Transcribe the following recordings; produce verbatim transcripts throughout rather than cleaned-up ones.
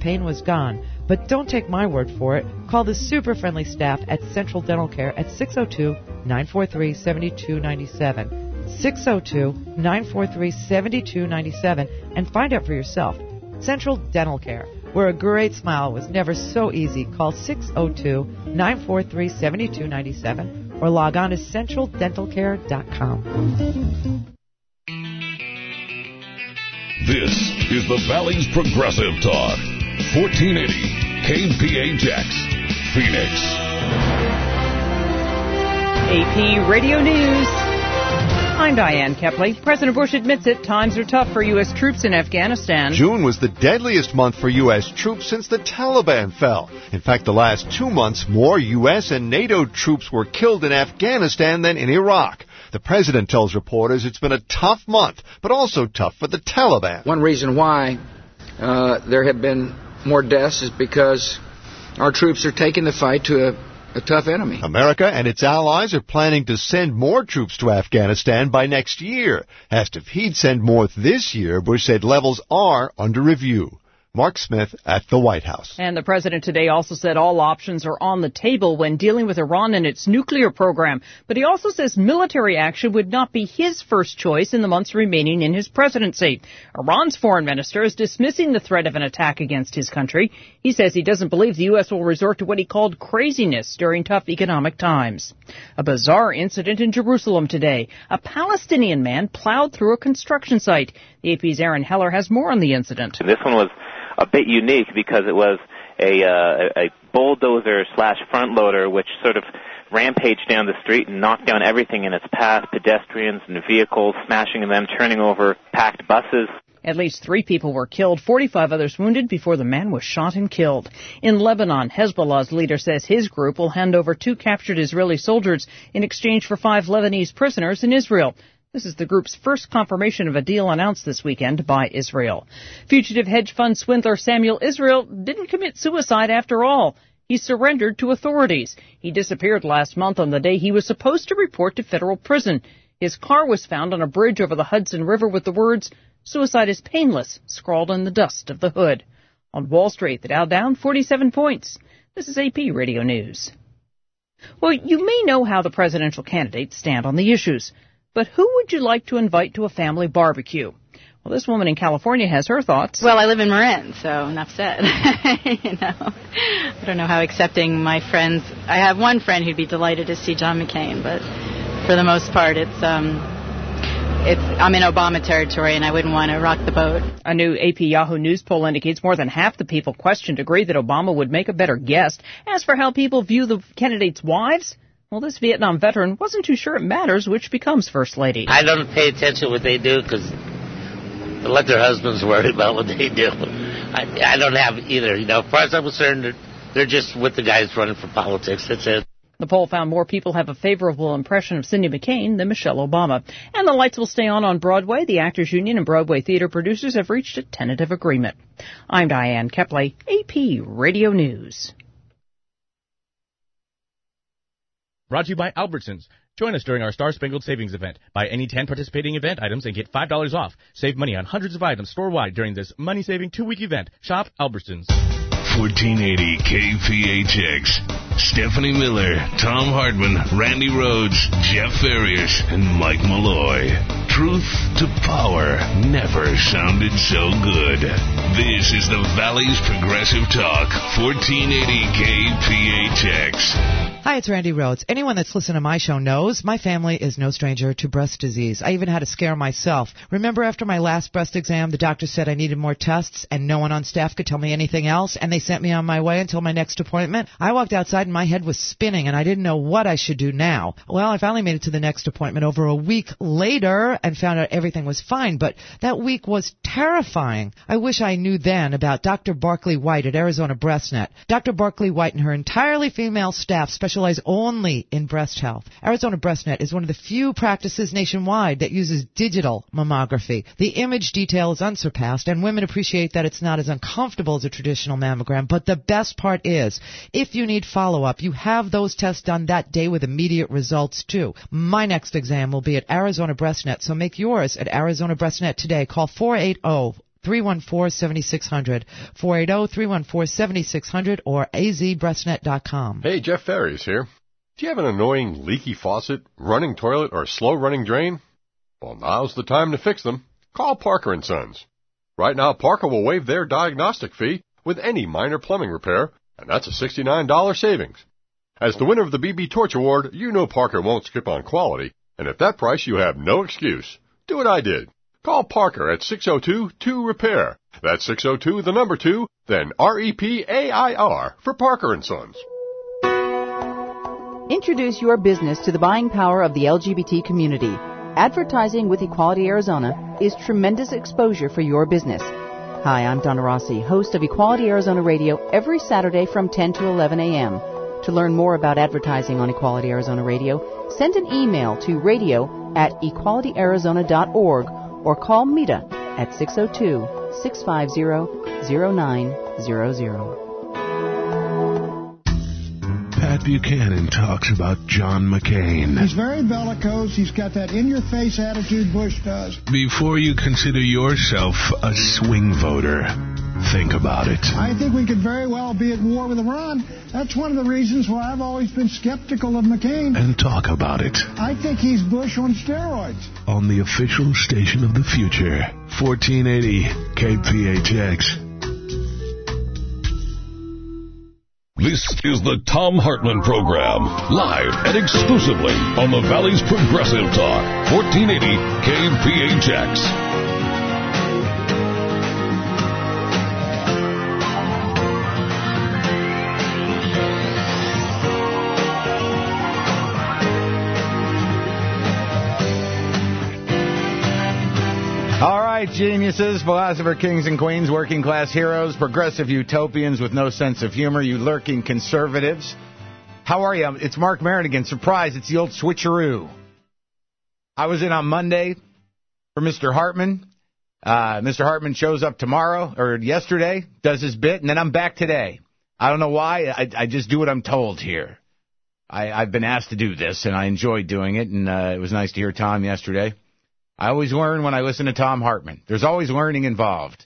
pain was gone. But don't take my word for it. Call the super friendly staff at Central Dental Care at six oh two, nine four three, seven two nine seven. six oh two, nine four three, seven two nine seven and find out for yourself. Central Dental Care, where a great smile was never so easy. Call six oh two, nine four three, seven two nine seven or log on to central dental care dot com. This is the Valley's Progressive Talk. fourteen eighty K P H X, Phoenix. A P Radio News. I'm Diane Kepley. President Bush admits it. Times are tough for U S troops in Afghanistan. June was the deadliest month for U S troops since the Taliban fell. In fact, the last two months, more U S and NATO troops were killed in Afghanistan than in Iraq. The president tells reporters it's been a tough month, but also tough for the Taliban. One reason why uh, there have been more deaths is because our troops are taking the fight to a A tough enemy. America and its allies are planning to send more troops to Afghanistan by next year. Asked if he'd send more this year, Bush said levels are under review. Mark Smith at the White House. And the president today also said all options are on the table when dealing with Iran and its nuclear program. But he also says military action would not be his first choice in the months remaining in his presidency. Iran's foreign minister is dismissing the threat of an attack against his country. He says he doesn't believe the U S will resort to what he called craziness during tough economic times. A bizarre incident in Jerusalem today. A Palestinian man plowed through a construction site. The A P's Aaron Heller has more on the incident. This one was a bit unique because it was a, uh, a bulldozer slash front loader which sort of rampaged down the street and knocked down everything in its path, pedestrians and vehicles, smashing them, turning over packed buses. At least three people were killed, forty-five others wounded before the man was shot and killed. In Lebanon, Hezbollah's leader says his group will hand over two captured Israeli soldiers in exchange for five Lebanese prisoners in Israel. This is the group's first confirmation of a deal announced this weekend by Israel. Fugitive hedge fund swindler Samuel Israel didn't commit suicide after all. He surrendered to authorities. He disappeared last month on the day he was supposed to report to federal prison. His car was found on a bridge over the Hudson River with the words, "Suicide is painless," scrawled in the dust of the hood. On Wall Street, the Dow down forty-seven points. This is A P Radio News. Well, you may know how the presidential candidates stand on the issues. But who would you like to invite to a family barbecue? Well, this woman in California has her thoughts. Well, I live in Marin, so enough said. you know, I don't know how accepting my friends. I have one friend who'd be delighted to see John McCain, but for the most part, it's um, it's I'm in Obama territory, and I wouldn't want to rock the boat. A new A P Yahoo News poll indicates more than half the people questioned agree that Obama would make a better guest. As for how people view the candidates' wives, well, this Vietnam veteran wasn't too sure it matters which becomes First Lady. I don't pay attention to what they do because they let their husbands worry about what they do. I, I don't have either. You know, as far as I'm concerned, they're, they're just with the guys running for politics. That's it. The poll found more people have a favorable impression of Cindy McCain than Michelle Obama. And the lights will stay on on Broadway. The Actors Union and Broadway theater producers have reached a tentative agreement. I'm Diane Kepley, A P Radio News. Brought to you by Albertsons. Join us during our Star Spangled Savings event. Buy any ten participating event items and get five dollars off. Save money on hundreds of items store-wide during this money-saving two-week event. Shop Albertsons. fourteen eighty K P H X. Stephanie Miller, Tom Hartman, Randy Rhodes, Jeff Ferriers, and Mike Malloy. Truth to power never sounded so good. This is the Valley's Progressive Talk, fourteen eighty K P H X. Hi, it's Randy Rhodes. Anyone that's listened to my show knows my family is no stranger to breast disease. I even had a scare myself. Remember after my last breast exam, the doctor said I needed more tests and no one on staff could tell me anything else, and they sent me on my way until my next appointment? I walked outside and my head was spinning and I didn't know what I should do now. Well, I finally made it to the next appointment over a week later and found out everything was fine, but that week was terrifying. I wish I knew then about Doctor Barkley White at Arizona BreastNet. Doctor Barkley White and her entirely female staff specialize only in breast health. Arizona BreastNet is one of the few practices nationwide that uses digital mammography. The image detail is unsurpassed, and women appreciate that it's not as uncomfortable as a traditional mammogram. But the best part is, if you need follow-up, you have those tests done that day with immediate results, too. My next exam will be at Arizona BreastNet, so make yours at Arizona BreastNet today. Call four eight zero, three one four, seven six zero zero, four eight zero, three one four, seven six zero zero, or a z breast net dot com. Hey, Jeff Ferries here. Do you have an annoying leaky faucet, running toilet, or slow-running drain? Well, now's the time to fix them. Call Parker and Sons. Right now, Parker will waive their diagnostic fee with any minor plumbing repair, and that's a sixty-nine dollars savings. As the winner of the B B Torch Award, you know Parker won't skip on quality, and at that price, you have no excuse. Do what I did. Call Parker at six oh two, two repair. That's six oh two, the number two, then R E P A I R for Parker and Sons. Introduce your business to the buying power of the L G B T community. Advertising with Equality Arizona is tremendous exposure for your business. Hi, I'm Donna Rossi, host of Equality Arizona Radio every Saturday from ten to eleven a.m. To learn more about advertising on Equality Arizona Radio, send an email to radio at equality arizona dot org or call Mita at six oh two, six five zero, zero nine zero zero. Pat Buchanan talks about John McCain. He's very bellicose. He's got that in-your-face attitude Bush does. Before you consider yourself a swing voter, think about it. I think we could very well be at war with Iran. That's one of the reasons why I've always been skeptical of McCain. And talk about it. I think he's Bush on steroids. On the official station of the future, fourteen eighty K P H X. This is the Tom Hartman Program, live and exclusively on the Valley's Progressive Talk, fourteen eighty K P H X. All right, geniuses, philosopher kings and queens, working class heroes, progressive utopians with no sense of humor, you lurking conservatives. How are you? It's Mark Maron again. Surprise, it's the old switcheroo. I was in on Monday for Mister Hartman. Uh, Mister Hartman shows up tomorrow, or yesterday, does his bit, and then I'm back today. I don't know why. I, I just do what I'm told here. I, I've been asked to do this, and I enjoy doing it, and uh, it was nice to hear Tom yesterday. I always learn when I listen to Tom Hartman. There's always learning involved.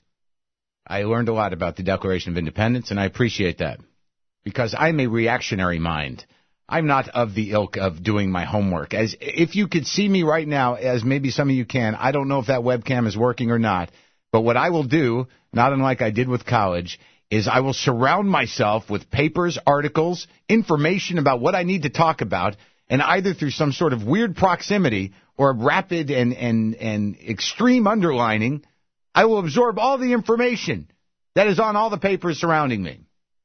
I learned a lot about the Declaration of Independence, and I appreciate that because I'm a reactionary mind. I'm not of the ilk of doing my homework. As if you could see me right now, as maybe some of you can, I don't know if that webcam is working or not, but what I will do, not unlike I did with college, is I will surround myself with papers, articles, information about what I need to talk about, and either through some sort of weird proximity or rapid and, and, and extreme underlining, I will absorb all the information that is on all the papers surrounding me.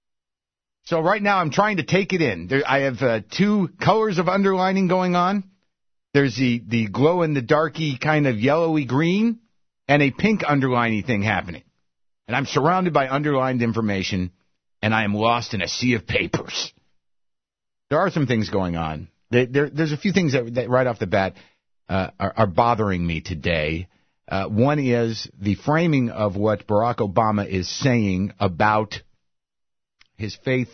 So right now I'm trying to take it in. There, I have uh, two colors of underlining going on. There's the, the glow-in-the-darky kind of yellowy green and a pink underlining thing happening. And I'm surrounded by underlined information, and I am lost in a sea of papers. There are some things going on. There, there, there's a few things that, that right off the bat uh, are, are bothering me today. Uh, one is the framing of what Barack Obama is saying about his faith,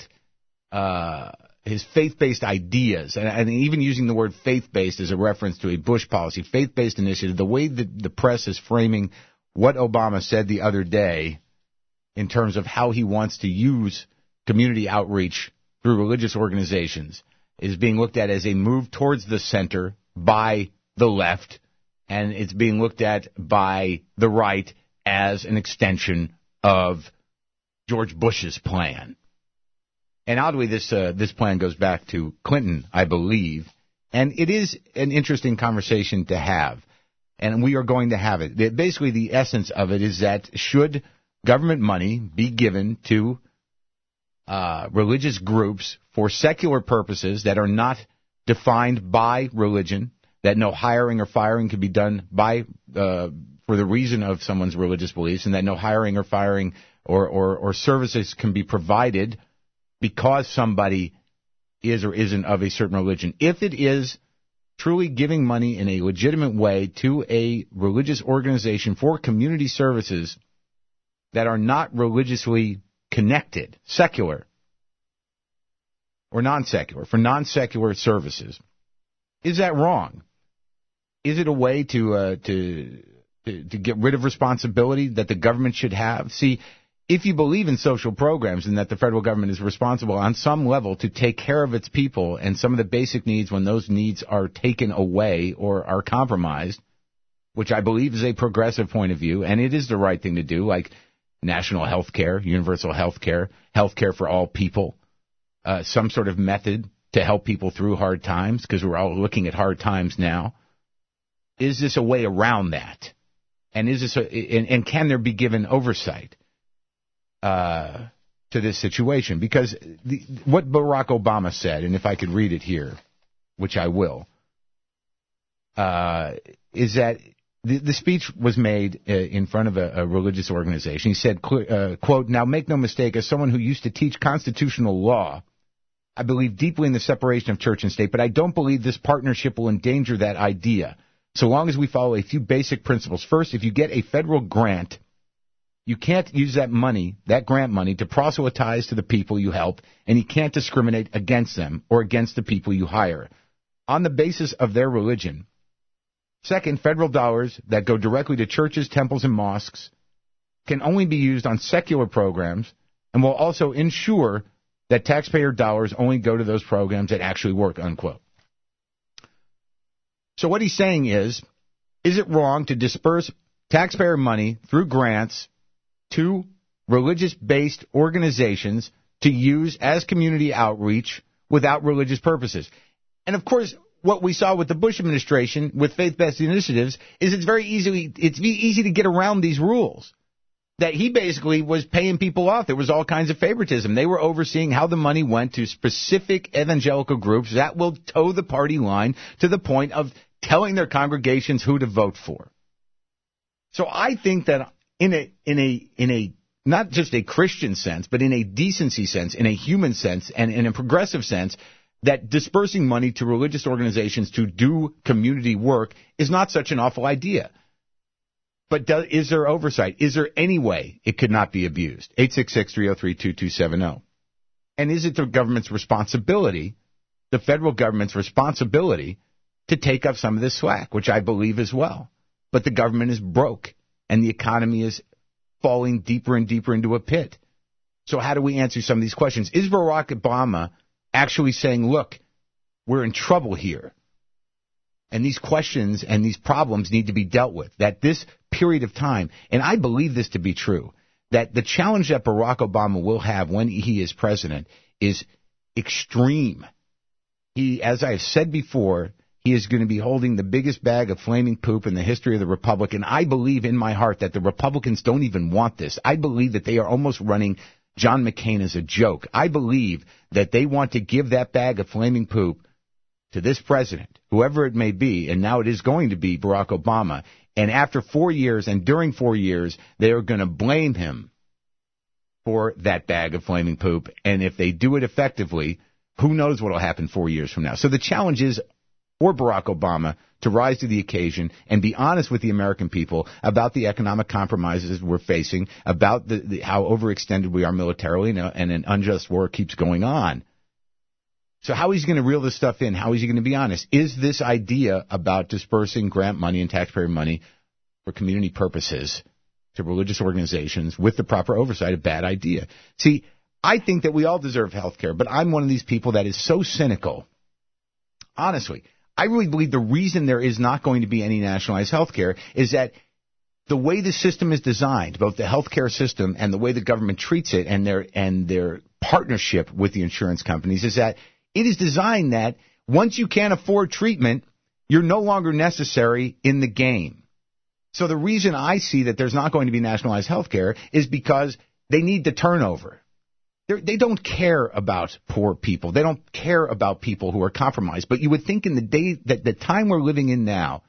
uh, his faith-based ideas, and, and even using the word faith-based as a reference to a Bush policy, faith-based initiative. The way that the press is framing what Obama said the other day in terms of how he wants to use community outreach through religious organizations is being looked at as a move towards the center by the left, and it's being looked at by the right as an extension of George Bush's plan. And oddly, this uh, this plan goes back to Clinton, I believe, and it is an interesting conversation to have, and we are going to have it. Basically, the essence of it is that should government money be given to uh, religious groups for secular purposes that are not defined by religion, that no hiring or firing can be done by uh, for the reason of someone's religious beliefs, and that no hiring or firing or, or, or services can be provided because somebody is or isn't of a certain religion. If it is truly giving money in a legitimate way to a religious organization for community services that are not religiously connected, secular or non-secular, for non-secular services, is that wrong? Is it a way to uh, to to, to get rid of responsibility that the government should have? See, if you believe in social programs and that the federal government is responsible on some level to take care of its people and some of the basic needs when those needs are taken away or are compromised, which I believe is a progressive point of view, and it is the right thing to do, like national health care, universal health care, health care for all people, uh, some sort of method to help people through hard times, because we're all looking at hard times now. Is this a way around that? And is this a, and, and can there be given oversight uh, to this situation? Because the, what Barack Obama said, and if I could read it here, which I will, uh, is that the, the speech was made uh, in front of a, a religious organization. He said, uh, quote, "Now make no mistake, as someone who used to teach constitutional law, I believe deeply in the separation of church and state, but I don't believe this partnership will endanger that idea, so long as we follow a few basic principles. First, if you get a federal grant, you can't use that money, that grant money, to proselytize to the people you help, and you can't discriminate against them or against the people you hire on the basis of their religion. Second, federal dollars that go directly to churches, temples, and mosques can only be used on secular programs and will also ensure that taxpayer dollars only go to those programs that actually work," unquote. So what he's saying is, is it wrong to disperse taxpayer money through grants to religious-based organizations to use as community outreach without religious purposes? And of course, what we saw with the Bush administration with faith-based initiatives is it's very easily it's easy to get around these rules. That he basically was paying people off. There was all kinds of favoritism. They were overseeing how the money went to specific evangelical groups that will toe the party line to the point of telling their congregations who to vote for. So I think that in a in a in a not just a Christian sense, but in a decency sense, in a human sense, and in a progressive sense, that dispersing money to religious organizations to do community work is not such an awful idea. But do, is there oversight? Is there any way it could not be abused? eight six six, three oh three, two two seven oh. And is it the government's responsibility, the federal government's responsibility, to take up some of this slack, which I believe as well? But the government is broke, and the economy is falling deeper and deeper into a pit. So how do we answer some of these questions? Is Barack Obama actually saying, look, we're in trouble here, and these questions and these problems need to be dealt with, that this period of time, and I believe this to be true, that the challenge that Barack Obama will have when he is president is extreme. He, as I have said before, he is going to be holding the biggest bag of flaming poop in the history of the Republic, and I believe in my heart that the Republicans don't even want this. I believe that they are almost running John McCain as a joke. I believe that they want to give that bag of flaming poop to this president, whoever it may be, and now it is going to be Barack Obama. And after four years and during four years, they are going to blame him for that bag of flaming poop. And if they do it effectively, who knows what will happen four years from now. So the challenge is for Barack Obama to rise to the occasion and be honest with the American people about the economic compromises we're facing, about the, the, how overextended we are militarily, and, and an unjust war keeps going on. So how is he going to reel this stuff in? How is he going to be honest? Is this idea about dispersing grant money and taxpayer money for community purposes to religious organizations with the proper oversight a bad idea? See, I think that we all deserve health care, but I'm one of these people that is so cynical. Honestly, I really believe the reason there is not going to be any nationalized health care is that the way the system is designed, both the health care system and the way the government treats it and their and their partnership with the insurance companies, is that it is designed that once you can't afford treatment, you're no longer necessary in the game. So the reason I see that there's not going to be nationalized health care is because they need the turnover. They're, they don't care about poor people. They don't care about people who are compromised. But you would think in the day that the time we're living in now,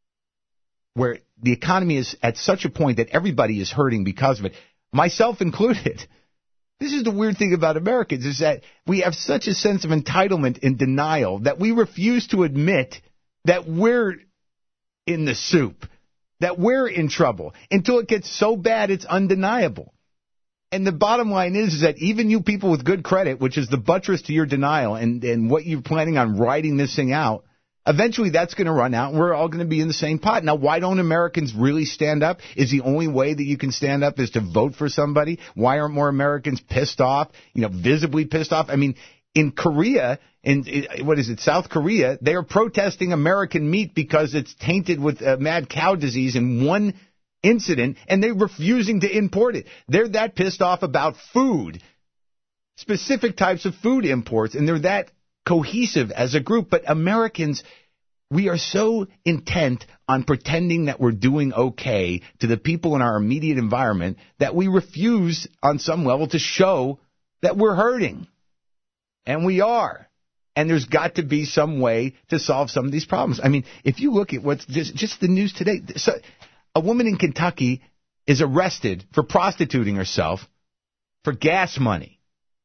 where the economy is at such a point that everybody is hurting because of it, myself included. This is the weird thing about Americans, is that we have such a sense of entitlement and denial that we refuse to admit that we're in the soup, that we're in trouble, until it gets so bad it's undeniable. And the bottom line is, is that even you people with good credit, which is the buttress to your denial and, and what you're planning on riding this thing out, Eventually, that's going to run out, and we're all going to be in the same pot. Now, why don't Americans really stand up? Is the only way that you can stand up is to vote for somebody? Why aren't more Americans pissed off, you know, visibly pissed off? I mean, in Korea, in, in what is it, South Korea, they are protesting American meat because it's tainted with uh, mad cow disease in one incident, and they're refusing to import it. They're that pissed off about food, specific types of food imports, and they're that cohesive as a group. But Americans, we are so intent on pretending that we're doing okay to the people in our immediate environment that we refuse on some level to show that we're hurting. And we are. And there's got to be some way to solve some of these problems. I mean, if you look at what's just, just the news today, so a woman in Kentucky is arrested for prostituting herself for gas money.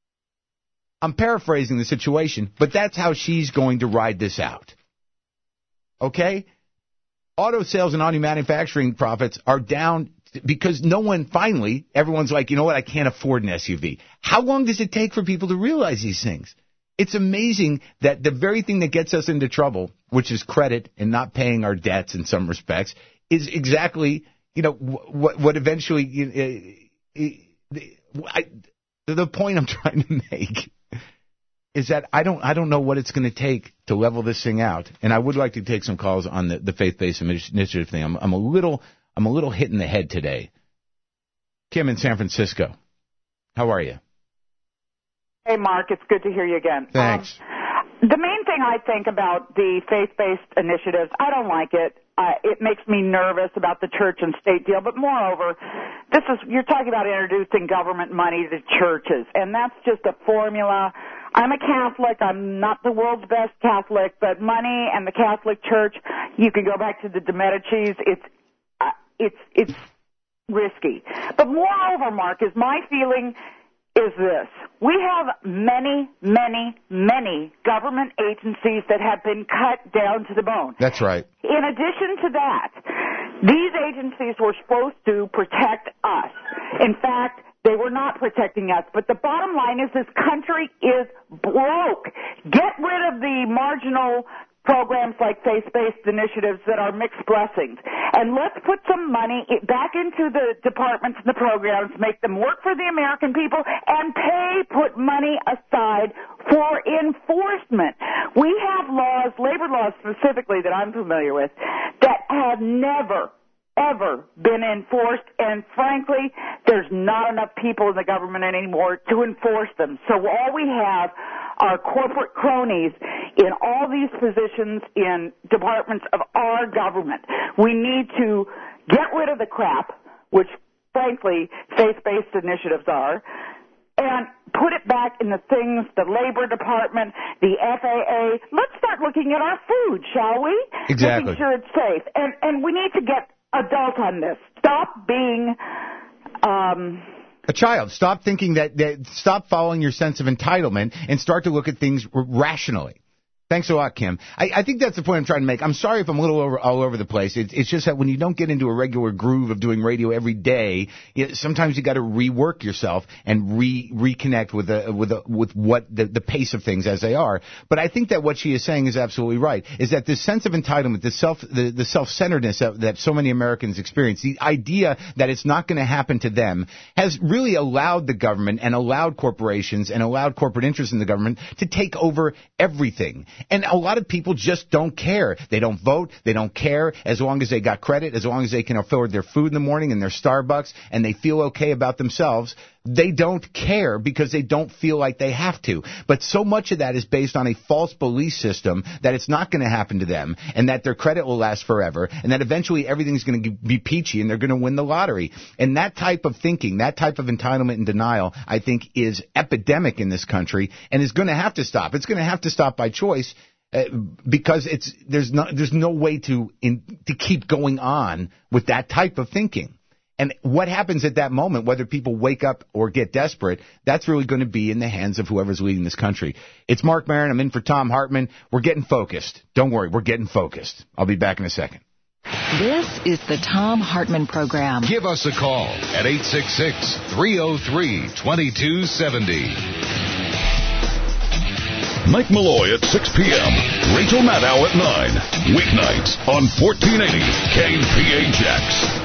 I'm paraphrasing the situation, but that's how she's going to ride this out. Okay? Auto sales and auto manufacturing profits are down because no one, finally, everyone's like, you know what, I can't afford an S U V. How long does it take for people to realize these things? It's amazing that the very thing that gets us into trouble, which is credit and not paying our debts in some respects, is exactly, you know, what what eventually, uh, I, the point I'm trying to make is that I don't I don't know what it's going to take to level this thing out. And I would like to take some calls on the, the faith-based initiative thing. I'm, I'm a little I'm a little hit in the head today. Kim in San Francisco, how are you? Hey, Mark, it's good to hear you again. Thanks. Um, the main thing I think about the faith-based initiatives, I don't like it. Uh, it makes me nervous about the church and state deal. But moreover, this is you're talking about introducing government money to churches, and that's just a formula. I'm a Catholic. I'm not the world's best Catholic, but money and the Catholic Church, you can go back to the De Medicis. It's uh, it's it's risky. But moreover, Mark, is my feeling is this. We have many, many, many government agencies that have been cut down to the bone. That's right. In addition to that, these agencies were supposed to protect us. In fact, they were not protecting us. But the bottom line is this country is broke. Get rid of the marginal programs like faith-based initiatives that are mixed blessings. And let's put some money back into the departments and the programs, make them work for the American people, and pay, put money aside for enforcement. We have laws, labor laws specifically that I'm familiar with, that have never, ever been enforced, and frankly, there's not enough people in the government anymore to enforce them. So all we have are corporate cronies in all these positions in departments of our government. We need to get rid of the crap, which frankly faith-based initiatives are, and put it back in the things, the Labor Department, the F A A. Let's start looking at our food, shall we? Exactly. Making sure it's safe. And, and we need to get adult on this. Stop being... Um, A child. Stop thinking that, that, stop following your sense of entitlement and start to look at things r- rationally. Thanks a lot, Kim. I, I think that's the point I'm trying to make. I'm sorry if I'm a little over, all over the place. It, it's just that when you don't get into a regular groove of doing radio every day, you, sometimes you got to rework yourself and re reconnect with the, with the, with what the, the pace of things as they are. But I think that what she is saying is absolutely right. Is that this sense of entitlement, the self, the, the self-centeredness that, that so many Americans experience, the idea that it's not going to happen to them, has really allowed the government and allowed corporations and allowed corporate interests in the government to take over everything. And a lot of people just don't care. They don't vote. They don't care as long as they got credit, as long as they can afford their food in the morning and their Starbucks, and they feel okay about themselves. They don't care because they don't feel like they have to. But so much of that is based on a false belief system that it's not going to happen to them and that their credit will last forever and that eventually everything's going to be peachy and they're going to win the lottery. And that type of thinking, that type of entitlement and denial, I think is epidemic in this country and is going to have to stop. It's going to have to stop by choice. Uh, because it's there's no there's no way to in, to keep going on with that type of thinking. And what happens at that moment, whether people wake up or get desperate, that's really going to be in the hands of whoever's leading this country. It's Mark Maron. I'm in for Tom Hartman. We're getting focused. Don't worry, we're getting focused. I'll be back in a second. This is the Tom Hartman Program. Give us a call at eight six six, three oh three, two two seven oh. Mike Malloy at six p.m. Rachel Maddow at nine. Weeknights on fourteen eighty K P H X.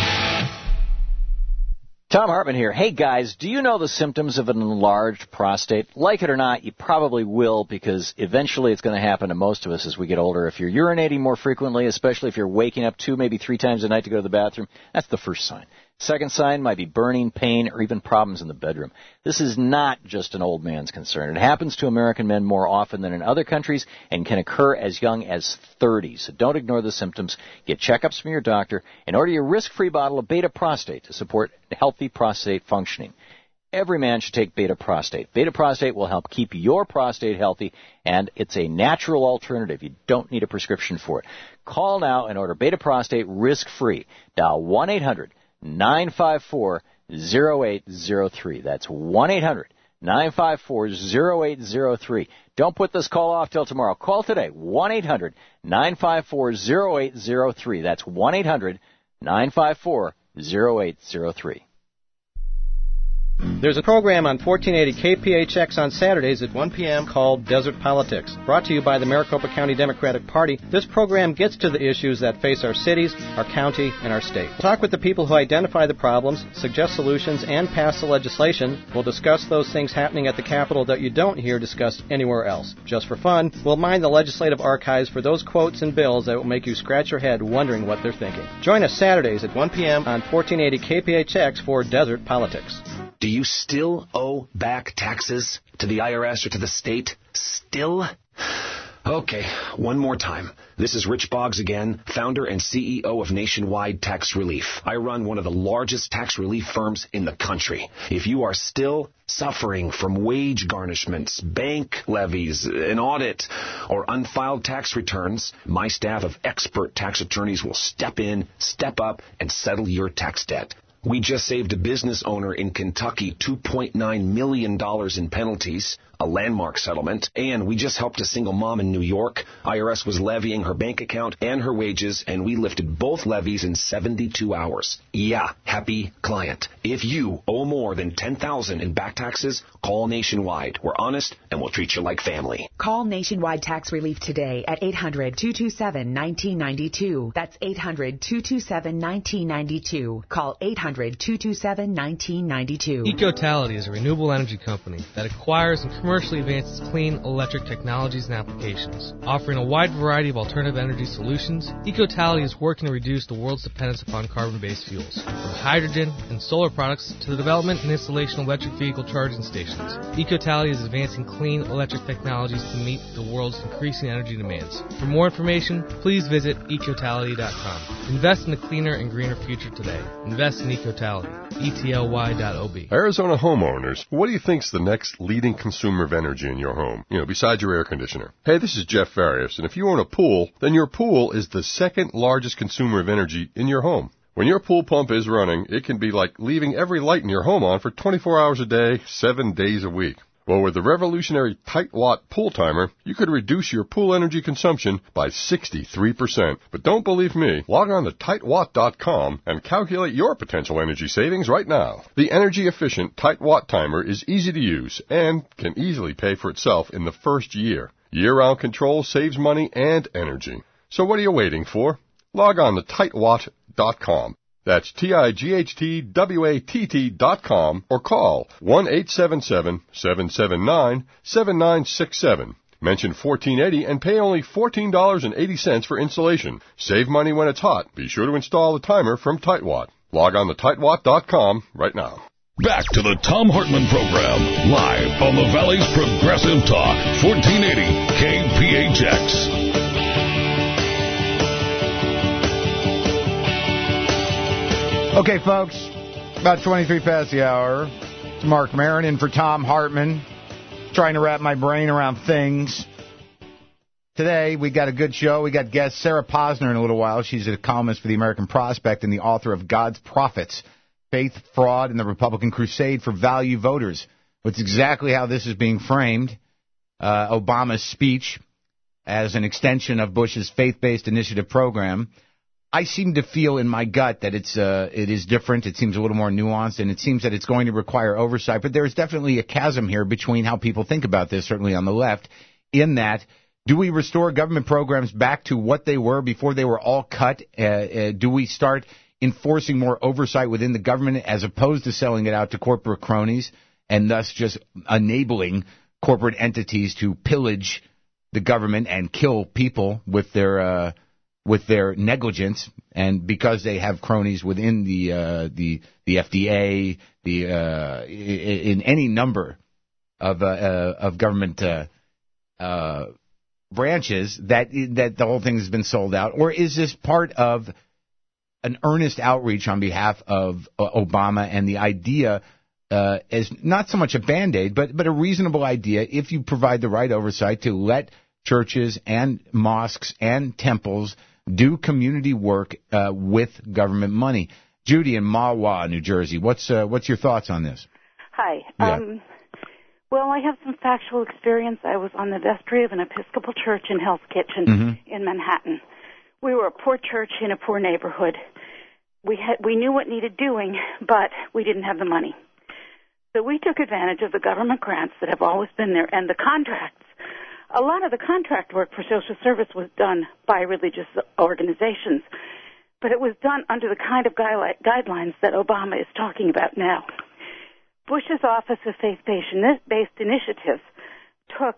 Tom Hartman here. Hey, guys, do you know the symptoms of an enlarged prostate? Like it or not, you probably will, because eventually it's going to happen to most of us as we get older. If you're urinating more frequently, especially if you're waking up two, maybe three times a night to go to the bathroom, that's the first sign. Second sign might be burning, pain, or even problems in the bedroom. This is not just an old man's concern. It happens to American men more often than in other countries and can occur as young as thirty. So don't ignore the symptoms. Get checkups from your doctor and order your risk-free bottle of Beta Prostate to support healthy prostate functioning. Every man should take Beta Prostate. Beta Prostate will help keep your prostate healthy, and it's a natural alternative. You don't need a prescription for it. Call now and order Beta Prostate risk-free. Dial one eight hundred nine five four oh eight oh three. That's one eight hundred nine five four oh eight oh three. Don't put this call off till tomorrow. Call today, one eight hundred nine five four oh eight oh three. That's one eight hundred nine five four oh eight oh three. There's a program on fourteen eighty K P H X on Saturdays at one p.m. called Desert Politics. Brought to you by the Maricopa County Democratic Party, this program gets to the issues that face our cities, our county, and our state. Talk with the people who identify the problems, suggest solutions, and pass the legislation. We'll discuss those things happening at the Capitol that you don't hear discussed anywhere else. Just for fun, we'll mine the legislative archives for those quotes and bills that will make you scratch your head wondering what they're thinking. Join us Saturdays at one p.m. on fourteen eighty K P H X for Desert Politics. Do you still owe back taxes to the I R S or to the state? Still? Okay, one more time. This is Rich Boggs again, founder and C E O of Nationwide Tax Relief. I run one of the largest tax relief firms in the country. If you are still suffering from wage garnishments, bank levies, an audit, or unfiled tax returns, my staff of expert tax attorneys will step in, step up, and settle your tax debt. We just saved a business owner in Kentucky two point nine million dollars in penalties, a landmark settlement, and we just helped a single mom in New York. I R S was levying her bank account and her wages, and we lifted both levies in seventy-two hours. Yeah, happy client. If you owe more than ten thousand dollars in back taxes, call Nationwide. We're honest, and we'll treat you like family. Call Nationwide Tax Relief today at eight hundred two two seven one nine nine two. That's eight hundred two two seven one nine nine two. Call eight hundred two two seven one nine nine two. Ecotality is a renewable energy company that acquires and commercially advances clean electric technologies and applications. Offering a wide variety of alternative energy solutions, Ecotality is working to reduce the world's dependence upon carbon-based fuels, from hydrogen and solar products to the development and installation of electric vehicle charging stations. Ecotality is advancing clean electric technologies to meet the world's increasing energy demands. For more information, please visit ecotality dot com. Invest in a cleaner and greener future today. Invest in Ecotality. E T L Y dot O B. Arizona homeowners, what do you think's the next leading consumer of energy in your home? You know, besides your air conditioner. Hey, this is Jeff Farias, and if you own a pool, then your pool is the second largest consumer of energy in your home. When your pool pump is running, it can be like leaving every light in your home on for twenty-four hours a day, seven days a week. Well, with the revolutionary Tight-Watt pool timer, you could reduce your pool energy consumption by sixty-three percent. But don't believe me. Log on to tight watt dot com and calculate your potential energy savings right now. The energy-efficient Tight-Watt timer is easy to use and can easily pay for itself in the first year. Year-round control saves money and energy. So what are you waiting for? Log on to tight watt dot com. That's T I G H T W A T T dot com or call one eight seven seven, seven seven nine, seven nine six seven. Mention fourteen eighty and pay only fourteen dollars and eighty cents for installation. Save money when it's hot. Be sure to install the timer from Tight-Watt. Log on to tight watt dot com right now. Back to the Tom Hartman Program, live on the Valley's Progressive Talk, fourteen eighty K P H X. Okay, folks, about twenty-three past the hour. It's Mark Maron in for Tom Hartman, trying to wrap my brain around things. Today, we got a good show. We got guest Sarah Posner in a little while. She's a columnist for the American Prospect and the author of God's Prophets, Faith, Fraud, and the Republican Crusade for Value Voters. It's exactly how this is being framed. Uh, Obama's speech as an extension of Bush's faith-based initiative program. I seem to feel in my gut that it's uh, it is different. It seems a little more nuanced, and it seems that it's going to require oversight. But there's definitely a chasm here between how people think about this, certainly on the left, in that, do we restore government programs back to what they were before they were all cut? Uh, uh, do we start enforcing more oversight within the government as opposed to selling it out to corporate cronies and thus just enabling corporate entities to pillage the government and kill people with their uh, with their negligence? And because they have cronies within the uh, the the F D A, the uh, in any number of uh, uh, of government uh, uh, branches, that that the whole thing has been sold out? Or is this part of an earnest outreach on behalf of uh, Obama and the idea uh, as not so much a Band-Aid, but, but a reasonable idea if you provide the right oversight to let churches and mosques and temples do community work uh, with government money? Judy in Mahwah, New Jersey, what's uh, what's your thoughts on this? Hi. Yeah. Um, well, I have some factual experience. I was on the vestry of an Episcopal church in Hell's Kitchen Mm-hmm. in Manhattan. We were a poor church in a poor neighborhood. We had we knew what needed doing, but we didn't have the money. So we took advantage of the government grants that have always been there and the contracts. A lot of the contract work for social service was done by religious organizations, but it was done under the kind of guide- guidelines that Obama is talking about now. Bush's Office of Faith-Based Initiatives took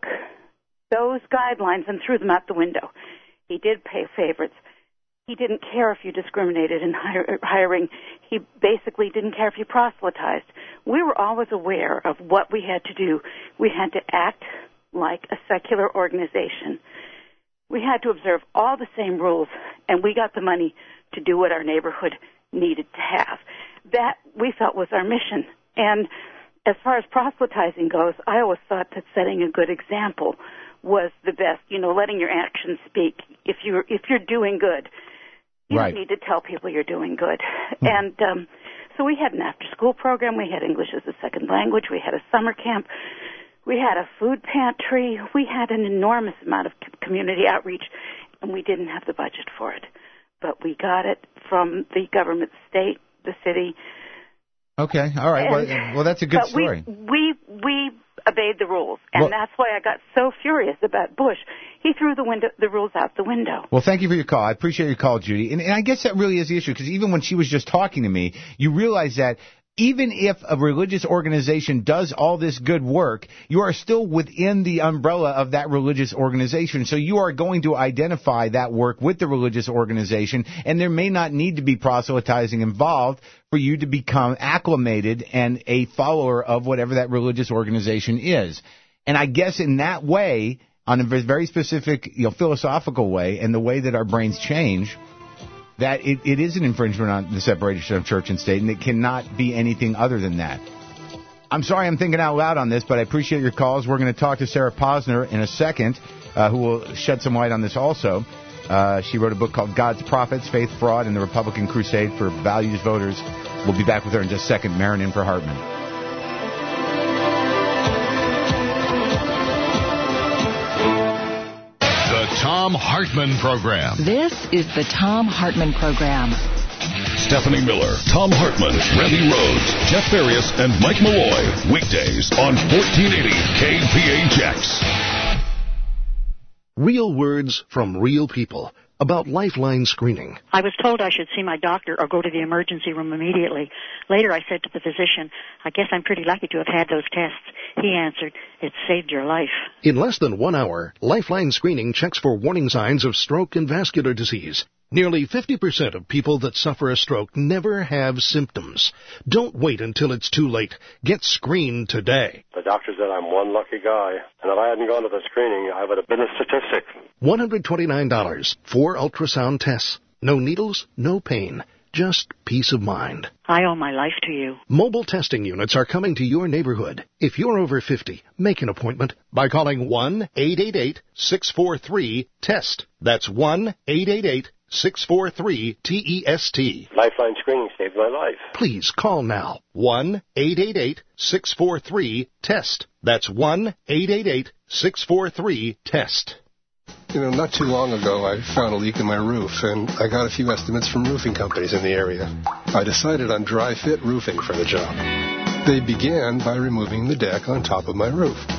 those guidelines and threw them out the window. He did pay favorites. He didn't care if you discriminated in hire, hiring. He basically didn't care if you proselytized. We were always aware of what we had to do. We had to act like a secular organization. We had to observe all the same rules, and we got the money to do what our neighborhood needed to have. That, we felt, was our mission. And as far as proselytizing goes, I always thought that setting a good example was the best, you know, letting your actions speak. If you're, if you're doing good, you right. don't need to tell people you're doing good. Hmm. And um, so we had an after-school program. We had English as a second language. We had a summer camp. We had a food pantry. We had an enormous amount of community outreach, and we didn't have the budget for it. But we got it from the government, state, the city. Okay, all right. And, well, well, that's a good but story. We, we, we obeyed the rules, and Well- that's why I got so furious about Bush. He threw the window, the rules out the window. Well, thank you for your call. I appreciate your call, Judy. And, and I guess that really is the issue, because even when she was just talking to me, you realize that even if a religious organization does all this good work, you are still within the umbrella of that religious organization. So you are going to identify that work with the religious organization, and there may not need to be proselytizing involved for you to become acclimated and a follower of whatever that religious organization is. And I guess in that way, on a very specific, you know, philosophical way, and the way that our brains change, that it, it is an infringement on the separation of church and state, and it cannot be anything other than that. I'm sorry I'm thinking out loud on this, but I appreciate your calls. We're going to talk to Sarah Posner in a second, uh, who will shed some light on this also. Uh, she wrote a book called God's Prophets, Faith, Fraud, and the Republican Crusade for Values Voters. We'll be back with her in just a second. Marin in for Hartman. Tom Hartman Program. This is the Tom Hartman Program. Stephanie Miller, Tom Hartman, Randy Rhodes, Jeff Farias, and Mike Malloy. Weekdays on fourteen eighty K P H X. Real words from real people about Lifeline screening. I was told I should see my doctor or go to the emergency room immediately. Later I said to the physician, I guess I'm pretty lucky to have had those tests. He answered, it saved your life. In less than one hour, Lifeline screening checks for warning signs of stroke and vascular disease. Nearly fifty percent of people that suffer a stroke never have symptoms. Don't wait until it's too late. Get screened today. The doctor said I'm one lucky guy, and if I hadn't gone to the screening, I would have been a statistic. one hundred twenty-nine dollars, four ultrasound tests. No needles, no pain. Just peace of mind. I owe my life to you. Mobile testing units are coming to your neighborhood. If you're over fifty, make an appointment by calling one eight eight eight, six four three, TEST. That's one eight eight eight, six four three, T E S T. Lifeline screening saved my life. Please call now. one eight eight eight, six four three, TEST. That's one eight eight eight, six four three, TEST. You know, not too long ago, I found a leak in my roof, and I got a few estimates from roofing companies in the area. I decided on Dry Fit Roofing for the job. They began by removing the deck on top of my roof.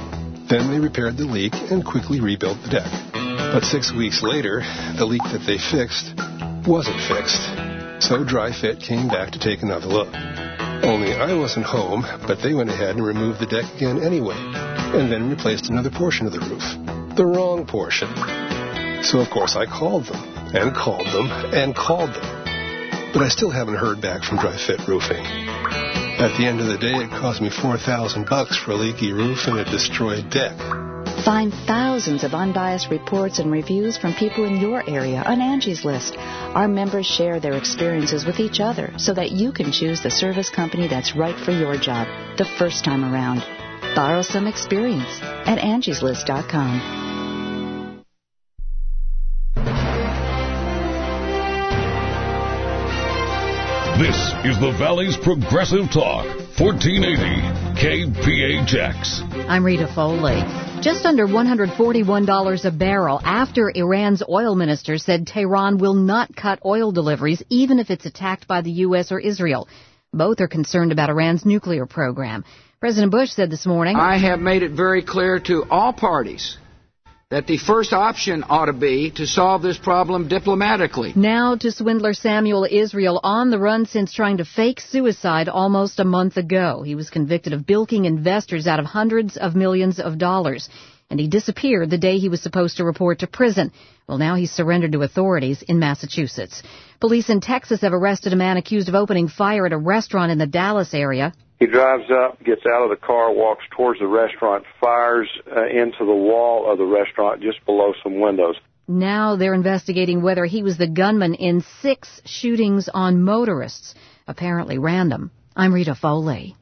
Then they repaired the leak and quickly rebuilt the deck. But six weeks later, the leak that they fixed wasn't fixed. So Dri-Fit came back to take another look. Only I wasn't home, but they went ahead and removed the deck again anyway, and then replaced another portion of the roof. The wrong portion. So of course I called them, and called them, and called them. But I still haven't heard back from Dri-Fit Roofing. At the end of the day, it cost me four thousand bucks for a leaky roof and a destroyed deck. Find thousands of unbiased reports and reviews from people in your area on Angie's List. Our members share their experiences with each other so that you can choose the service company that's right for your job the first time around. Borrow some experience at angies list dot com. This is the Valley's Progressive Talk, fourteen eighty K P H X. I'm Rita Foley. Just under one hundred forty-one dollars a barrel after Iran's oil minister said Tehran will not cut oil deliveries even if it's attacked by the U S or Israel. Both are concerned about Iran's nuclear program. President Bush said this morning, I have made it very clear to all parties that the first option ought to be to solve this problem diplomatically. Now to swindler Samuel Israel, on the run since trying to fake suicide almost a month ago. He was convicted of bilking investors out of hundreds of millions of dollars, and he disappeared the day he was supposed to report to prison. Well, now he's surrendered to authorities in Massachusetts. Police in Texas have arrested a man accused of opening fire at a restaurant in the Dallas area. He drives up, gets out of the car, walks towards the restaurant, fires uh, into the wall of the restaurant just below some windows. Now they're investigating whether he was the gunman in six shootings on motorists, apparently random. I'm Rita Foley.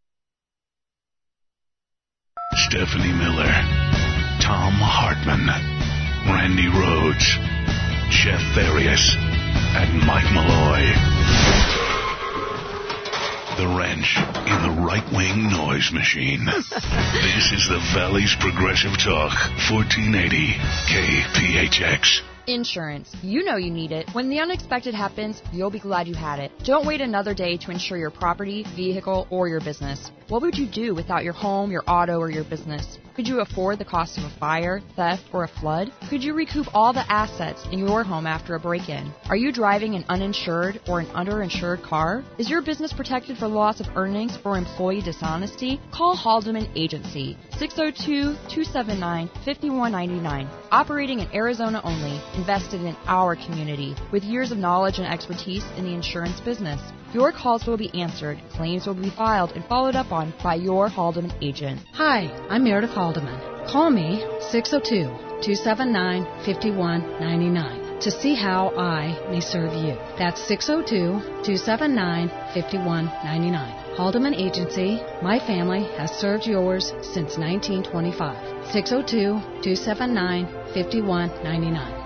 Stephanie Miller, Tom Hartman, Randy Rhodes, Jeff Farias, and Mike Malloy. The wrench in the right-wing noise machine. This is the Valley's Progressive Talk, fourteen eighty K P H X. Insurance. You know you need it. When the unexpected happens, you'll be glad you had it. Don't wait another day to insure your property, vehicle, or your business. What would you do without your home, your auto, or your business? Could you afford the cost of a fire, theft, or a flood? Could you recoup all the assets in your home after a break-in? Are you driving an uninsured or an underinsured car? Is your business protected for loss of earnings or employee dishonesty? Call Haldeman Agency, six oh two, two seven nine, five one nine nine. Operating in Arizona only, invested in our community, with years of knowledge and expertise in the insurance business. Your calls will be answered, claims will be filed and followed up on by your Haldeman agent. Hi, I'm Meredith Haldeman. Call me six oh two, two seven nine, five one nine nine to see how I may serve you. That's six oh two, two seven nine, five one nine nine. Haldeman Agency, my family has served yours since nineteen twenty-five. six oh two, two seven nine, five one nine nine.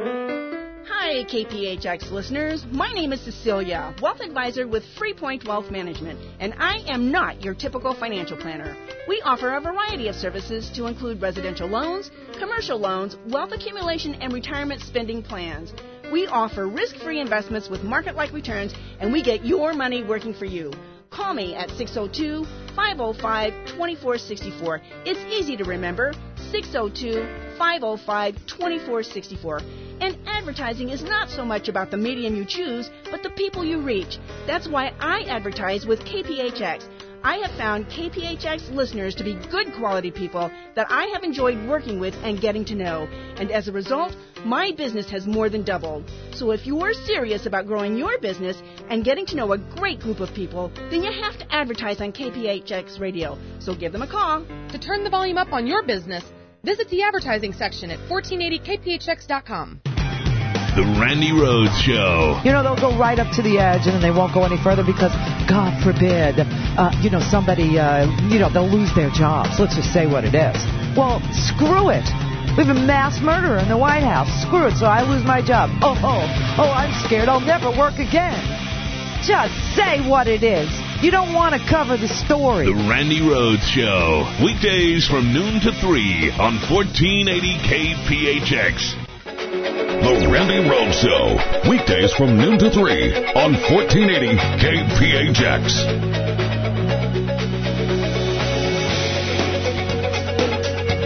Hi, K P H X listeners. My name is Cecilia, Wealth Advisor with Freepoint Wealth Management, and I am not your typical financial planner. We offer a variety of services to include residential loans, commercial loans, wealth accumulation, and retirement spending plans. We offer risk-free investments with market-like returns, and we get your money working for you. Call me at six oh two, five oh five, two four six four. It's easy to remember, six oh two, five oh five, two four six four. And advertising is not so much about the medium you choose, but the people you reach. That's why I advertise with K P H X. I have found K P H X listeners to be good quality people that I have enjoyed working with and getting to know. And as a result, my business has more than doubled. So if you're serious about growing your business and getting to know a great group of people, then you have to advertise on K P H X Radio. So give them a call. To turn the volume up on your business, visit the advertising section at fourteen eighty K P H X dot com. The Randy Rhodes Show. You know, they'll go right up to the edge and then they won't go any further because, God forbid, uh, you know, somebody, uh, you know, they'll lose their jobs. Let's just say what it is. Well, screw it. We have a mass murderer in the White House. Screw it, so I lose my job. Oh, oh, oh, I'm scared I'll never work again. Just say what it is. You don't want to cover the story. The Randy Rhodes Show. Weekdays from noon to three on fourteen eighty K P H X. The Randy Rhodes Show, weekdays from noon to three on fourteen eighty K P H X.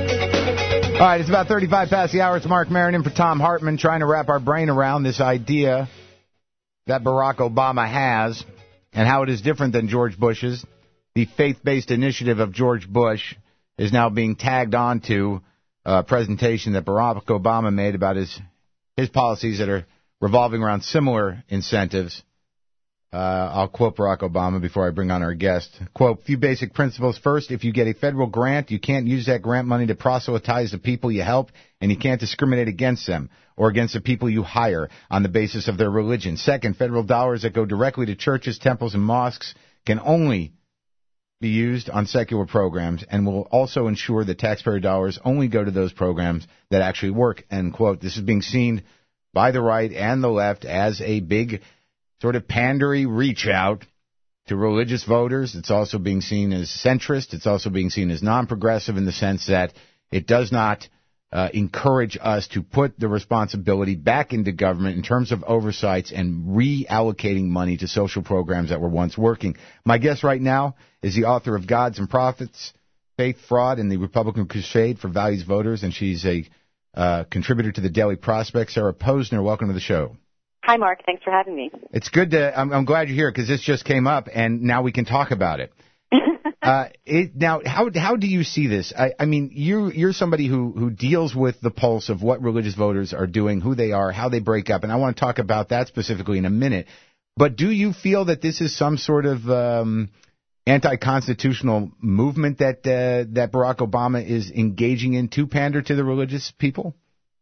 All right, it's about thirty-five past the hour. It's Mark Maron in for Tom Hartman, trying to wrap our brain around this idea that Barack Obama has and how it is different than George Bush's. The faith-based initiative of George Bush is now being tagged onto a presentation that Barack Obama made about his his policies that are revolving around similar incentives. Uh, I'll quote Barack Obama before I bring on our guest. Quote, few basic principles. First, if you get a federal grant, you can't use that grant money to proselytize the people you help, and you can't discriminate against them or against the people you hire on the basis of their religion. Second, federal dollars that go directly to churches, temples, and mosques can only be used on secular programs and will also ensure that taxpayer dollars only go to those programs that actually work, end quote. This is being seen by the right and the left as a big sort of pandery reach out to religious voters. It's also being seen as centrist. It's also being seen as non-progressive in the sense that it does not uh, encourage us to put the responsibility back into government in terms of oversights and reallocating money to social programs that were once working. My guest right now is the author of Gods and Prophets, Faith, Fraud, and the Republican Crusade for Values Voters, and she's a uh, contributor to the Daily Prospect. Sarah Posner, welcome to the show. Hi, Mark. Thanks for having me. It's good to. I'm, I'm glad you're here because this just came up, and now we can talk about it. uh, it now, how how do you see this? I, I mean, you you're somebody who who deals with the pulse of what religious voters are doing, who they are, how they break up, and I want to talk about that specifically in a minute. But do you feel that this is some sort of um, anti-constitutional movement that uh, that Barack Obama is engaging in to pander to the religious people?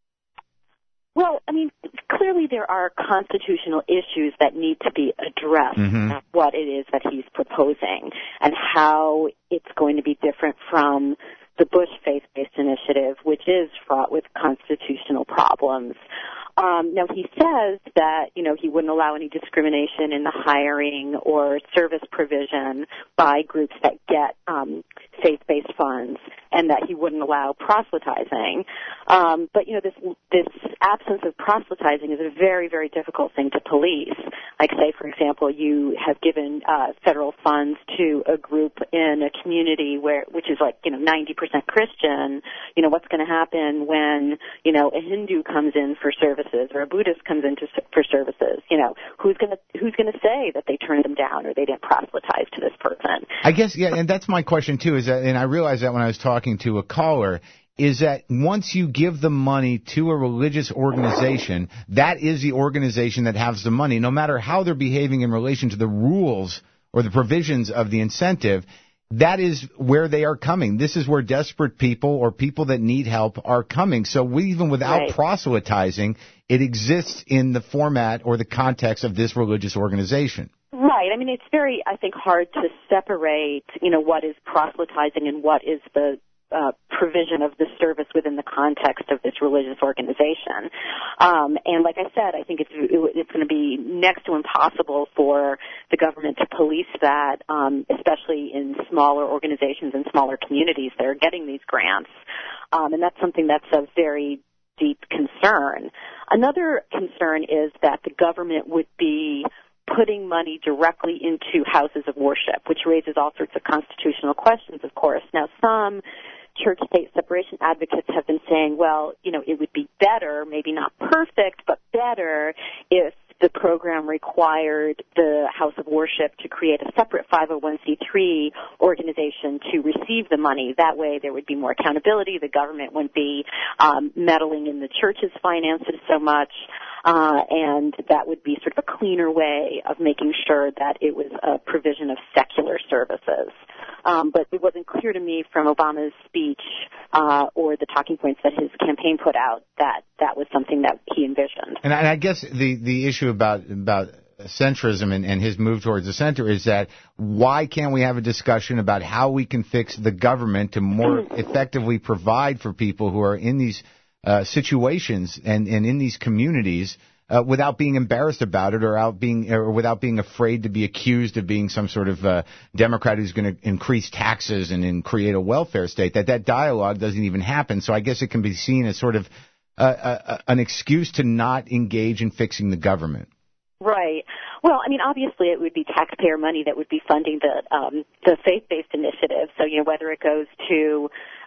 Well, I mean, clearly there are constitutional issues that need to be addressed, mm-hmm. what it is that he's proposing and how it's going to be different from the Bush faith-based initiative, which is fraught with constitutional problems. Um, now, he says that, you know, he wouldn't allow any discrimination in the hiring or service provision by groups that get um, faith-based funds, and that he wouldn't allow proselytizing. Um, but, you know, this this absence of proselytizing is a very, very difficult thing to police. Like, say, for example, you have given uh, federal funds to a group in a community where, which is like, you know, ninety percent Christian. You know, what's going to happen when, you know, a Hindu comes in for services or a Buddhist comes in to, for services? You know, who's going to who's going to say that they turned them down or they didn't proselytize to this person? I guess, yeah, and that's my question, too, is that, and I realized that when I was talking to a caller, is that once you give the money to a religious organization, that is the organization that has the money, no matter how they're behaving in relation to the rules or the provisions of the incentive. That is where they are coming. This is where desperate people or people that need help are coming. So we, even without right. proselytizing, it exists in the format or the context of this religious organization. Right. I mean, it's very, I think, hard to separate, you know, what is proselytizing and what is the uh, provision of the service within the context of this religious organization. Um, and like I said, I think it's it's going to be next to impossible for the government to police that, um, especially in smaller organizations and smaller communities that are getting these grants. Um, and that's something that's a very deep concern. Another concern is that the government would be putting money directly into houses of worship, which raises all sorts of constitutional questions, of course. Now, some church-state separation advocates have been saying, well, you know, it would be better, maybe not perfect, but better if the program required the house of worship to create a separate five oh one c three organization to receive the money. That way there would be more accountability. The government wouldn't be um, meddling in the church's finances so much. Uh, and that would be sort of a cleaner way of making sure that it was a provision of secular services. Um, but it wasn't clear to me from Obama's speech uh, or the talking points that his campaign put out that that was something that he envisioned. And I, and I guess the, the issue about about centrism and, and his move towards the center is that why can't we have a discussion about how we can fix the government to more effectively provide for people who are in these Uh, situations and, and in these communities uh, without being embarrassed about it or out being or without being afraid to be accused of being some sort of uh, Democrat who's going to increase taxes and, and create a welfare state. That that dialogue doesn't even happen. So I guess it can be seen as sort of uh, uh, an excuse to not engage in fixing the government. Right. Well, I mean, obviously it would be taxpayer money that would be funding the um, the faith-based initiative. So, you know, whether it goes to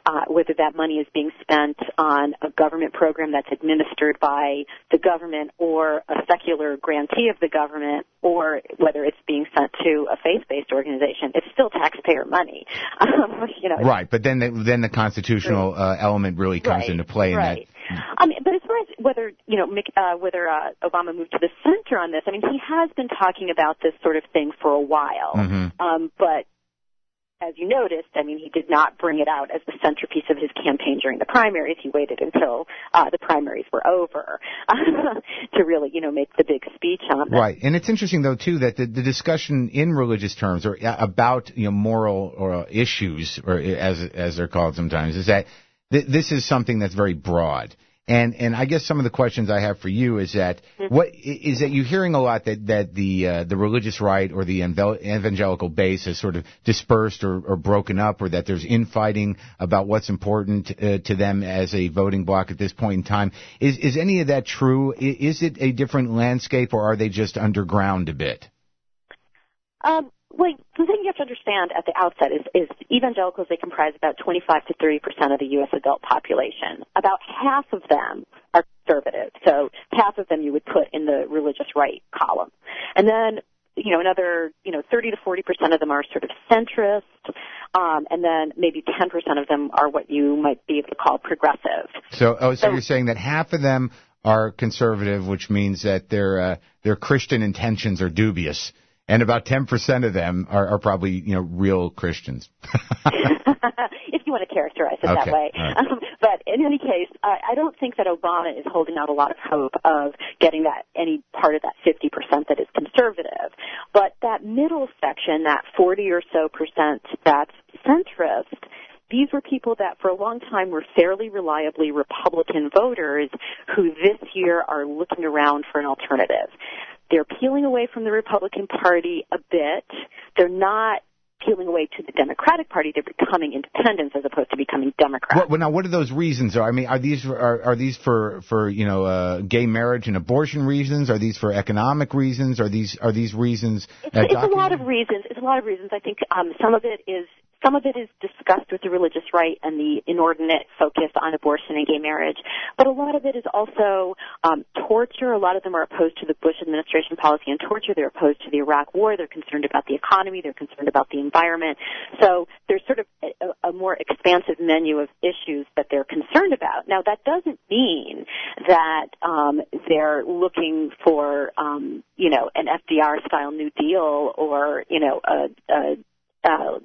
uh, whether that money is being spent on a government program that's administered by the government or a secular grantee of the government, or whether it's being sent to a faith-based organization, it's still taxpayer money. Um, you know, right, but then the, then the constitutional uh, element really comes right, into play in right. that. Um, but as far as whether you know Mick, uh, whether uh, Obama moved to the center on this, I mean, he has been talking about this sort of thing for a while. Mm-hmm. Um, but as you noticed, I mean, he did not bring it out as the centerpiece of his campaign during the primaries. He waited until uh, the primaries were over to really, you know, make the big speech on them. Right, and it's interesting though too that the, the discussion in religious terms or about you know moral or issues, or as as they're called sometimes, is that th- this is something that's very broad. And and I guess some of the questions I have for you is that mm-hmm. what is that you're hearing a lot that that the uh, the religious right or the evangelical base is sort of dispersed or, or broken up, or that there's infighting about what's important uh, to them as a voting bloc at this point in time. Is is any of that true? Is it a different landscape, or are they just underground a bit? Um. Well, the thing you have to understand at the outset is, is evangelicals, they comprise about twenty-five to thirty percent of the U S adult population. About half of them are conservative, so half of them you would put in the religious right column. And then, you know, another, you know, thirty to forty percent of them are sort of centrist, um, and then maybe ten percent of them are what you might be able to call progressive. So, oh, so, so you're saying that half of them are conservative, which means that their uh, their Christian intentions are dubious. And about ten percent of them are, are probably, you know, real Christians. If you want to characterize it okay. that way. Right. Um, but in any case, uh, I don't think that Obama is holding out a lot of hope of getting that any part of that fifty percent that is conservative. But that middle section, that forty or so percent that's centrist, these were people that for a long time were fairly reliably Republican voters who this year are looking around for an alternative. They're peeling away from the Republican Party a bit. They're not peeling away to the Democratic Party. They're becoming independents as opposed to becoming Democrats. Well, now, what are those reasons? I mean, are these are, are these for for you know uh, gay marriage and abortion reasons? Are these for economic reasons? Are these are these reasons? It's, it's a lot of reasons. It's a lot of reasons. I think um, some of it is. Some of it is discussed with the religious right and the inordinate focus on abortion and gay marriage, but a lot of it is also um, torture. A lot of them are opposed to the Bush administration policy on torture. They're opposed to the Iraq War. They're concerned about the economy. They're concerned about the environment. So there's sort of a, a more expansive menu of issues that they're concerned about. Now, that doesn't mean that um, they're looking for, um, you know, an F D R-style New Deal or, you know, a, a, a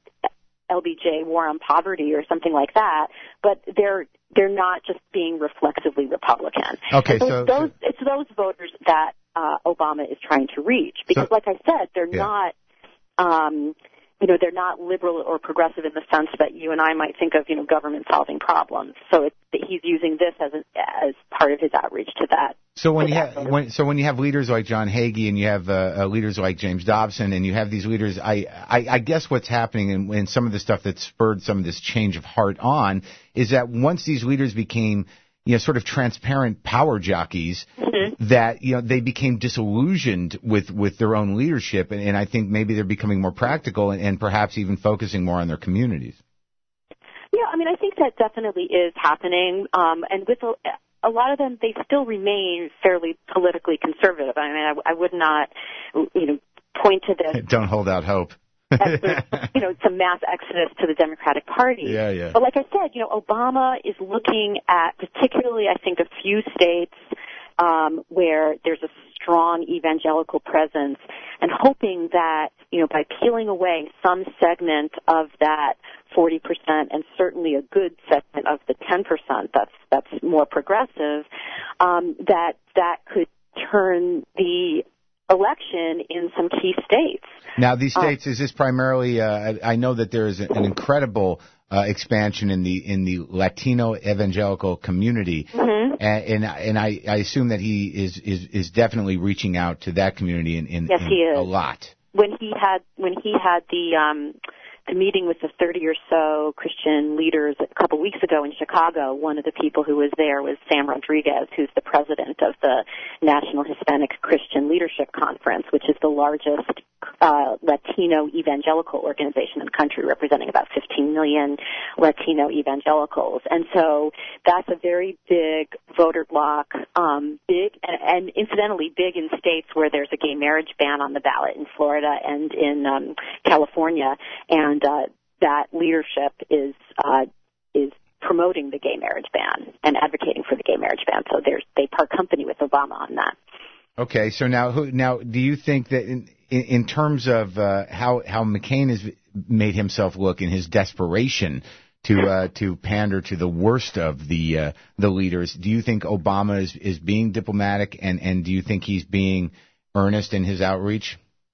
L B J, War on Poverty, or something like that, but they're they're not just being reflexively Republican. Okay, so, so those it's those voters that uh, Obama is trying to reach, because, so, like I said, they're yeah. not, um, you know, they're not liberal or progressive in the sense that you and I might think of, you know, government solving problems. So it's, he's using this as an, as part of his outreach to that. So when you have when, so when you have leaders like John Hagee and you have uh, uh, leaders like James Dobson and you have these leaders, I I, I guess what's happening and, and some of the stuff that spurred some of this change of heart on is that once these leaders became, you know, sort of transparent power jockeys, mm-hmm. that, you know, they became disillusioned with, with their own leadership, and, and I think maybe they're becoming more practical and, and perhaps even focusing more on their communities. Yeah, I mean, I think that definitely is happening, um, and with a, a lot of them, they still remain fairly politically conservative. I mean, I, I would not, you know, point to this. Don't hold out hope. As you know, some mass exodus to the Democratic Party. Yeah, yeah. But like I said, you know, Obama is looking at particularly, I think, a few states um, where there's a strong evangelical presence, and hoping that, you know, by peeling away some segment of that forty percent and certainly a good segment of the ten percent that's that's more progressive, um, that that could turn the election in some key states. Now, these states, um, is this primarily, uh, I know that there is an incredible uh, expansion in the in the Latino evangelical community, mm-hmm. and and, and I, I assume that he is, is, is definitely reaching out to that community in, in, yes, in he is. a lot. When he had when he had the um, the meeting with the thirty or so Christian leaders a couple weeks ago in Chicago, one of the people who was there was Sam Rodriguez, who's the president of the National Hispanic Christian Leadership Conference, which is the largest uh, Latino evangelical organization in the country, representing about fifteen million Latino evangelicals. And so that's a very big voter bloc, um, big, and, and incidentally big in states where there's a gay marriage ban on the ballot, in Florida and in um, California. And uh, that leadership is uh, is promoting the gay marriage ban and advocating for the gay marriage ban. So there's, they part company with Obama on that. Okay, so now, who, now, do you think that in, in, in terms of uh, how how McCain has made himself look in his desperation to uh, to pander to the worst of the uh, the leaders, do you think Obama is, is being diplomatic, and, and do you think he's being earnest in his outreach?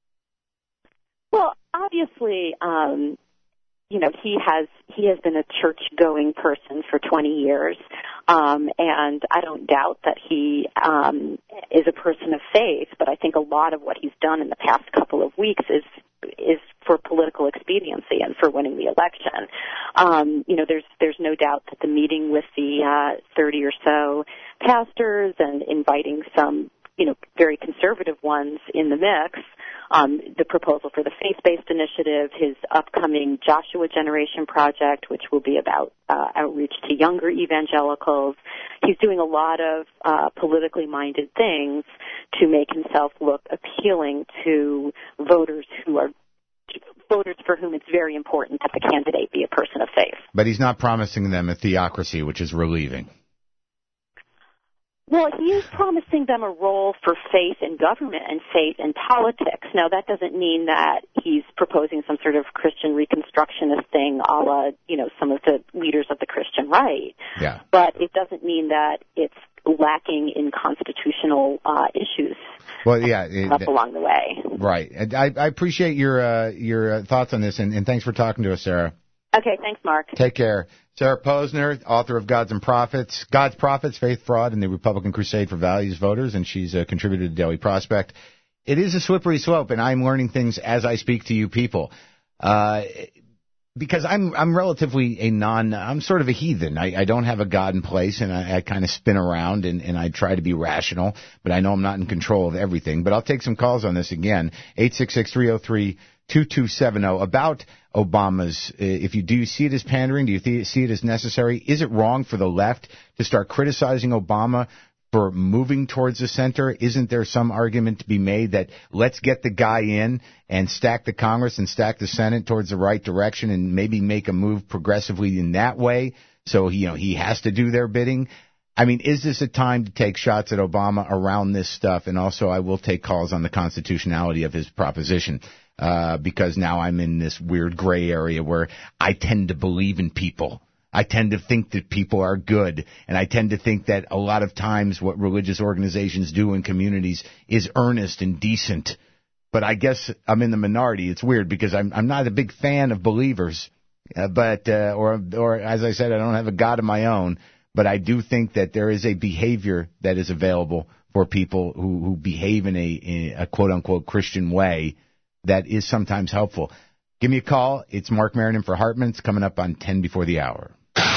Well, obviously, um, you know, he has he has been a church-going person for twenty years, um, and I don't doubt that he um, is a person of faith. But I think a lot of what he's done in the past couple of weeks is is for political expediency and for winning the election. Um, you know, there's there's no doubt that the meeting with the uh, thirty or so pastors and inviting some, you know, very conservative ones in the mix. Um, the proposal for the faith-based initiative, his upcoming Joshua Generation Project, which will be about uh, outreach to younger evangelicals. He's doing a lot of uh, politically minded things to make himself look appealing to voters who are voters for whom it's very important that the candidate be a person of faith. But he's not promising them a theocracy, which is relieving. Well, he is promising them a role for faith in government and faith in politics. Now, that doesn't mean that he's proposing some sort of Christian Reconstructionist thing a la, you know, some of the leaders of the Christian right. Yeah. But it doesn't mean that it's lacking in constitutional uh, issues. Well, yeah, it, up along the way. Right. I, I appreciate your uh, your uh, thoughts on this, and, and thanks for talking to us, Sarah. Okay, thanks, Mark. Take care. Sarah Posner, author of Gods and Prophets, God's Prophets, Faith, Fraud, and the Republican Crusade for Values Voters, and she's a contributor to Daily Prospect. It is a slippery slope, and I'm learning things as I speak to you people. Uh, because I'm I'm relatively a non, I'm sort of a heathen. I, I don't have a God in place, and I, I kind of spin around, and, and I try to be rational, but I know I'm not in control of everything. But I'll take some calls on this again, eight six six, three oh three, two two seven oh, about Obama's, uh, if you do see it as pandering, do you th- see it as necessary? Is it wrong for the left to start criticizing Obama for moving towards the center? Isn't there some argument to be made that let's get the guy in and stack the Congress and stack the Senate towards the right direction and maybe make a move progressively in that way so he, you know, he has to do their bidding? I mean, is this a time to take shots at Obama around this stuff? And also, I will take calls on the constitutionality of his proposition. Uh, because now I'm in this weird gray area where I tend to believe in people. I tend to think that people are good, and I tend to think that a lot of times what religious organizations do in communities is earnest and decent. But I guess I'm in the minority. It's weird because I'm I'm not a big fan of believers, uh, but uh, or or as I said, I don't have a God of my own. But I do think that there is a behavior that is available for people who, who behave in a, in a quote unquote Christian way that is sometimes helpful. Give me a call. It's Mark Marin for Hartman. It's coming up on ten before the hour.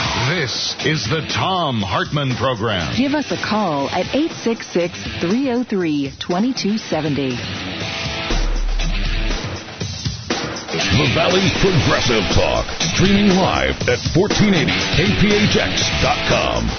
This is the Thom Hartmann Program. Give us a call at eight six six, three oh three, two two seven oh. The Valley's Progressive Talk. Streaming live at fourteen eighty K P H X dot com.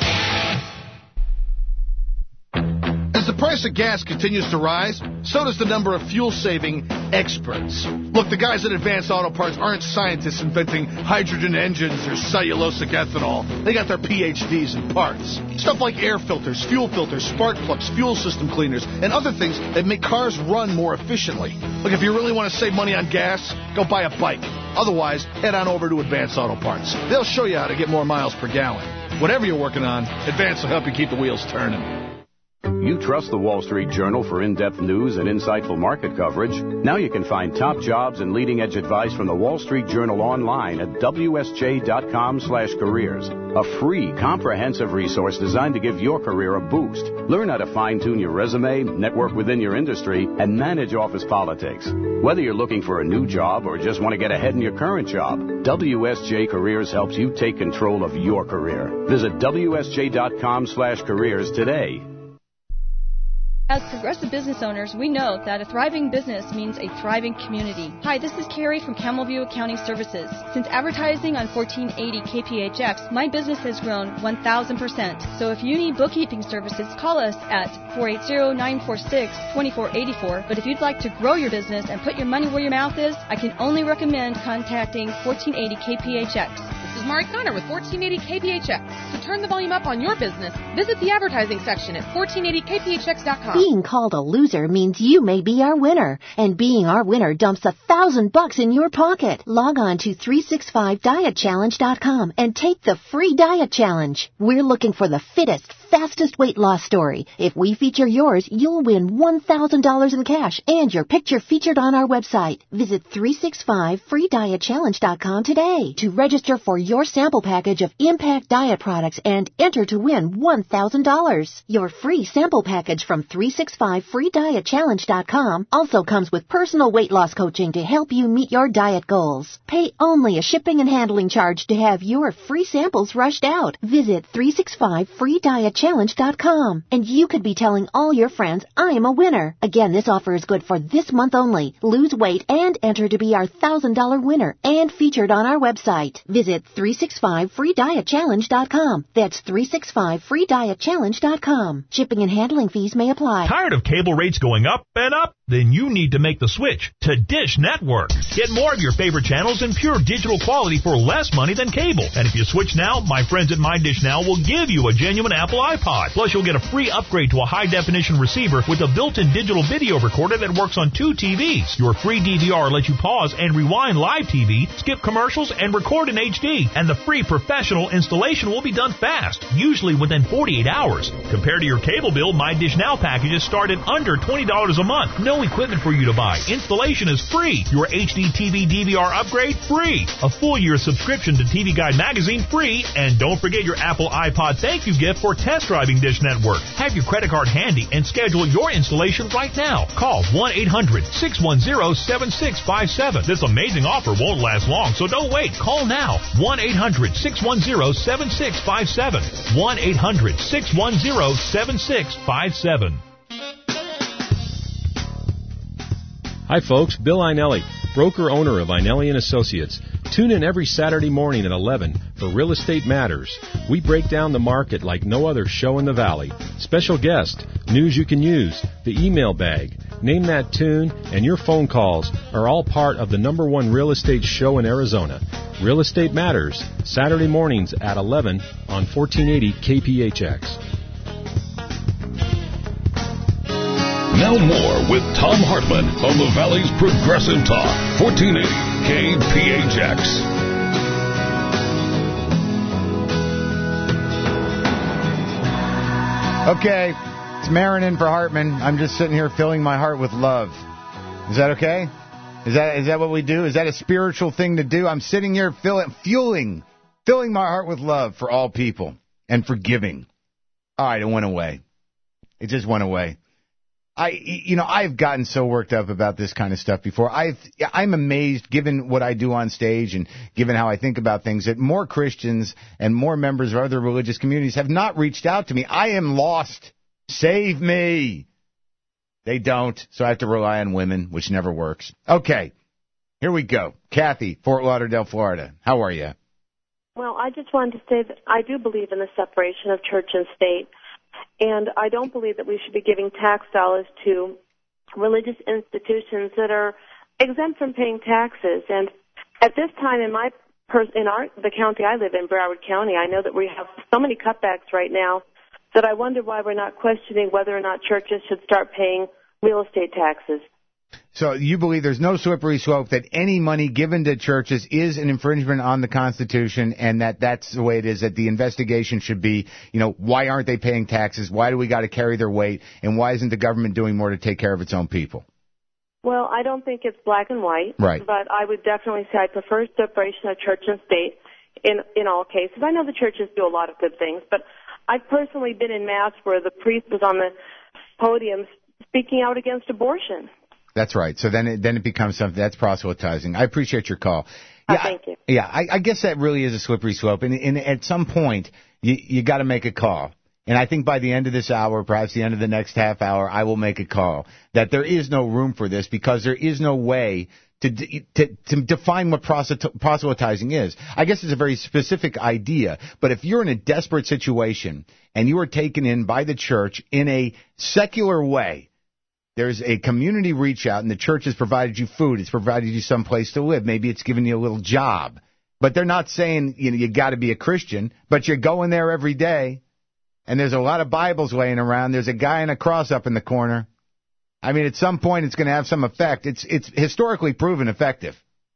As the price of gas continues to rise, so does the number of fuel-saving experts. Look, the guys at Advanced Auto Parts aren't scientists inventing hydrogen engines or cellulosic ethanol. They got their P H Ds in parts. Stuff like air filters, fuel filters, spark plugs, fuel system cleaners, and other things that make cars run more efficiently. Look, if you really want to save money on gas, go buy a bike. Otherwise, head on over to Advanced Auto Parts. They'll show you how to get more miles per gallon. Whatever you're working on, Advanced will help you keep the wheels turning. You trust the Wall Street Journal for in-depth news and insightful market coverage? Now you can find top jobs and leading-edge advice from the Wall Street Journal online at W S J dot com slash careers. A free, comprehensive resource designed to give your career a boost. Learn how to fine-tune your resume, network within your industry, and manage office politics. Whether you're looking for a new job or just want to get ahead in your current job, W S J Careers helps you take control of your career. Visit W S J dot com slash careers today. As progressive business owners, we know that a thriving business means a thriving community. Hi, this is Carrie from Camelview Accounting Services. Since advertising on fourteen eighty K P H X, my business has grown one thousand percent. So if you need bookkeeping services, call us at four eight zero, nine four six, two four eight four. But if you'd like to grow your business and put your money where your mouth is, I can only recommend contacting fourteen eighty K P H X. This is Mari Connor with fourteen eighty K P H X. To turn the volume up on your business, visit the advertising section at fourteen eighty K P H X dot com. Being called a loser means you may be our winner, and being our winner dumps a thousand bucks in your pocket. Log on to three sixty-five diet challenge dot com and take the free diet challenge. We're looking for the fittest, fastest weight loss story. If we feature yours, you'll win one thousand dollars in cash and your picture featured on our website. Visit three sixty-five free diet challenge dot com today to register for your sample package of Impact Diet products and enter to win one thousand dollars. Your free sample package from three sixty-five free diet challenge dot com also comes with personal weight loss coaching to help you meet your diet goals. Pay only a shipping and handling charge to have your free samples rushed out. Visit three sixty-five free diet challenge dot com and you could be telling all your friends, I'm a winner. Again, this offer is good for this month only. Lose weight and enter to be our one thousand dollars winner and featured on our website. Visit three sixty-five free diet challenge dot com. That's three sixty-five free diet challenge dot com. Shipping and handling fees may apply. Tired of cable rates going up and up? Then you need to make the switch to Dish Network. Get more of your favorite channels in pure digital quality for less money than cable. And if you switch now, my friends at My Dish Now will give you a genuine Apple iPod. Plus, you'll get a free upgrade to a high-definition receiver with a built-in digital video recorder that works on two T Vs. Your free D V R lets you pause and rewind live T V, skip commercials, and record in H D. And the free professional installation will be done fast, usually within forty-eight hours. Compared to your cable bill, My Dish Now packages start at under twenty dollars a month. No equipment for you to buy. Installation is free. Your H D T V D V R upgrade, free. A full year subscription to T V Guide magazine, free. And don't forget your Apple iPod thank you gift for test driving Dish Network. Have your credit card handy and schedule your installation right now. Call one eight hundred, six one zero, seven six five seven. This amazing offer won't last long, so don't wait. Call now. one eight hundred, six one zero, seven six five seven. one eight hundred, six one zero, seven six five seven. Hi folks, Bill Einelli, broker-owner of Einelli and Associates. Tune in every Saturday morning at eleven for Real Estate Matters. We break down the market like no other show in the Valley. Special guest, news you can use, the email bag. Name that tune, and your phone calls are all part of the number one real estate show in Arizona. Real Estate Matters, Saturday mornings at eleven on fourteen eighty K P H X. Now more with Tom Hartman on the Valley's Progressive Talk, fourteen eighty K P H X. Okay, it's Marin in for Hartman. I'm just sitting here filling my heart with love. Is that okay? Is that is that what we do? Is that a spiritual thing to do? I'm sitting here filling, fueling, filling my heart with love for all people and for giving. All right, it went away. It just went away. I, you know, I've gotten so worked up about this kind of stuff before. I've, I'm amazed, given what I do on stage and given how I think about things, that more Christians and more members of other religious communities have not reached out to me. I am lost. Save me. They don't, so I have to rely on women, which never works. Okay, here we go. Kathy, Fort Lauderdale, Florida. How are you? Well, I just wanted to say that I do believe in the separation of church and state. And I don't believe that we should be giving tax dollars to religious institutions that are exempt from paying taxes. And at this time in my pers- in our the county I live in, Broward County, I know that we have so many cutbacks right now that I wonder why we're not questioning whether or not churches should start paying real estate taxes. So you believe there's no slippery slope, that any money given to churches is an infringement on the Constitution, and that that's the way it is, that the investigation should be, you know, why aren't they paying taxes? Why do we got to carry their weight? And why isn't the government doing more to take care of its own people? Well, I don't think it's black and white. Right. But I would definitely say I prefer separation of church and state in, in all cases. I know the churches do a lot of good things, but I've personally been in Mass where the priest was on the podium speaking out against abortion. That's right. So then it, then it becomes something that's proselytizing. I appreciate your call. Yeah, oh, thank you. Yeah, I, I guess that really is a slippery slope. And, and at some point, you, you got to make a call. And I think by the end of this hour, perhaps the end of the next half hour, I will make a call that there is no room for this because there is no way to to, to define what proselytizing is. I guess it's a very specific idea, but if you're in a desperate situation and you are taken in by the church in a secular way, there's a community reach out and the church has provided you food, it's provided you some place to live, maybe it's given you a little job. But they're not saying, you know, you got to be a Christian, but you're going there every day, and there's a lot of Bibles laying around. There's a guy in a cross up in the corner. I mean, at some point, it's going to have some effect. It's it's historically proven effective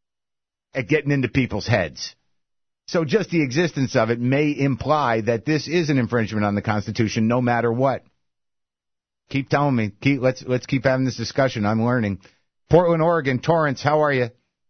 at getting into people's heads. So just the existence of it may imply that this is an infringement on the Constitution, no matter what. Keep telling me. Keep, let's let's keep having this discussion. I'm learning. Portland, Oregon, Torrance, how are you?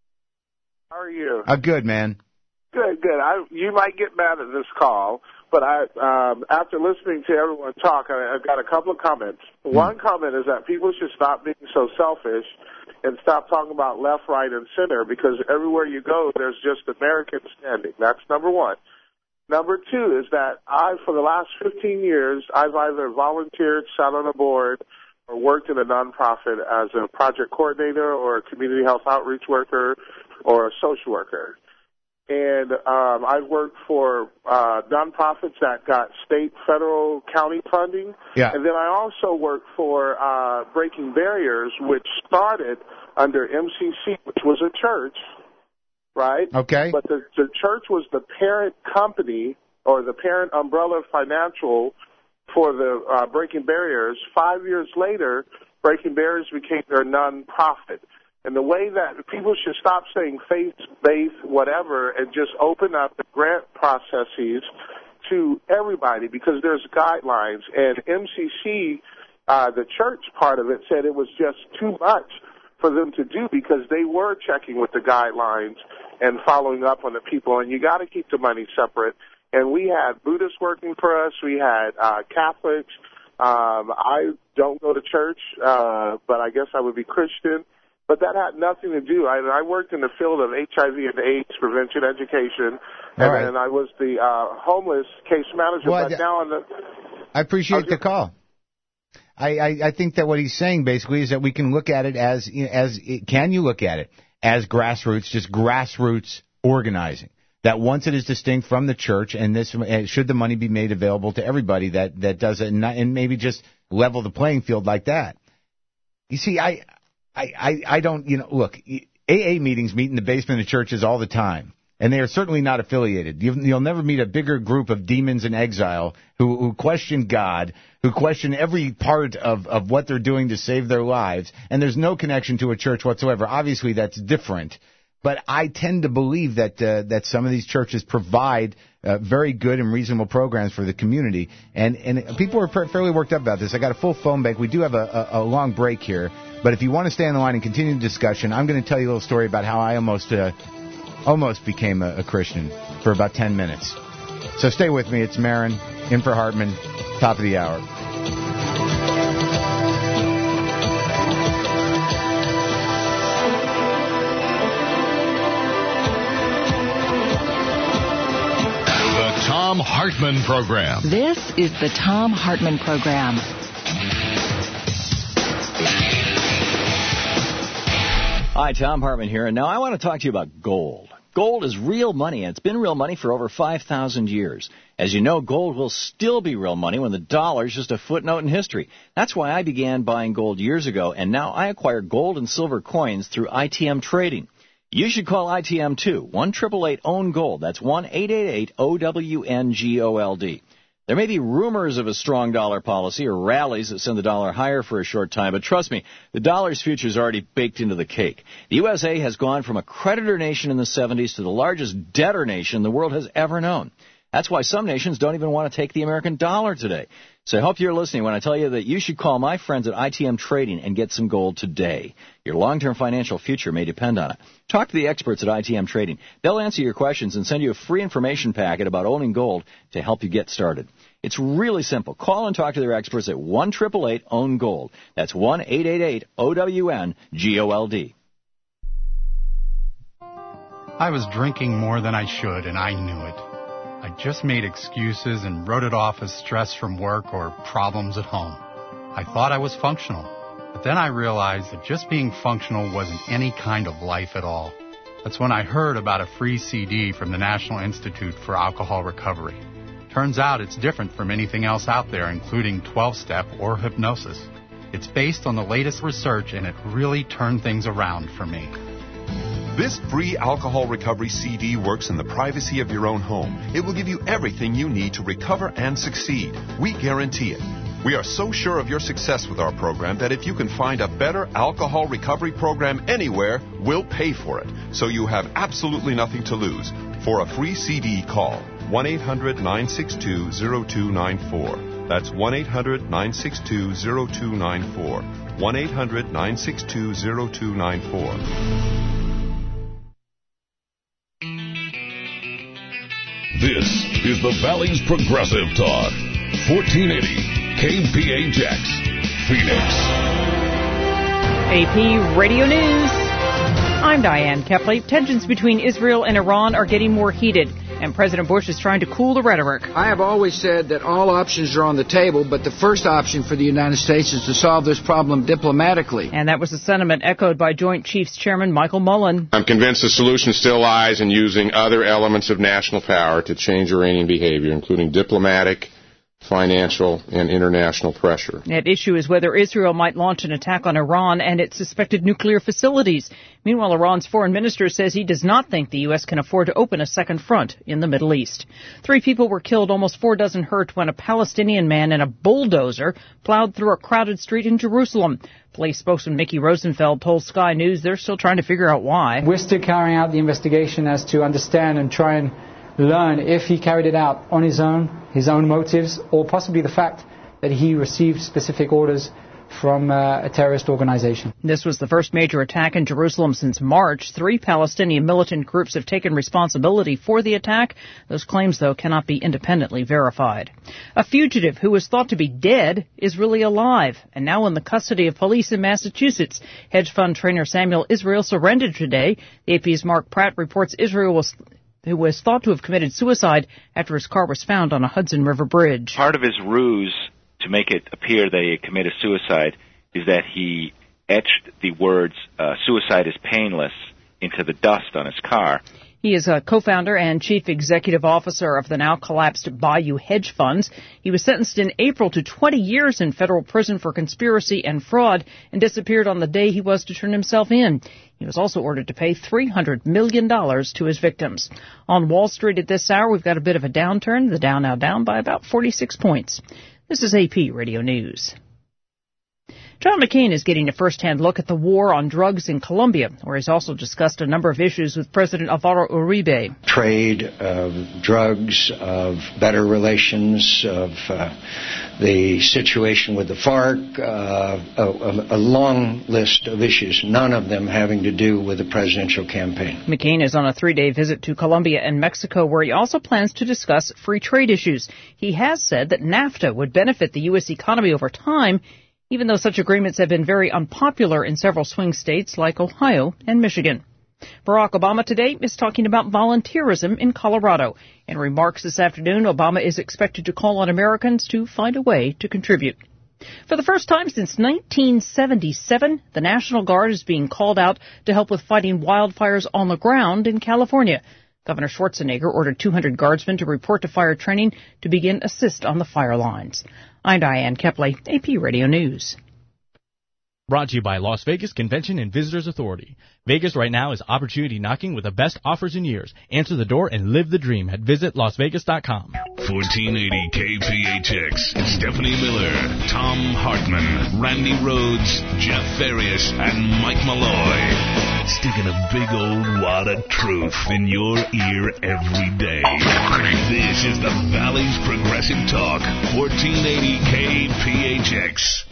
How are you? Uh, good, man. Good, good. I, you might get mad at this call, but I, um, after listening to everyone talk, I, I've got a couple of comments. Mm. One comment is that people should stop being so selfish and stop talking about left, right, and center, because everywhere you go, there's just Americans standing. That's number one. Number two is that I, for the last fifteen years, I've either volunteered, sat on a board, or worked in a nonprofit as a project coordinator or a community health outreach worker or a social worker. And um, I've worked for uh, nonprofits that got state, federal, county funding. Yeah. And then I also worked for uh, Breaking Barriers, which started under M C C, which was a church, right? Okay. But the, the church was the parent company or the parent umbrella financial for the uh, Breaking Barriers. Five years later, Breaking Barriers became their nonprofit. And the way that people should stop saying faith-based whatever and just open up the grant processes to everybody, because there's guidelines. And M C C, uh, the church part of it, said it was just too much for them to do because they were checking with the guidelines and following up on the people. And you got to keep the money separate. And we had Buddhists working for us. We had uh, Catholics. Um, I don't go to church, uh, but I guess I would be Christian. But that had nothing to do. I, I worked in the field of H I V and AIDS prevention education, and right. then I was the uh, homeless case manager. Well, but now I'm the. I appreciate the call. I, I, I think that what he's saying basically is that we can look at it as as can you look at it as grassroots, just grassroots organizing. That once it is distinct from the church, and this should the money be made available to everybody that that does it, and, not, and maybe just level the playing field like that. You see, I. I, I, I don't, you know, look, A A meetings meet in the basement of churches all the time, and they are certainly not affiliated. You'll, you'll never meet a bigger group of demons in exile who, who question God, who question every part of, of what they're doing to save their lives, and there's no connection to a church whatsoever. Obviously, that's different. But I tend to believe that uh, that some of these churches provide uh, very good and reasonable programs for the community. And, and people are fairly worked up about this. I got a full phone bank. We do have a, a, a long break here. But if you want to stay on the line and continue the discussion, I'm going to tell you a little story about how I almost uh, almost became a, a Christian for about ten minutes. So stay with me. It's Marin, in for Hartman, top of the hour. Tom Hartman Program. This is the Tom Hartman Program. Hi, Tom Hartman here, and now I want to talk to you about gold. Gold is real money, and it's been real money for over five thousand years. As you know, gold will still be real money when the dollar is just a footnote in history. That's why I began buying gold years ago, and now I acquire gold and silver coins through I T M Trading. You should call I T M too. one eight eight eight own gold. That's one eight eight eight O W N G O L D. There may be rumors of a strong dollar policy or rallies that send the dollar higher for a short time, but trust me, the dollar's future is already baked into the cake. The U S A has gone from a creditor nation in the seventies to the largest debtor nation the world has ever known. That's why some nations don't even want to take the American dollar today. So I hope you're listening when I tell you that you should call my friends at I T M Trading and get some gold today. Your long-term financial future may depend on it. Talk to the experts at I T M Trading. They'll answer your questions and send you a free information packet about owning gold to help you get started. It's really simple. Call and talk to their experts at one eight eight eight own gold. That's one eight eight eight O W N G O L D. I was drinking more than I should, and I knew it. I just made excuses and wrote it off as stress from work or problems at home. I thought I was functional, but then I realized that just being functional wasn't any kind of life at all. That's when I heard about a free C D from the National Institute for Alcohol Recovery. Turns out it's different from anything else out there, including twelve-step or hypnosis. It's based on the latest research, and it really turned things around for me. This free alcohol recovery C D works in the privacy of your own home. It will give you everything you need to recover and succeed. We guarantee it. We are so sure of your success with our program that if you can find a better alcohol recovery program anywhere, we'll pay for it. So you have absolutely nothing to lose. For a free C D, call one eight hundred nine six two zero two nine four. That's one eight hundred nine six two zero two nine four. one eight hundred nine six two zero two nine four. This is the Valley's Progressive Talk. fourteen eighty K P H X, Phoenix. A P Radio News. I'm Diane Kepley. Tensions between Israel and Iran are getting more heated, and President Bush is trying to cool the rhetoric. I have always said that all options are on the table, but the first option for the United States is to solve this problem diplomatically. And that was a sentiment echoed by Joint Chiefs Chairman Michael Mullen. I'm convinced the solution still lies in using other elements of national power to change Iranian behavior, including diplomatic, financial, and international pressure. At issue is whether Israel might launch an attack on Iran and its suspected nuclear facilities. Meanwhile, Iran's foreign minister says he does not think the U S can afford to open a second front in the Middle East. Three people were killed, almost four dozen hurt, when a Palestinian man in a bulldozer plowed through a crowded street in Jerusalem. Police spokesman Mickey Rosenfeld told Sky News they're still trying to figure out why. We're still carrying out the investigation as to understand and try and learn if he carried it out on his own, his own motives, or possibly the fact that he received specific orders from uh, a terrorist organization. This was the first major attack in Jerusalem since March. Three Palestinian militant groups have taken responsibility for the attack. Those claims, though, cannot be independently verified. A fugitive who was thought to be dead is really alive and now in the custody of police in Massachusetts. Hedge fund trainer Samuel Israel surrendered today. The A P's Mark Pratt reports Israel was who was thought to have committed suicide after his car was found on a Hudson River bridge. Part of his ruse to make it appear that he committed suicide is that he etched the words, uh, suicide is painless, into the dust on his car. He is a co-founder and chief executive officer of the now-collapsed Bayou Hedge Funds. He was sentenced in April to twenty years in federal prison for conspiracy and fraud and disappeared on the day he was to turn himself in. He was also ordered to pay three hundred million dollars to his victims. On Wall Street at this hour, we've got a bit of a downturn. The Dow now down by about forty-six points. This is A P Radio News. John McCain is getting a first-hand look at the war on drugs in Colombia, where he's also discussed a number of issues with President Alvaro Uribe. Trade of drugs, of better relations, of uh, the situation with the FARC, uh, a, a long list of issues, none of them having to do with the presidential campaign. McCain is on a three-day visit to Colombia and Mexico, where he also plans to discuss free trade issues. He has said that NAFTA would benefit the U S economy over time, even though such agreements have been very unpopular in several swing states like Ohio and Michigan. Barack Obama today is talking about volunteerism in Colorado. In remarks this afternoon, Obama is expected to call on Americans to find a way to contribute. For the first time since nineteen seventy-seven, the National Guard is being called out to help with fighting wildfires on the ground in California. Governor Schwarzenegger ordered two hundred guardsmen to report to fire training to begin assist on the fire lines. I'm Diane Kepley, A P Radio News. Brought to you by Las Vegas Convention and Visitors Authority. Vegas right now is opportunity knocking with the best offers in years. Answer the door and live the dream at visit las vegas dot com. fourteen eighty K P H X, Stephanie Miller, Tom Hartman, Randy Rhodes, Jeff Farias, and Mike Malloy. Sticking a big old wad of truth in your ear every day. This is the Valley's Progressive Talk, fourteen eighty K P H X.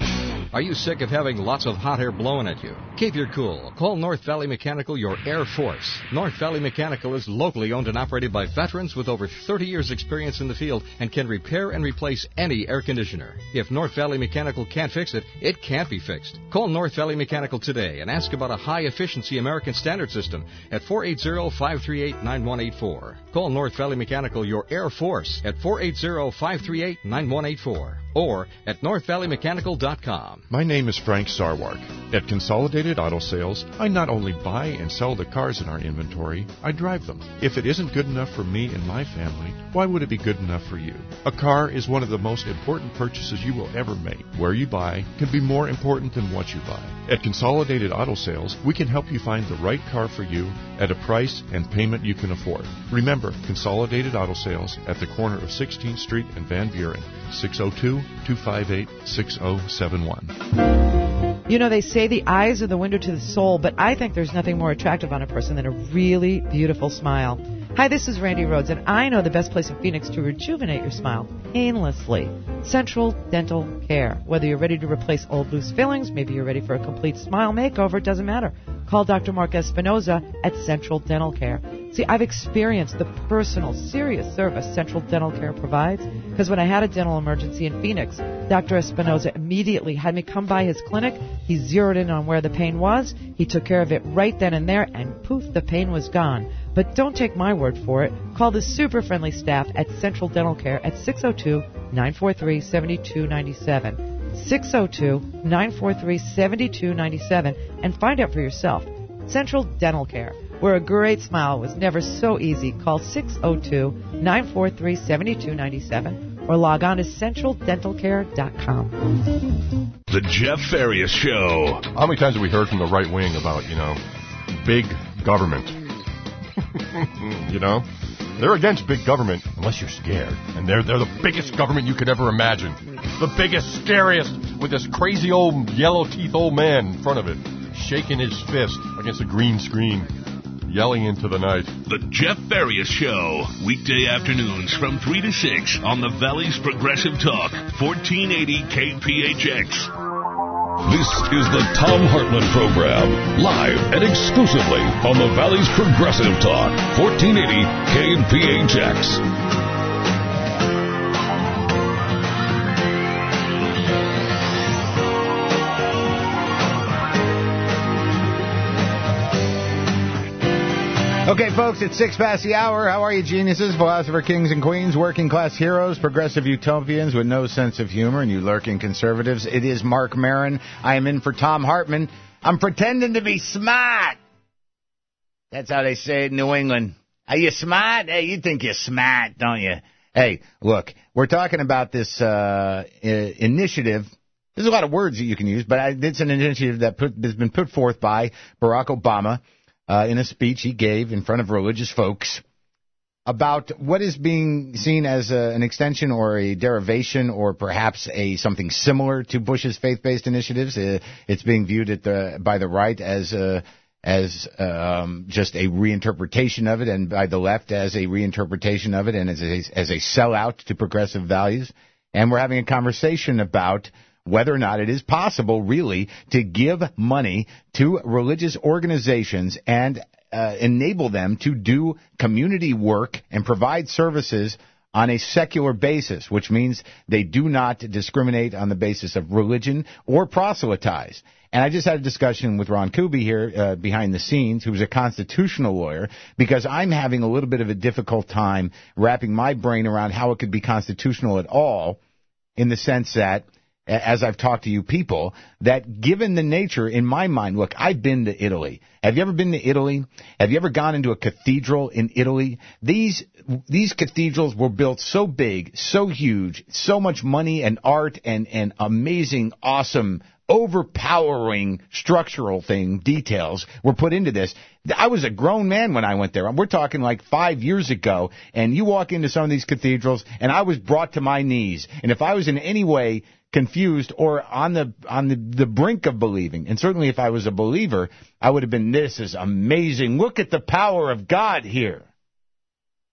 Are you sick of having lots of hot air blowing at you? Keep your cool. Call North Valley Mechanical your Air Force. North Valley Mechanical is locally owned and operated by veterans with over thirty years experience in the field and can repair and replace any air conditioner. If North Valley Mechanical can't fix it, it can't be fixed. Call North Valley Mechanical today and ask about a high-efficiency American Standard system at four eight zero, five three eight, nine one eight four. Call North Valley Mechanical your Air Force at four eight zero, five three eight, nine one eight four or at north valley mechanical dot com. My name is Frank Sarwark. At Consolidated Auto Sales, I not only buy and sell the cars in our inventory, I drive them. If it isn't good enough for me and my family, why would it be good enough for you? A car is one of the most important purchases you will ever make. Where you buy can be more important than what you buy. At Consolidated Auto Sales, we can help you find the right car for you at a price and payment you can afford. Remember, Consolidated Auto Sales at the corner of sixteenth Street and Van Buren, six oh two, two five eight, six oh seven one. You know, they say the eyes are the window to the soul, but I think there's nothing more attractive on a person than a really beautiful smile. Hi, this is Randy Rhodes, and I know the best place in Phoenix to rejuvenate your smile painlessly. Central Dental Care. Whether you're ready to replace old loose fillings, maybe you're ready for a complete smile makeover, it doesn't matter. Call Doctor Mark Espinoza at Central Dental Care. See, I've experienced the personal, serious service Central Dental Care provides, because when I had a dental emergency in Phoenix, Doctor Espinoza immediately had me come by his clinic. He zeroed in on where the pain was. He took care of it right then and there, and poof, the pain was gone. But don't take my word for it. Call the super friendly staff at Central Dental Care at six oh two, nine four three, seven two nine seven. six oh two, nine four three, seven two nine seven and find out for yourself. Central Dental Care, where a great smile was never so easy. Call six oh two, nine four three, seven two nine seven or log on to central dental care dot com. The Jeff Farias Show. How many times have we heard from the right wing about, you know, big government? You know? They're against big government unless you're scared. And they're they're the biggest government you could ever imagine. The biggest, scariest, with this crazy old yellow-teeth old man in front of it, shaking his fist against a green screen, yelling into the night. The Jeff Farias Show, weekday afternoons from three to six on the Valley's Progressive Talk, fourteen eighty K P H X. This is the Tom Hartman Program, live and exclusively on the Valley's Progressive Talk, fourteen eighty K P H X. Okay, folks, it's six past the hour. How are you, geniuses, philosopher kings and queens, working class heroes, progressive utopians with no sense of humor, and you lurking conservatives? It is Mark Maron. I am in for Tom Hartman. I'm pretending to be smart. That's how they say it in New England. Are you smart? Hey, you think you're smart, don't you? Hey, look, we're talking about this uh, I- initiative. There's a lot of words that you can use, but I, it's an initiative that put, has been put forth by Barack Obama. Uh, in a speech he gave in front of religious folks about what is being seen as a, an extension or a derivation or perhaps a something similar to Bush's faith-based initiatives. Uh, it's being viewed at the, by the right as a, as um, just a reinterpretation of it, and by the left as a reinterpretation of it, and as a, as a sellout to progressive values. And we're having a conversation about whether or not it is possible, really, to give money to religious organizations and uh, enable them to do community work and provide services on a secular basis, which means they do not discriminate on the basis of religion or proselytize. And I just had a discussion with Ron Kuby here uh, behind the scenes, who's a constitutional lawyer, because I'm having a little bit of a difficult time wrapping my brain around how it could be constitutional at all, in the sense that, as I've talked to you people, that given the nature, in my mind, look, I've been to Italy. Have you ever been to Italy? Have you ever gone into a cathedral in Italy? These these cathedrals were built so big, so huge, so much money and art and, and amazing, awesome, overpowering structural thing, details were put into this. I was a grown man when I went there. We're talking like five years ago, and you walk into some of these cathedrals, and I was brought to my knees. And if I was in any way confused or on the on the, the brink of believing, and certainly if I was a believer, I would have been, this is amazing. Look at the power of God here.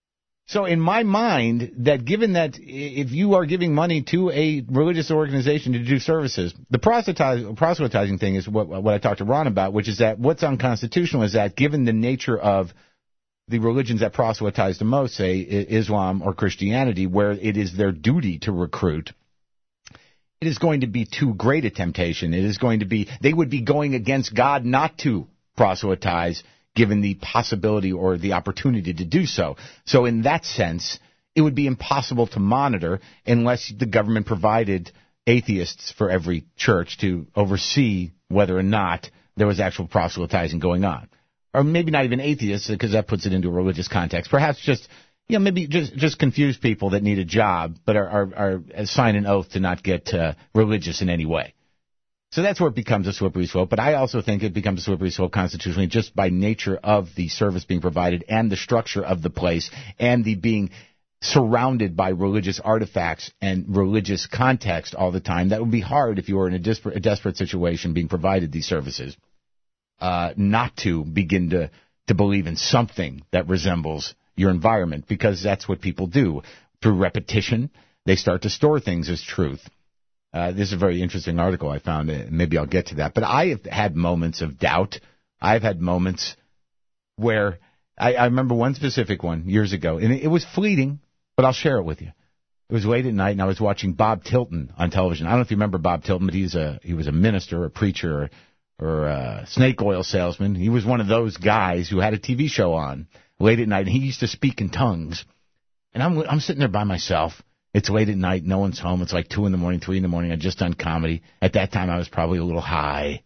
So in my mind, that given that if you are giving money to a religious organization to do services, the proselytiz- proselytizing thing is what, what I talked to Ron about, which is that what's unconstitutional is that given the nature of the religions that proselytize the most, say Islam or Christianity, where it is their duty to recruit, it is going to be too great a temptation. It is going to be, they would be going against God not to proselytize, given the possibility or the opportunity to do so. So in that sense, it would be impossible to monitor unless the government provided atheists for every church to oversee whether or not there was actual proselytizing going on. Or maybe not even atheists, because that puts it into a religious context. Perhaps just, you know, maybe just just confuse people that need a job but are, are, are sign an oath to not get uh, religious in any way. So that's where it becomes a slippery slope. But I also think it becomes a slippery slope constitutionally just by nature of the service being provided and the structure of the place and the being surrounded by religious artifacts and religious context all the time. That would be hard if you were in a desperate, a desperate situation being provided these services, uh, not to begin to, to believe in something that resembles your environment, because that's what people do. Through repetition, they start to store things as truth. Uh, this is a very interesting article I found. Maybe I'll get to that. But I have had moments of doubt. I've had moments where I, I remember one specific one years ago, and it, it was fleeting, but I'll share it with you. It was late at night, and I was watching Bob Tilton on television. I don't know if you remember Bob Tilton, but he's a he was a minister, a preacher, or, or a snake oil salesman. He was one of those guys who had a T V show on late at night, and he used to speak in tongues. And I'm I'm sitting there by myself. It's late at night. No one's home. It's like two in the morning, three in the morning. I'd just done comedy. At that time, I was probably a little high.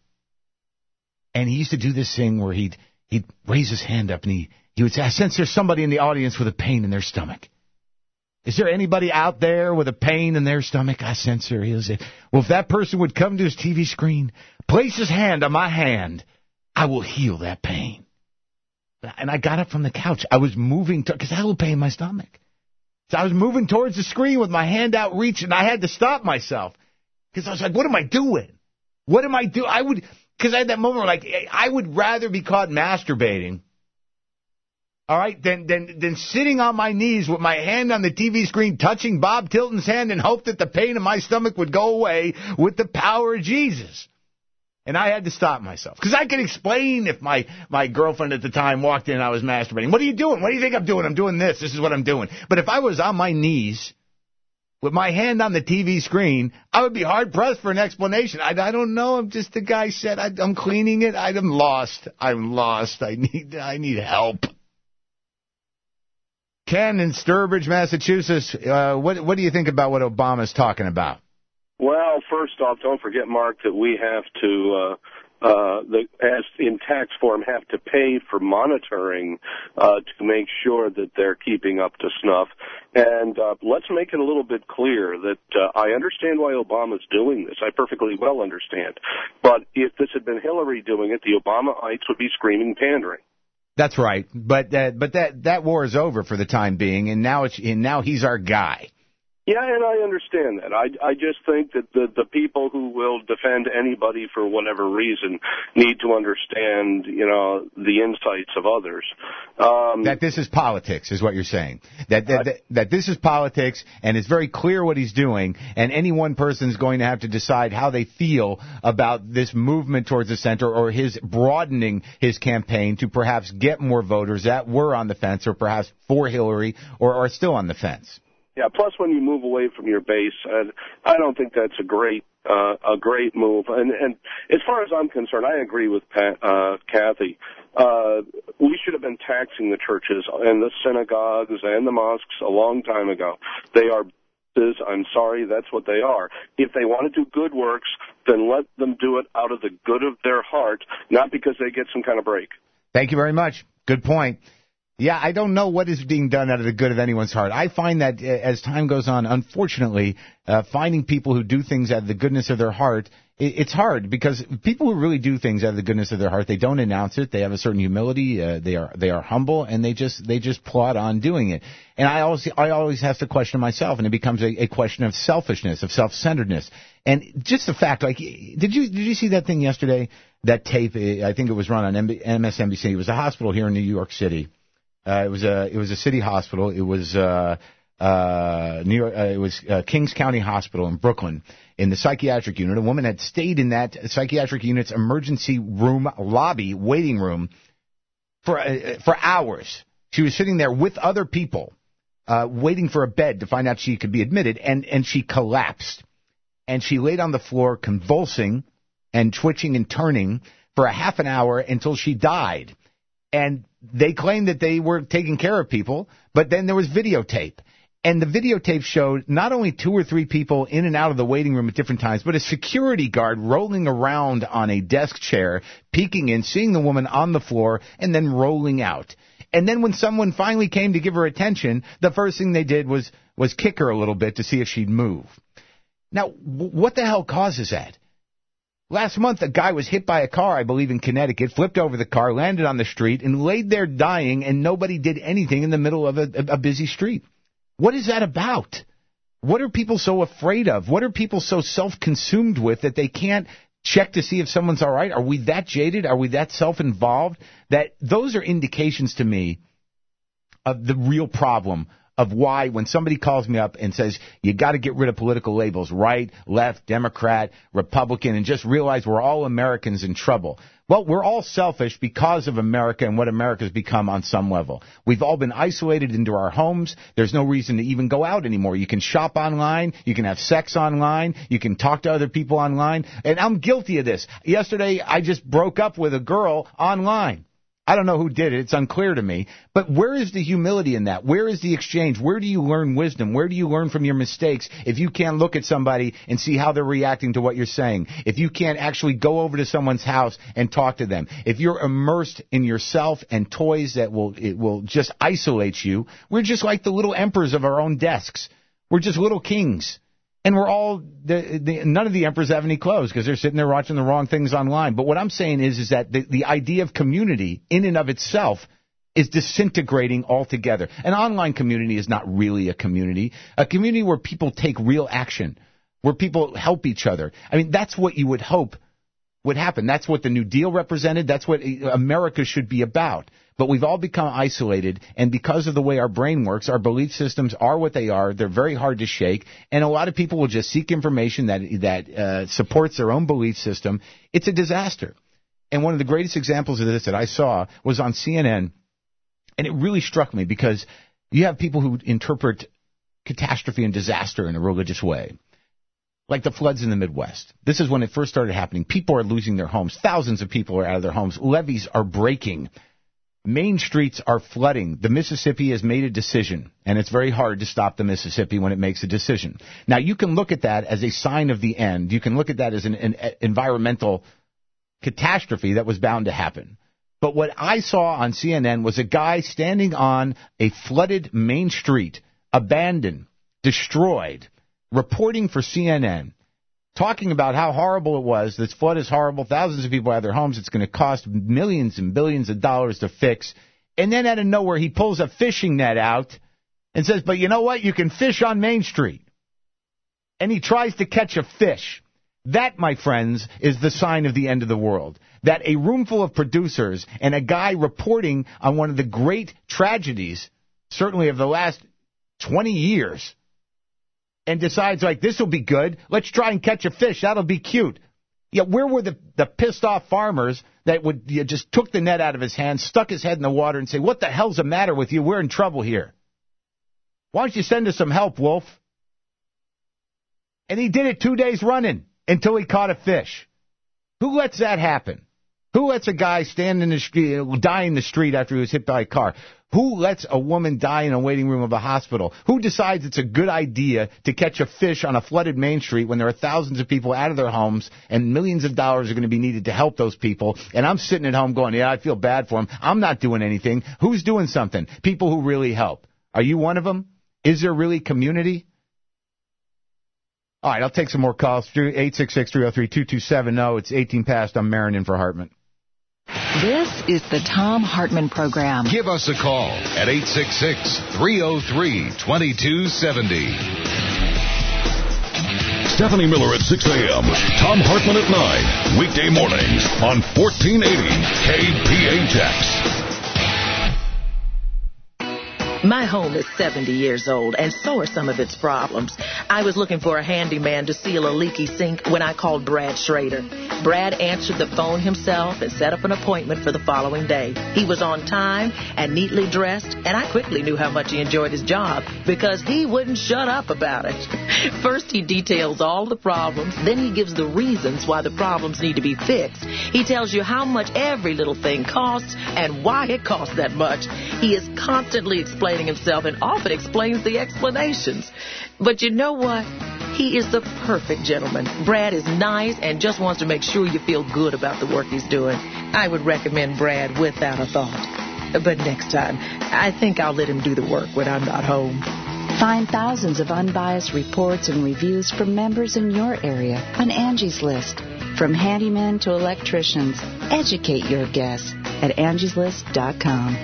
And he used to do this thing where he'd he'd raise his hand up and he, he would say, I sense there's somebody in the audience with a pain in their stomach. Is there anybody out there with a pain in their stomach? I sense there is. Well, if that person would come to his T V screen, place his hand on my hand, I will heal that pain. And I got up from the couch. I was moving, because I had a little pain in my stomach. So I was moving towards the screen with my hand out reaching, and I had to stop myself. Because I was like, what am I doing? What am I doing? I would, because I had that moment where, like, I would rather be caught masturbating, all right, than, than, than sitting on my knees with my hand on the T V screen, touching Bob Tilton's hand and hope that the pain in my stomach would go away with the power of Jesus. And I had to stop myself. Because I could explain if my, my girlfriend at the time walked in and I was masturbating. What are you doing? What do you think I'm doing? I'm doing this. This is what I'm doing. But if I was on my knees with my hand on the T V screen, I would be hard-pressed for an explanation. I, I don't know. I'm just the guy said, I, I'm cleaning it. I'm lost. I'm lost. I need I need help. Ken in Sturbridge, Massachusetts, uh, what, what do you think about what Obama's talking about? Well, first off, don't forget, Mark, that we have to, uh, uh, the, as in tax form, have to pay for monitoring uh, to make sure that they're keeping up to snuff. And uh, let's make it a little bit clear that uh, I understand why Obama's doing this. I perfectly well understand. But if this had been Hillary doing it, the Obamaites would be screaming pandering. That's right. But uh, but that that war is over for the time being, and now it's and now he's our guy. Yeah, and I understand that. I, I just think that the, the people who will defend anybody for whatever reason need to understand, you know, the insights of others. Um, that this is politics, is what you're saying. That that, that that this is politics, and it's very clear what he's doing, and any one person's going to have to decide how they feel about this movement towards the center, or his broadening his campaign to perhaps get more voters that were on the fence, or perhaps for Hillary, or are still on the fence. Yeah, plus when you move away from your base, uh, I don't think that's a great uh, a great move. And, and as far as I'm concerned, I agree with Pat, uh, Kathy. Uh, we should have been taxing the churches and the synagogues and the mosques a long time ago. They are, I'm sorry, that's what they are. If they want to do good works, then let them do it out of the good of their heart, not because they get some kind of break. Thank you very much. Good point. Yeah, I don't know what is being done out of the good of anyone's heart. I find that as time goes on, unfortunately, uh, finding people who do things out of the goodness of their heart, it, it's hard, because people who really do things out of the goodness of their heart, they don't announce it. They have a certain humility. Uh, they are they are humble, and they just they just plod on doing it. And I always I always have to question myself, and it becomes a, a question of selfishness, of self-centeredness. And just the fact, like, did you did you see that thing yesterday? That tape, I think it was run on M S N B C. It was a hospital here in New York City. Uh, it was a it was a city hospital. It was uh, uh, New York. Uh, it was uh, Kings County Hospital in Brooklyn. In the psychiatric unit, a woman had stayed in that psychiatric unit's emergency room lobby waiting room for uh, for hours. She was sitting there with other people, uh, waiting for a bed to find out she could be admitted, and, and she collapsed. And she laid on the floor convulsing and twitching and turning for a half an hour until she died. And they claimed that they were taking care of people, but then there was videotape. And the videotape showed not only two or three people in and out of the waiting room at different times, but a security guard rolling around on a desk chair, peeking in, seeing the woman on the floor, and then rolling out. And then when someone finally came to give her attention, the first thing they did was was kick her a little bit to see if she'd move. Now, what the hell causes that? Last month, a guy was hit by a car, I believe in Connecticut, flipped over the car, landed on the street, and laid there dying, and nobody did anything in the middle of a, a busy street. What is that about? What are people so afraid of? What are people so self-consumed with that they can't check to see if someone's all right? Are we that jaded? Are we that self-involved? That those are indications to me of the real problem of why when somebody calls me up and says, you got to get rid of political labels, right, left, Democrat, Republican, and just realize we're all Americans in trouble. Well, we're all selfish because of America and what America's become on some level. We've all been isolated into our homes. There's no reason to even go out anymore. You can shop online. You can have sex online. You can talk to other people online. And I'm guilty of this. Yesterday, I just broke up with a girl online. I don't know who did it. It's unclear to me. But where is the humility in that? Where is the exchange? Where do you learn wisdom? Where do you learn from your mistakes if you can't look at somebody and see how they're reacting to what you're saying? If you can't actually go over to someone's house and talk to them? If you're immersed in yourself and toys that will it will just isolate you, we're just like the little emperors of our own desks. We're just little kings. And we're all, the, the, none of the emperors have any clothes because they're sitting there watching the wrong things online. But what I'm saying is, is that the, the idea of community in and of itself is disintegrating altogether. An online community is not really a community. A community where people take real action, where people help each other. I mean, that's what you would hope would happen. That's what the New Deal represented. That's what America should be about. But we've all become isolated, and because of the way our brain works, our belief systems are what they are. They're very hard to shake, and a lot of people will just seek information that that uh, supports their own belief system. It's a disaster. And one of the greatest examples of this that I saw was on C N N, and it really struck me because you have people who interpret catastrophe and disaster in a religious way. Like the floods in the Midwest. This is when it first started happening. People are losing their homes. Thousands of people are out of their homes. Levees are breaking. Main streets are flooding. The Mississippi has made a decision, and it's very hard to stop the Mississippi when it makes a decision. Now, you can look at that as a sign of the end. You can look at that as an, an environmental catastrophe that was bound to happen. But what I saw on C N N was a guy standing on a flooded main street, abandoned, destroyed, reporting for C N N, talking about how horrible it was. This flood is horrible. Thousands of people have their homes. It's going to cost millions and billions of dollars to fix. And then out of nowhere, he pulls a fishing net out and says, but you know what? You can fish on Main Street. And he tries to catch a fish. That, my friends, is the sign of the end of the world. That a room full of producers and a guy reporting on one of the great tragedies, certainly of the last twenty years, and decides, like, this will be good. Let's try and catch a fish. That'll be cute. Yeah, where were the, the pissed-off farmers that would you just took the net out of his hand, stuck his head in the water, and say, what the hell's the matter with you? We're in trouble here. Why don't you send us some help, Wolf? And he did it two days running until he caught a fish. Who lets that happen? Who lets a guy stand in the street, die in the street after he was hit by a car? Who lets a woman die in a waiting room of a hospital? Who decides it's a good idea to catch a fish on a flooded Main Street when there are thousands of people out of their homes and millions of dollars are going to be needed to help those people? And I'm sitting at home going, yeah, I feel bad for them. I'm not doing anything. Who's doing something? People who really help. Are you one of them? Is there really community? All right, I'll take some more calls. eight six six, three oh three, two two seven oh. It's eighteen past. I'm Marin in for Hartman. This is the Thom Hartmann Program. Give us a call at eight six six, three oh three, two two seven oh. Stephanie Miller at six a.m. Thom Hartmann at nine. Weekday mornings on fourteen eighty K P H X. My home is seventy years old, and so are some of its problems. I was looking for a handyman to seal a leaky sink when I called Brad Schrader. Brad answered the phone himself and set up an appointment for the following day. He was on time and neatly dressed, and I quickly knew how much he enjoyed his job because he wouldn't shut up about it. First, he details all the problems, then he gives the reasons why the problems need to be fixed. He tells you how much every little thing costs and why it costs that much. He is constantly explaining himself and often explains the explanations. But you know what? He is the perfect gentleman. Brad is nice and just wants to make sure you feel good about the work he's doing. I would recommend Brad without a thought. But next time, I think I'll let him do the work when I'm not home. Find thousands of unbiased reports and reviews from members in your area on Angie's List. From handymen to electricians, educate your guests at angies list dot com.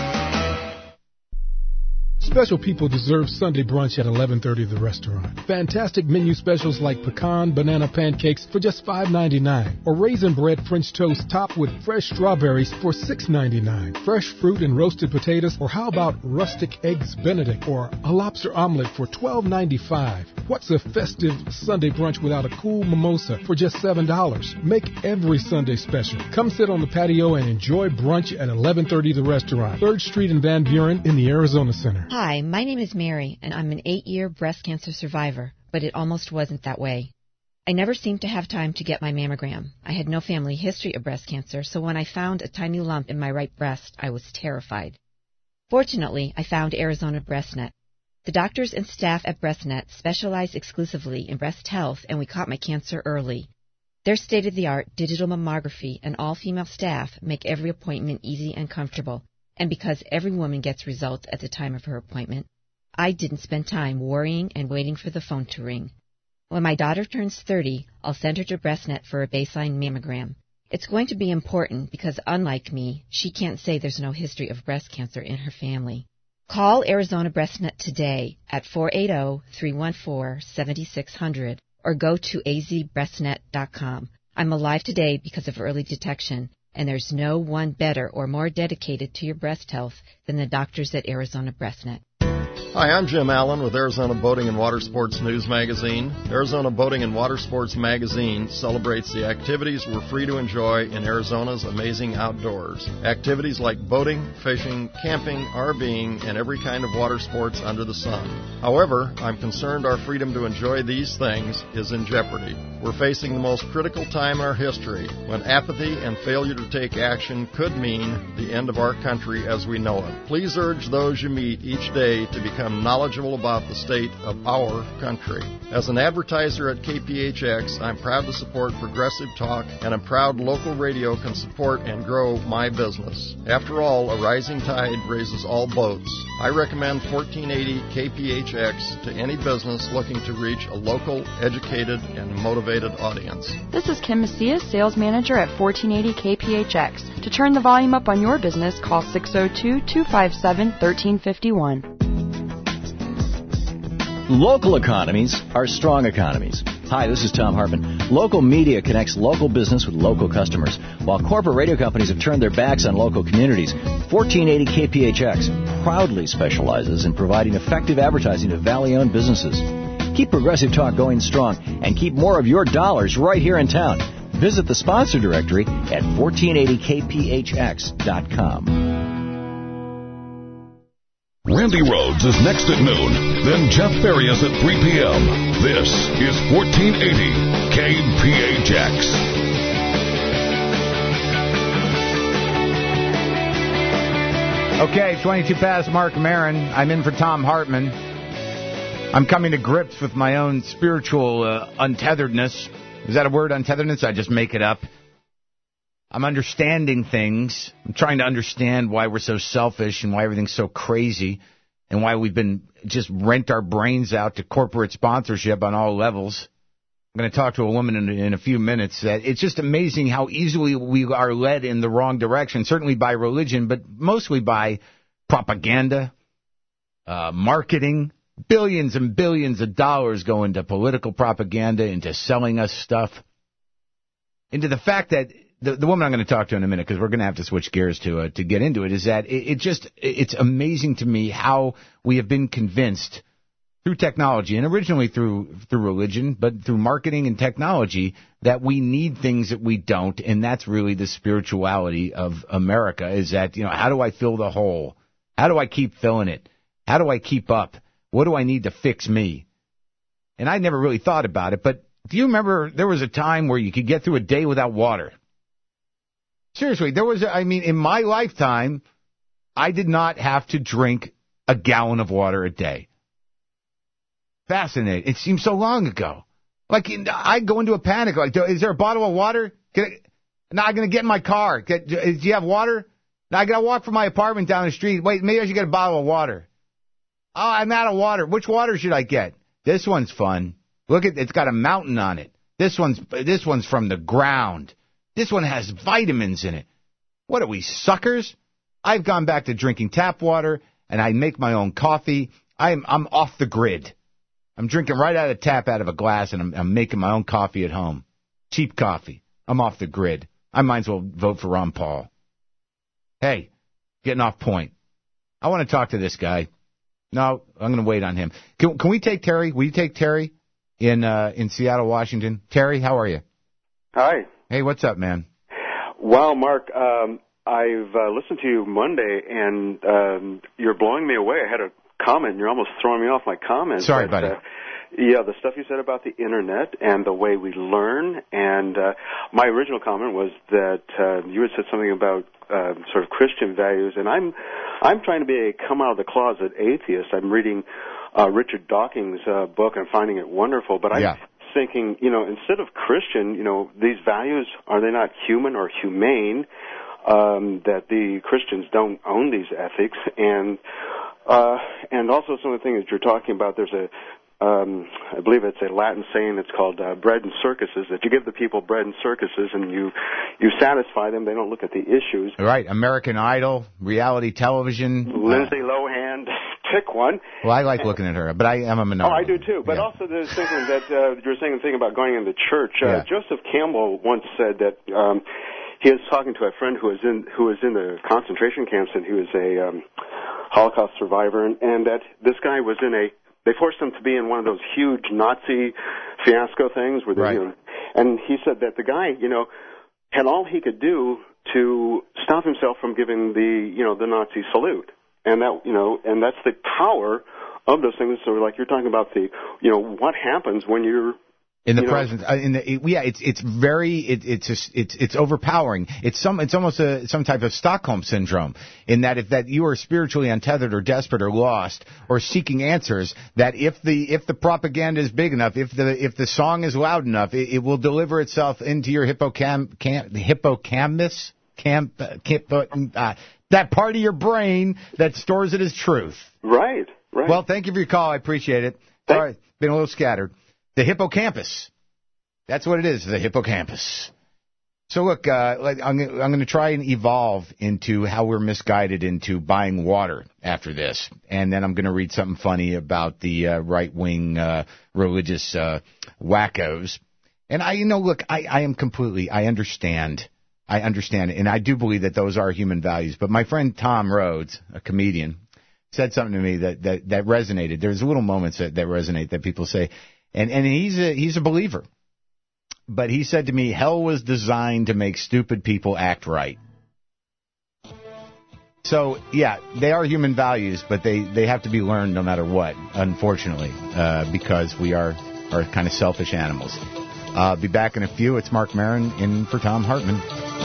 Special people deserve Sunday brunch at eleven thirty at the restaurant. Fantastic menu specials like pecan banana pancakes for just five ninety-nine, or raisin bread French toast topped with fresh strawberries for six ninety-nine. Fresh fruit and roasted potatoes, or how about rustic eggs Benedict or a lobster omelet for twelve ninety-five. What's a festive Sunday brunch without a cool mimosa for just seven dollars? Make every Sunday special. Come sit on the patio and enjoy brunch at eleven thirty at the restaurant. third Street in Van Buren in the Arizona Center. Hi, my name is Mary, and I'm an eight-year breast cancer survivor, but it almost wasn't that way. I never seemed to have time to get my mammogram. I had no family history of breast cancer, so when I found a tiny lump in my right breast, I was terrified. Fortunately, I found Arizona BreastNet. The doctors and staff at BreastNet specialize exclusively in breast health, and we caught my cancer early. Their state-of-the-art digital mammography and all-female staff make every appointment easy and comfortable. And because every woman gets results at the time of her appointment, I didn't spend time worrying and waiting for the phone to ring. When my daughter turns thirty, I'll send her to BreastNet for a baseline mammogram. It's going to be important because, unlike me, she can't say there's no history of breast cancer in her family. Call Arizona BreastNet today at four eight zero, three one four, seven six zero zero or go to a z breast net dot com. I'm alive today because of early detection, and there's no one better or more dedicated to your breast health than the doctors at Arizona BreastNet. Hi, I'm Jim Allen with Arizona Boating and Water Sports News Magazine. Arizona Boating and Water Sports Magazine celebrates the activities we're free to enjoy in Arizona's amazing outdoors. Activities like boating, fishing, camping, RVing, and every kind of water sports under the sun. However, I'm concerned our freedom to enjoy these things is in jeopardy. We're facing the most critical time in our history when apathy and failure to take action could mean the end of our country as we know it. Please urge those you meet each day to become knowledgeable about the state of our country. As an advertiser at K P H X, I'm proud to support progressive talk, and I'm proud local radio can support and grow my business. After all, a rising tide raises all boats. I recommend fourteen eighty K P H X to any business looking to reach a local, educated, and motivated audience. This is Kim Macias, Sales Manager at fourteen eighty K P H X. To turn the volume up on your business, call six oh two, two five seven, one three five one. Local economies are strong economies. Hi, this is Tom Hartman. Local media connects local business with local customers. While corporate radio companies have turned their backs on local communities, fourteen eighty K P H X proudly specializes in providing effective advertising to Valley-owned businesses. Keep Progressive Talk going strong and keep more of your dollars right here in town. Visit the sponsor directory at fourteen eighty K P H X dot com. Randy Rhodes is next at noon, then Jeff Farias at three p.m. This is fourteen eighty K P H X. Okay, twenty-two past Mark Maron. I'm in for Tom Hartman. I'm coming to grips with my own spiritual uh, untetheredness. Is that a word, untetheredness? I just make it up. I'm understanding things. I'm trying to understand why we're so selfish and why everything's so crazy and why we've been just rent our brains out to corporate sponsorship on all levels. I'm going to talk to a woman in, in a few minutes. That it's just amazing how easily we are led in the wrong direction, certainly by religion, but mostly by propaganda, uh, marketing. Billions and billions of dollars go into political propaganda, into selling us stuff, into the fact that the, the woman I'm going to talk to in a minute, because we're going to have to switch gears to uh, to get into it, is that it, it just it's amazing to me how we have been convinced through technology and originally through through religion, but through marketing and technology, that we need things that we don't, and that's really the spirituality of America. Is that, you know, how do I fill the hole? How do I keep filling it? How do I keep up? What do I need to fix me? And I never really thought about it, but do you remember there was a time where you could get through a day without water? Seriously, there was, a, I mean, in my lifetime, I did not have to drink a gallon of water a day. Fascinating. It seems so long ago. Like, I go into a panic. Like, is there a bottle of water? Can I, now I'm going to get in my car. Get, do you have water? Now I got to walk from my apartment down the street. Wait, maybe I should get a bottle of water. Oh, I'm out of water. Which water should I get? This one's fun. Look at, it's got a mountain on it. This one's, this one's from the ground. This one has vitamins in it. What are we, suckers? I've gone back to drinking tap water, and I make my own coffee. I'm I'm off the grid. I'm drinking right out of the tap out of a glass, and I'm, I'm making my own coffee at home. Cheap coffee. I'm off the grid. I might as well vote for Ron Paul. Hey, getting off point. I want to talk to this guy. No, I'm going to wait on him. Can, can we take Terry? Will you take Terry in uh, in Seattle, Washington? Terry, how are you? Hi. Hey, what's up, man? Wow, Mark, um, I've uh, listened to you Monday, and um, you're blowing me away. I had a comment. You're almost throwing me off my comments. Sorry, but, buddy. Uh, yeah, the stuff you said about the Internet and the way we learn, and uh, my original comment was that uh, you had said something about uh, sort of Christian values, and I'm I'm trying to be a come-out-of-the-closet atheist. I'm reading uh, Richard Dawkins' uh, book and finding it wonderful, but I'm yeah. thinking, you know, instead of Christian, you know, these values, are they not human or humane, um, that the Christians don't own these ethics? And uh, and also some of the things that you're talking about, there's a, um, I believe it's a Latin saying that's called uh, bread and circuses, that you give the people bread and circuses and you, you satisfy them, they don't look at the issues. Right, American Idol, reality television. Lindsay uh, Lohan. Pick one. Well, I like looking at her, but I am a minority. Oh, I do too. But yeah. also, there's something that uh, you were saying the thing about going into church. Uh, yeah. Joseph Campbell once said that um, he was talking to a friend who was in who was in the concentration camps, and he was a um, Holocaust survivor, and, and that this guy was in a. They forced him to be in one of those huge Nazi fiasco things, where they, right. you know, and he said that the guy, you know, had all he could do to stop himself from giving the, you know, the Nazi salute. And that, you know, and that's the power of those things. So, like you're talking about the, you know, what happens when you're in the you know, presence. Uh, in the, it, yeah, it's it's very it, it's just, it's it's overpowering. It's some it's almost a some type of Stockholm syndrome, in that if that you are spiritually untethered or desperate or lost or seeking answers, that if the if the propaganda is big enough, if the if the song is loud enough, it, it will deliver itself into your hippocam cam, hippocampus camp, uh, camp uh, that part of your brain that stores it as truth. Right, right. Well, thank you for your call. I appreciate it. Sorry, been a little scattered. The hippocampus. That's what it is, the hippocampus. So, look, uh, I'm, I'm going to try and evolve into how we're misguided into buying water after this. And then I'm going to read something funny about the uh, right-wing uh, religious uh, wackos. And, I, you know, look, I, I am completely, I understand. I understand, and I do believe that those are human values. But my friend Tom Rhodes, a comedian, said something to me that, that, that resonated. There's little moments that, that resonate that people say, and, and he's a, he's a believer. But he said to me, hell was designed to make stupid people act right. So, yeah, they are human values, but they, they have to be learned no matter what, unfortunately, uh, because we are, are kind of selfish animals. I'll be back in a few. It's Mark Maron in for Tom Hartman.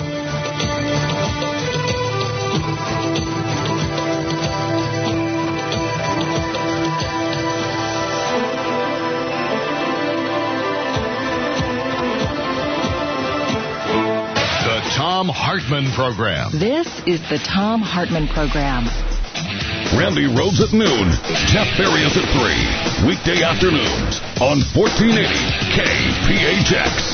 The Tom Hartman Program. This is the Tom Hartman Program. Randy Rhodes at noon, Jeff Farias at three, weekday afternoons on fourteen eighty K P H X.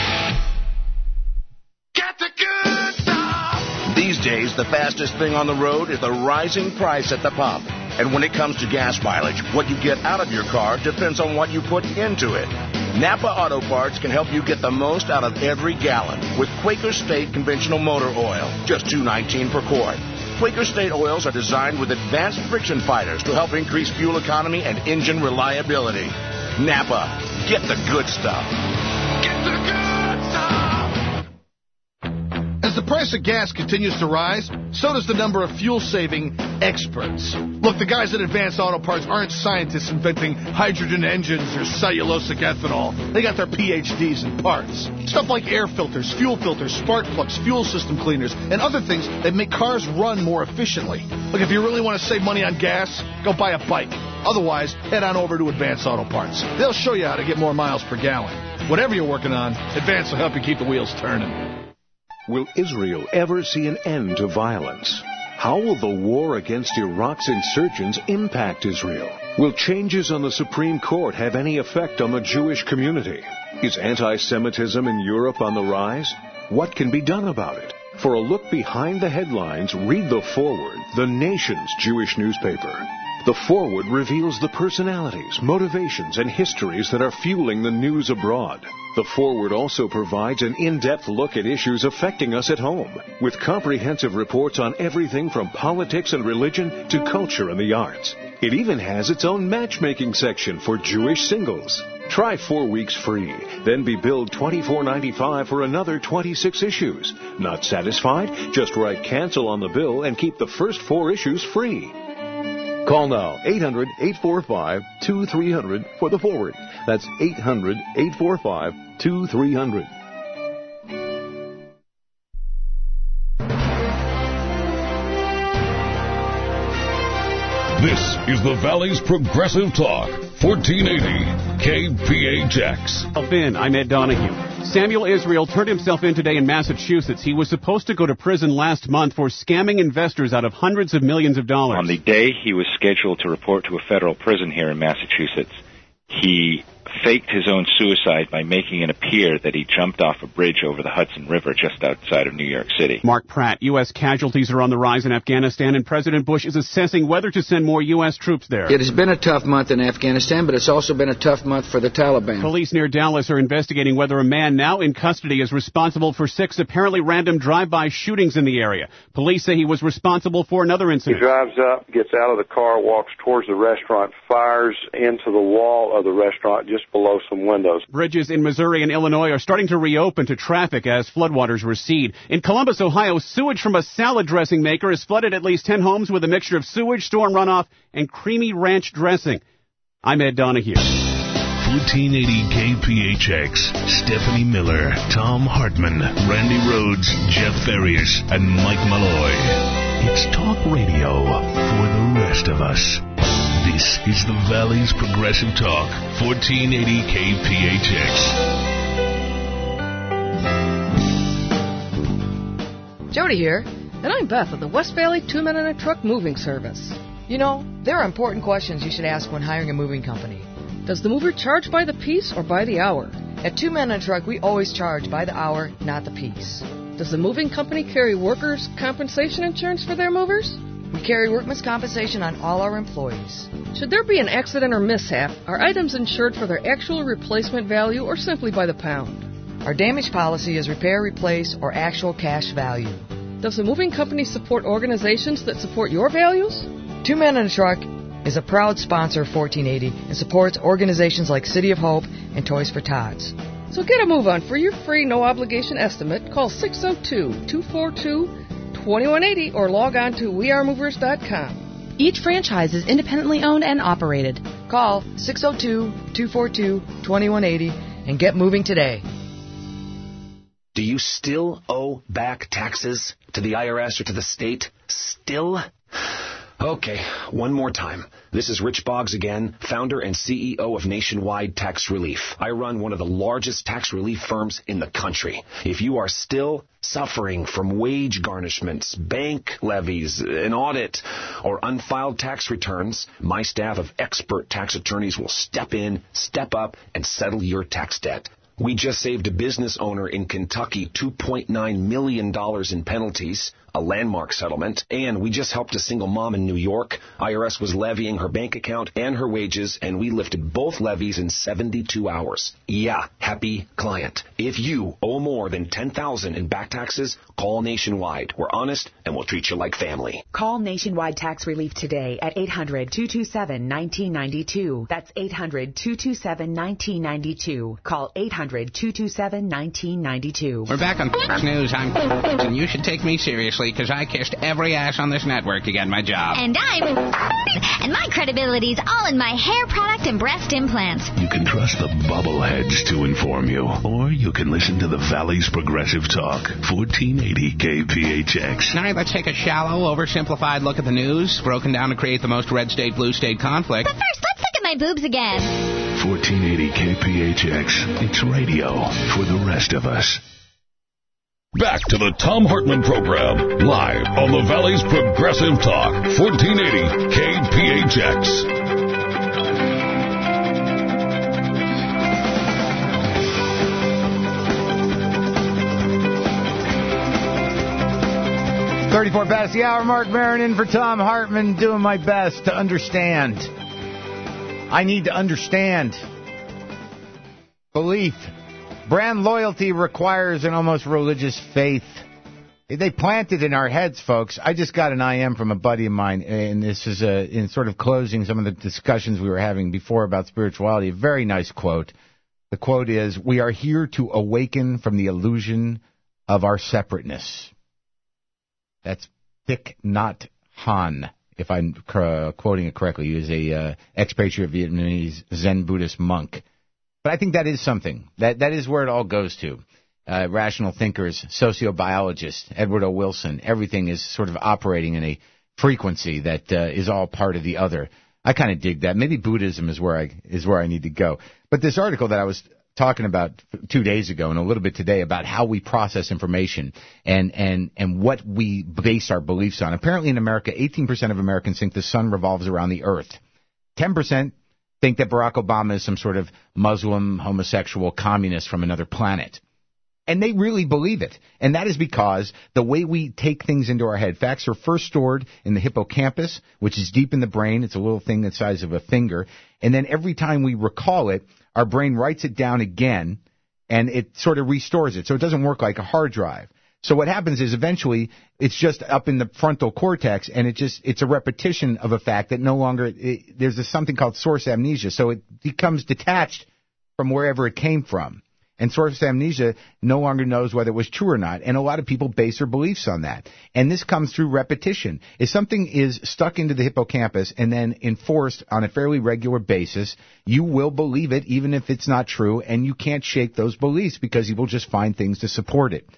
Get the good stuff! These days, the fastest thing on the road is the rising price at the pump. And when it comes to gas mileage, what you get out of your car depends on what you put into it. Napa Auto Parts can help you get the most out of every gallon with Quaker State Conventional Motor Oil, just two dollars and nineteen cents per quart. Quaker State oils are designed with advanced friction fighters to help increase fuel economy and engine reliability. Napa, get the good stuff. Get the good stuff! As the price of gas continues to rise, so does the number of fuel-saving experts. Look, the guys at Advanced Auto Parts aren't scientists inventing hydrogen engines or cellulosic ethanol. They got their P H Ds in parts. Stuff like air filters, fuel filters, spark plugs, fuel system cleaners, and other things that make cars run more efficiently. Look, if you really want to save money on gas, go buy a bike. Otherwise, head on over to Advanced Auto Parts. They'll show you how to get more miles per gallon. Whatever you're working on, Advanced will help you keep the wheels turning. Will Israel ever see an end to violence? How will the war against Iraq's insurgents impact Israel? Will changes on the Supreme Court have any effect on the Jewish community? Is anti-Semitism in Europe on the rise? What can be done about it? For a look behind the headlines, read The Forward, the nation's Jewish newspaper. The Forward reveals the personalities, motivations, and histories that are fueling the news abroad. The Forward also provides an in-depth look at issues affecting us at home, with comprehensive reports on everything from politics and religion to culture and the arts. It even has its own matchmaking section for Jewish singles. Try four weeks free, then be billed twenty-four ninety-five for another twenty-six issues. Not satisfied? Just write cancel on the bill and keep the first four issues free. Call now, eight hundred, eight four five, two three zero zero for The Forward. That's eight hundred, eight four five, two three zero zero. This is the Valley's Progressive Talk, fourteen eighty K P H X. Finn, I'm Ed Donahue. Samuel Israel turned himself in today in Massachusetts. He was supposed to go to prison last month for scamming investors out of hundreds of millions of dollars. On the day he was scheduled to report to a federal prison here in Massachusetts, he faked his own suicide by making it appear that he jumped off a bridge over the Hudson River just outside of New York City. Mark Pratt, U S casualties are on the rise in Afghanistan, and President Bush is assessing whether to send more U S troops there. It has been a tough month in Afghanistan, but it's also been a tough month for the Taliban. Police near Dallas are investigating whether a man now in custody is responsible for six apparently random drive-by shootings in the area. Police say he was responsible for another incident. He drives up, gets out of the car, walks towards the restaurant, fires into the wall of the restaurant just below some windows. Bridges in Missouri and Illinois are starting to reopen to traffic as floodwaters recede. In Columbus, Ohio, sewage from a salad dressing maker has flooded at least ten homes with a mixture of sewage, storm runoff, and creamy ranch dressing. I'm Ed Donahue. fourteen eighty K P H X, Stephanie Miller, Tom Hartman, Randy Rhodes, Jeff Farias, and Mike Malloy. It's talk radio for the rest of us. This is the Valley's Progressive Talk, fourteen eighty K P H X. Jody here, and I'm Beth of the West Valley Two Men and a Truck Moving Service. You know, there are important questions you should ask when hiring a moving company. Does the mover charge by the piece or by the hour? At Two Men and a Truck, we always charge by the hour, not the piece. Does the moving company carry workers' compensation insurance for their movers? We carry workman's compensation on all our employees. Should there be an accident or mishap, are items insured for their actual replacement value or simply by the pound? Our damage policy is repair, replace, or actual cash value. Does the moving company support organizations that support your values? Two Men and a Truck is a proud sponsor of fourteen eighty and supports organizations like City of Hope and Toys for Tots. So get a move on. For your free, no-obligation estimate, call six oh two, two four two, two one eight oh or log on to we are movers dot com. Each franchise is independently owned and operated. Call six oh two, two four two, two one eight oh and get moving today. Do you still owe back taxes to the I R S or to the state? Still? Okay, one more time. This is Rich Boggs again, founder and C E O of Nationwide Tax Relief. I run one of the largest tax relief firms in the country. If you are still suffering from wage garnishments, bank levies, an audit, or unfiled tax returns, my staff of expert tax attorneys will step in, step up, and settle your tax debt. We just saved a business owner in Kentucky two point nine million dollars in penalties, a landmark settlement, and we just helped a single mom in New York. I R S was levying her bank account and her wages, and we lifted both levies in seventy-two hours. Yeah, happy client. If you owe more than ten thousand dollars in back taxes, call Nationwide. We're honest, and we'll treat you like family. Call Nationwide Tax Relief today at eight hundred, two two seven, one nine nine two. That's eight hundred, two two seven, one nine nine two. Call eight hundred, two two seven, one nine nine two. We're back on Fox News. I'm and you should take me seriously because I kissed every ass on this network to get my job. And I'm and my credibility's all in my hair product and breast implants. You can trust the bubbleheads to inform you, or you can listen to the Valley's Progressive Talk, fourteen eighty K P H X. All right, let's take a shallow, oversimplified look at the news, broken down to create the most red state, blue state conflict. But first, let's look at my boobs again. fourteen eighty K P H X. It's radio for the rest of us. Back to the Thom Hartmann Program, live on the Valley's Progressive Talk, fourteen eighty K P H X. thirty-four past the hour, Mark Maron in for Thom Hartmann, doing my best to understand. I need to understand. Belief. Brand loyalty requires an almost religious faith. They plant it in our heads, folks. I just got an I M from a buddy of mine, and this is a, in sort of closing some of the discussions we were having before about spirituality. A very nice quote. The quote is, "We are here to awaken from the illusion of our separateness." That's Thich Nhat Hanh, if I'm uh, quoting it correctly. He is a uh, expatriate Vietnamese Zen Buddhist monk. But I think that is something. That That is where it all goes to. Uh, rational thinkers, sociobiologists, Edward O. Wilson, everything is sort of operating in a frequency that uh, is all part of the other. I kind of dig that. Maybe Buddhism is where I is where I need to go. But this article that I was talking about two days ago and a little bit today about how we process information and, and, and what we base our beliefs on. Apparently in America, eighteen percent of Americans think the sun revolves around the earth. ten percent think that Barack Obama is some sort of Muslim, homosexual, communist from another planet. And they really believe it. And that is because the way we take things into our head, facts are first stored in the hippocampus, which is deep in the brain. It's a little thing the size of a finger. And then every time we recall it, our brain writes it down again, and it sort of restores it. So it doesn't work like a hard drive. So what happens is eventually it's just up in the frontal cortex, and it just it's a repetition of a fact that no longer it, there's a, something called source amnesia. So it becomes detached from wherever it came from. And source amnesia no longer knows whether it was true or not. And a lot of people base their beliefs on that. And this comes through repetition. If something is stuck into the hippocampus and then enforced on a fairly regular basis, you will believe it even if it's not true, and you can't shake those beliefs because you will just find things to support it.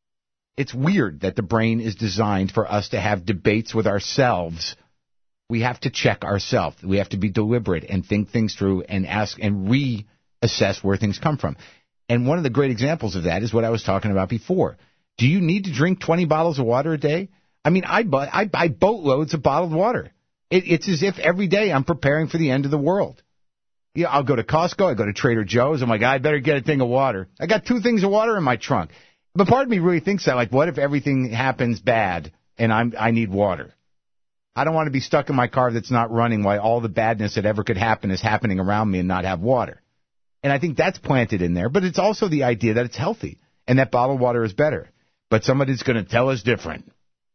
It's weird that the brain is designed for us to have debates with ourselves. We have to check ourselves. We have to be deliberate and think things through and ask and reassess where things come from. And one of the great examples of that is what I was talking about before. Do you need to drink twenty bottles of water a day? I mean, I buy, I buy boatloads of bottled water. It, it's as if every day I'm preparing for the end of the world. Yeah, I'll go to Costco. I go to Trader Joe's. I'm like, I better get a thing of water. I got two things of water in my trunk. But part of me really thinks that, like, what if everything happens bad and I'm I need water? I don't want to be stuck in my car that's not running while all the badness that ever could happen is happening around me and not have water. And I think that's planted in there. But it's also the idea that it's healthy and that bottled water is better. But somebody's going to tell us different.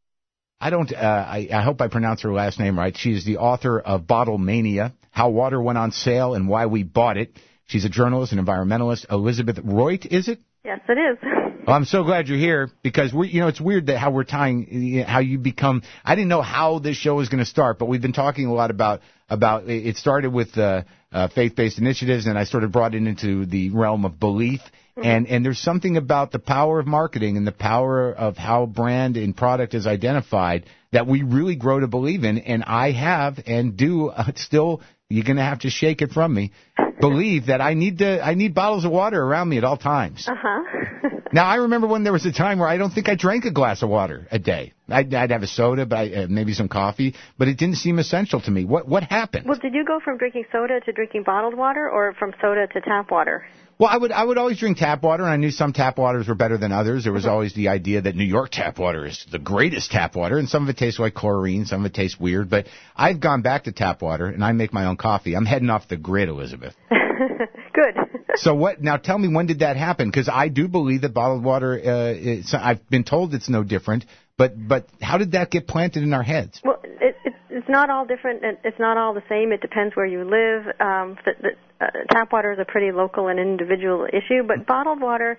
I don't. Uh, I, I hope I pronounce her last name right. She is the author of Bottle Mania, How Water Went on Sale and Why We Bought It. She's a journalist and environmentalist. Elizabeth Roit, is it? Yes, it is. Well, I'm so glad you're here because we, you know, it's weird that how we're tying, how you become. I didn't know how this show was going to start, but we've been talking a lot about about. It started with uh, uh, faith-based initiatives, and I sort of brought it into the realm of belief. Mm-hmm. And and there's something about the power of marketing and the power of how brand and product is identified that we really grow to believe in. And I have and do uh, still. You're going to have to shake it from me. Believe that I need to. I need bottles of water around me at all times. Uh huh. Now, I remember when there was a time where I don't think I drank a glass of water a day. I'd, I'd have a soda, but I, uh, maybe some coffee, but it didn't seem essential to me. What what happened? Well, did you go from drinking soda to drinking bottled water, or from soda to tap water? Well, I would I would always drink tap water, and I knew some tap waters were better than others. There was always the idea that New York tap water is the greatest tap water, and some of it tastes like chlorine, some of it tastes weird. But I've gone back to tap water, and I make my own coffee. I'm heading off the grid, Elizabeth. Good. So what? Now tell me, when did that happen? Because I do believe that bottled water. Uh, it's, I've been told it's no different. But but how did that get planted in our heads? Well, it, it, it's not all different. It's not all the same. It depends where you live. Um, the, the, uh, tap water is a pretty local and individual issue, but bottled water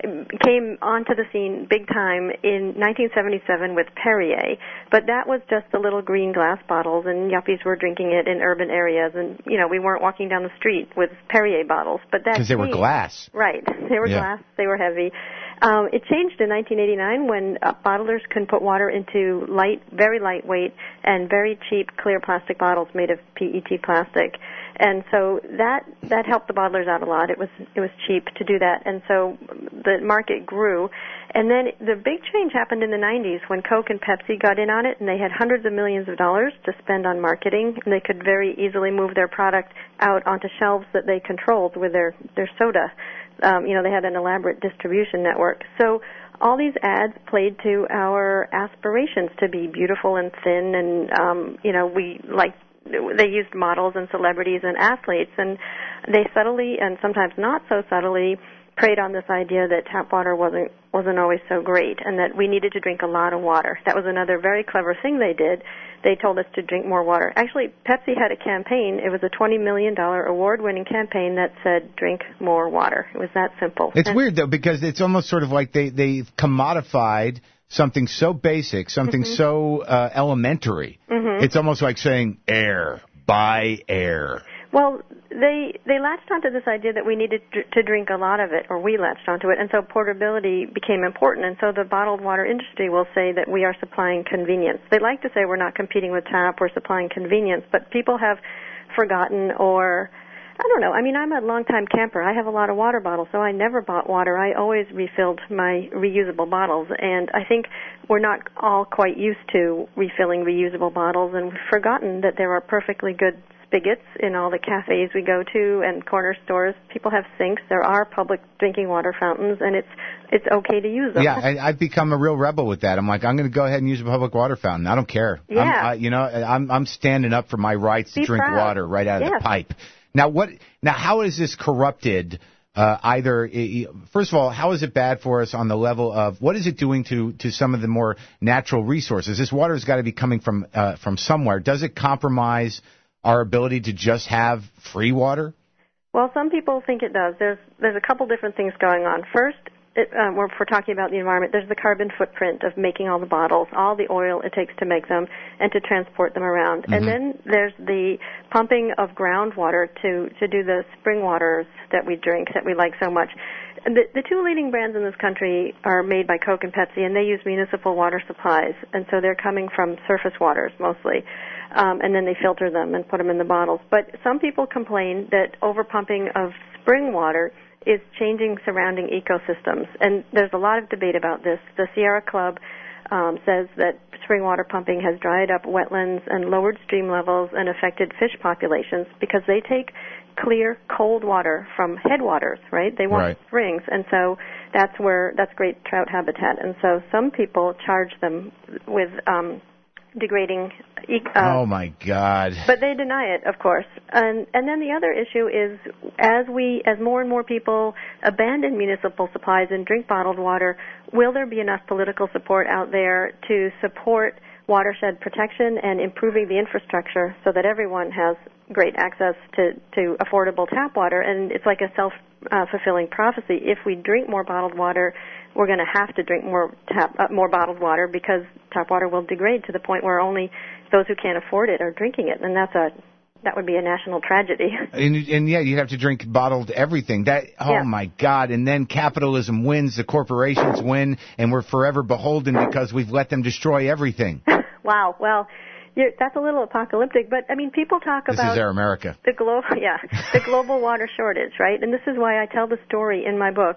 came onto the scene big time in nineteen seventy-seven with Perrier. But that was just the little green glass bottles, and yuppies were drinking it in urban areas, and you know we weren't walking down the street with Perrier bottles. But that because they were glass, right? They were yeah. glass. They were heavy. Um, it changed in nineteen eighty-nine when uh, bottlers can put water into light, very lightweight, and very cheap clear plastic bottles made of P E T plastic, and so that that helped the bottlers out a lot. It was it was cheap to do that, and so the market grew. And then the big change happened in the nineties when Coke and Pepsi got in on it, and they had hundreds of millions of dollars to spend on marketing, and they could very easily move their product out onto shelves that they controlled with their their soda. Um, you know, they had an elaborate distribution network. So all these ads played to our aspirations to be beautiful and thin, and, um, you know, we like they used models and celebrities and athletes, and they subtly and sometimes not so subtly preyed on this idea that tap water wasn't wasn't always so great, and that we needed to drink a lot of water. That was another very clever thing they did. They told us to drink more water. Actually, Pepsi had a campaign. It was a twenty million dollars award-winning campaign that said, drink more water. It was that simple. It's and weird, though, because it's almost sort of like they, they've commodified something so basic, something mm-hmm. so uh, elementary. Mm-hmm. It's almost like saying, air, buy air. Well, they they latched onto this idea that we needed to drink a lot of it, or we latched onto it, and so portability became important. And so the bottled water industry will say that we are supplying convenience. They like to say we're not competing with tap, we're supplying convenience, but people have forgotten, or I don't know. I mean, I'm a longtime camper. I have a lot of water bottles, so I never bought water. I always refilled my reusable bottles, and I think we're not all quite used to refilling reusable bottles, and we've forgotten that there are perfectly good spigots in all the cafes we go to and corner stores. People have sinks. There are public drinking water fountains, and it's it's okay to use them. Yeah, I, I've become a real rebel with that. I'm like, I'm going to go ahead and use a public water fountain. I don't care. Yeah. I'm, I, you know, I'm I'm standing up for my rights to Be drink proud. water right out of Yes. the pipe. Now, what? Now, how is this corrupted? Uh, either, first of all, how is it bad for us on the level of what is it doing to, to some of the more natural resources? This water has got to be coming from uh, from somewhere. Does it compromise our ability to just have free water? Well, some people think it does. There's there's a couple different things going on. First, it, um, if we're talking about the environment, there's the carbon footprint of making all the bottles, all the oil it takes to make them, and to transport them around. Mm-hmm. And then there's the pumping of groundwater to, to do the spring waters that we drink, that we like so much. The, the two leading brands in this country are made by Coke and Pepsi, and they use municipal water supplies, and so they're coming from surface waters mostly. Um, and then they filter them and put them in the bottles. But some people complain that overpumping of spring water is changing surrounding ecosystems, and there's a lot of debate about this. The Sierra Club um, says that spring water pumping has dried up wetlands and lowered stream levels and affected fish populations because they take clear, cold water from headwaters, right? They want right. springs, and so that's where that's great trout habitat. And so some people charge them with um, degrading. Uh, oh my God! But they deny it, of course. And and then the other issue is, as we, as more and more people abandon municipal supplies and drink bottled water, will there be enough political support out there to support watershed protection and improving the infrastructure so that everyone has great access to, to affordable tap water? And it's like a self-fulfilling uh, prophecy. If we drink more bottled water, we're going to have to drink more tap, uh, more bottled water because tap water will degrade to the point where only those who can't afford it are drinking it, and that's a that would be a national tragedy. And, and yeah, you have to drink bottled everything. That oh yeah. my God! And then capitalism wins, the corporations win, and we're forever beholden because we've let them destroy everything. Wow. Well, you're, that's a little apocalyptic, but I mean, people talk this about is our America. The global, yeah, the global water shortage, right? And this is why I tell the story in my book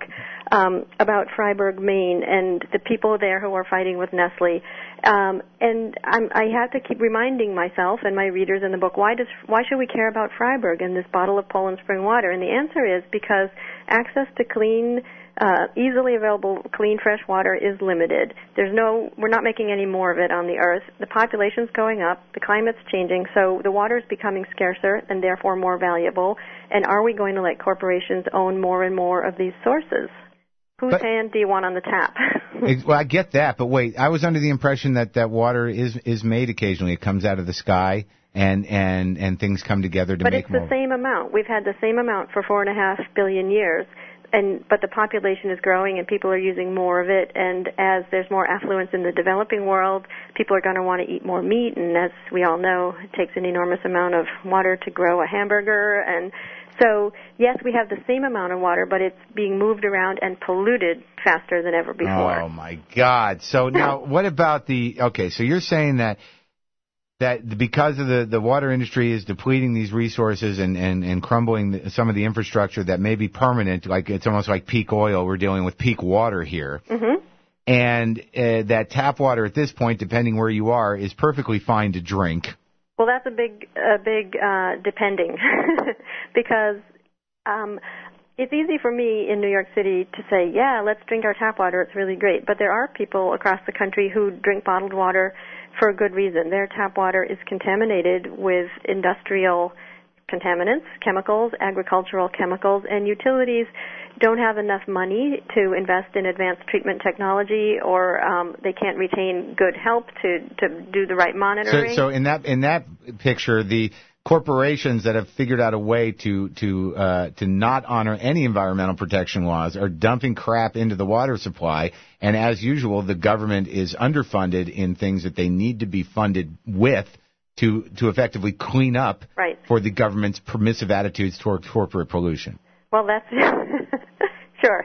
um, about Freiburg, Maine, and the people there who are fighting with Nestle. Um, and I'm, I have to keep reminding myself and my readers in the book, why does why should we care about Freiburg and this bottle of Poland Spring water? And the answer is because access to clean, uh, easily available clean fresh water is limited. There's no, we're not making any more of it on the earth. The population's going up, the climate's changing, so the water is becoming scarcer and therefore more valuable. And are we going to let corporations own more and more of these sources? Whose But- hand do you want on the tap? It- well, I get that, but wait, I was under the impression that that water is is made occasionally. It comes out of the sky, and and and things come together to But make it's more. the same amount. We've had the same amount for four and a half billion years, and but the population is growing, and people are using more of it. And as there's more affluence in the developing world, people are going to want to eat more meat. And as we all know, it takes an enormous amount of water to grow a hamburger. And so, yes, we have the same amount of water, but it's being moved around and polluted faster than ever before. Oh my God! So now, what about the? Okay, so you're saying that that because of the the water industry is depleting these resources and and and crumbling the, some of the infrastructure that may be permanent, like it's almost like peak oil. We're dealing with peak water here. Mm-hmm. And uh, that tap water at this point, depending where you are, is perfectly fine to drink. Well, that's a big, a big uh, depending, because um, it's easy for me in New York City to say, yeah, let's drink our tap water, it's really great. But there are people across the country who drink bottled water for a good reason. Their tap water is contaminated with industrial contaminants, chemicals, agricultural chemicals, and utilities don't have enough money to invest in advanced treatment technology, or um, they can't retain good help to, to do the right monitoring. So, so in that in that picture, the corporations that have figured out a way to to uh, to not honor any environmental protection laws are dumping crap into the water supply, and as usual, the government is underfunded in things that they need to be funded with to to effectively clean up right. for the government's permissive attitudes toward corporate pollution. Well, that's sure.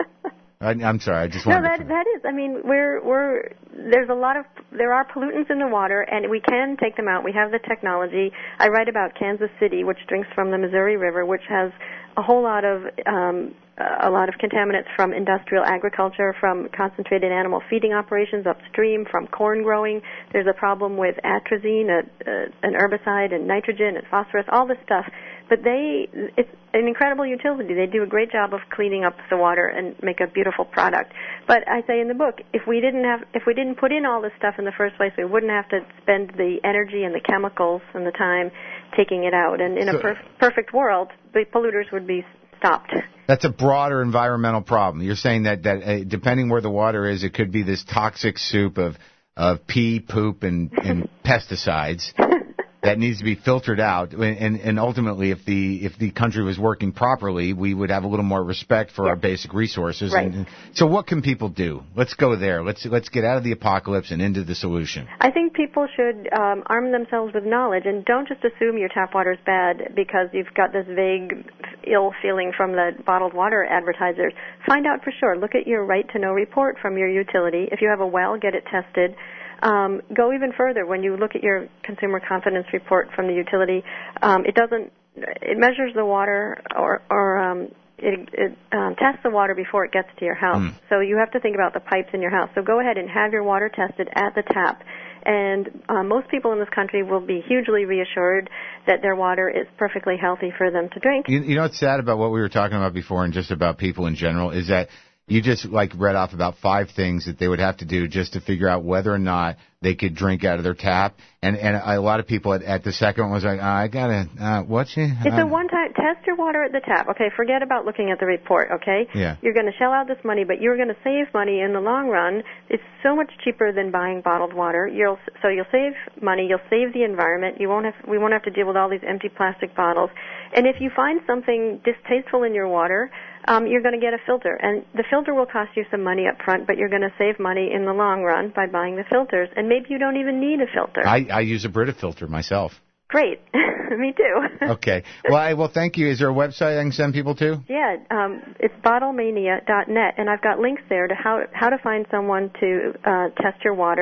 I, I'm sorry, I just No, wanted that to... that is. I mean, we're we're there's a lot of there are pollutants in the water, and we can take them out. We have the technology. I write about Kansas City, which drinks from the Missouri River, which has a whole lot of um, a lot of contaminants from industrial agriculture, from concentrated animal feeding operations upstream, from corn growing. There's a problem with atrazine, a, a, an herbicide, and nitrogen and phosphorus, all this stuff. But they, it's an incredible utility. They do a great job of cleaning up the water and make a beautiful product. But I say in the book, if we didn't have, if we didn't put in all this stuff in the first place, we wouldn't have to spend the energy and the chemicals and the time taking it out. And in So- a perf- perfect world, the polluters would be stopped. That's a broader environmental problem. You're saying that, that uh, depending where the water is, it could be this toxic soup of, of pee, poop, and, and pesticides that needs to be filtered out. And, and ultimately, if the if the country was working properly, we would have a little more respect for our basic resources. Right. And, so what can people do? Let's go there. Let's let's get out of the apocalypse and into the solution. I think people should um, arm themselves with knowledge, and don't just assume your tap water is bad because you've got this vague ill feeling from the bottled water advertisers. Find out for sure. Look at your right to know report from your utility. If you have a well, get it tested. Um, go even further. When you look at your consumer confidence report from the utility, um, it doesn't. It measures the water, or, or um, it, it um, tests the water before it gets to your house. Mm. So you have to think about the pipes in your house. So go ahead and have your water tested at the tap. And uh, most people in this country will be hugely reassured that their water is perfectly healthy for them to drink. You, you know what's sad about what we were talking about before, and just about people in general, is that you just like read off about five things that they would have to do just to figure out whether or not they could drink out of their tap. And and a lot of people at, at the second one was like, oh, I gotta, uh, what's it? It's a one-time, test your water at the tap. Okay, forget about looking at the report, okay? Yeah. You're going to shell out this money, but you're going to save money in the long run. It's so much cheaper than buying bottled water. You'll So you'll save money, you'll save the environment. You won't have, we won't have to deal with all these empty plastic bottles. And if you find something distasteful in your water, um, you're going to get a filter. And the filter will cost you some money up front, but you're going to save money in the long run by buying the filters. And maybe you don't even need a filter. I, I use a Brita filter myself. Great. Me too. Okay. Well, I, well, thank you. Is there a website I can send people to? Yeah, um, it's bottlemania dot net, and I've got links there to how how to find someone to uh, test your water.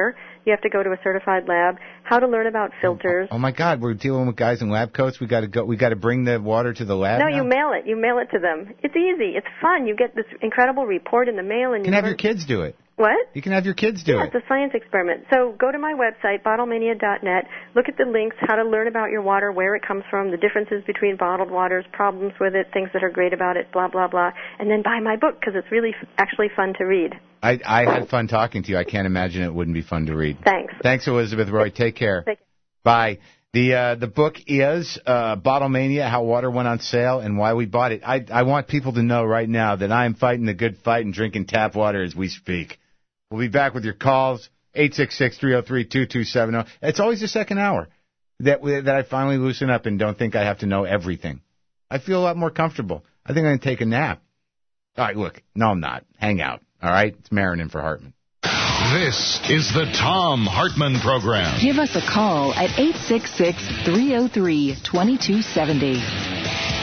You have to go to a certified lab. How to learn about filters. Oh, my God, we're dealing with guys in lab coats. We got to go. We got to bring the water to the lab. No, now? you mail it. You mail it to them. It's easy. It's fun. You get this incredible report in the mail, and you can you have learn- your kids do it. What? You can have your kids do yeah, it. It's a science experiment. So go to my website, bottlemania dot net, look at the links, how to learn about your water, where it comes from, the differences between bottled waters, problems with it, things that are great about it, blah, blah, blah, and then buy my book because it's really f- actually fun to read. I, I had fun talking to you. I can't imagine it wouldn't be fun to read. Thanks. Thanks, Elizabeth Roy. Take care. Take care. Bye. The uh, the book is uh, Bottlemania, How Water Went on Sale and Why We Bought It. I, I want people to know right now that I am fighting the good fight and drinking tap water as we speak. We'll be back with your calls, eight six six, three oh three, two two seven oh. It's always the second hour that that I finally loosen up and don't think I have to know everything. I feel a lot more comfortable. I think I'm going to take a nap. All right, look. No, I'm not. Hang out. All right? It's Marin in for Hartman. This is the Thom Hartman Program. Give us a call at eight six six, three oh three, two two seven oh.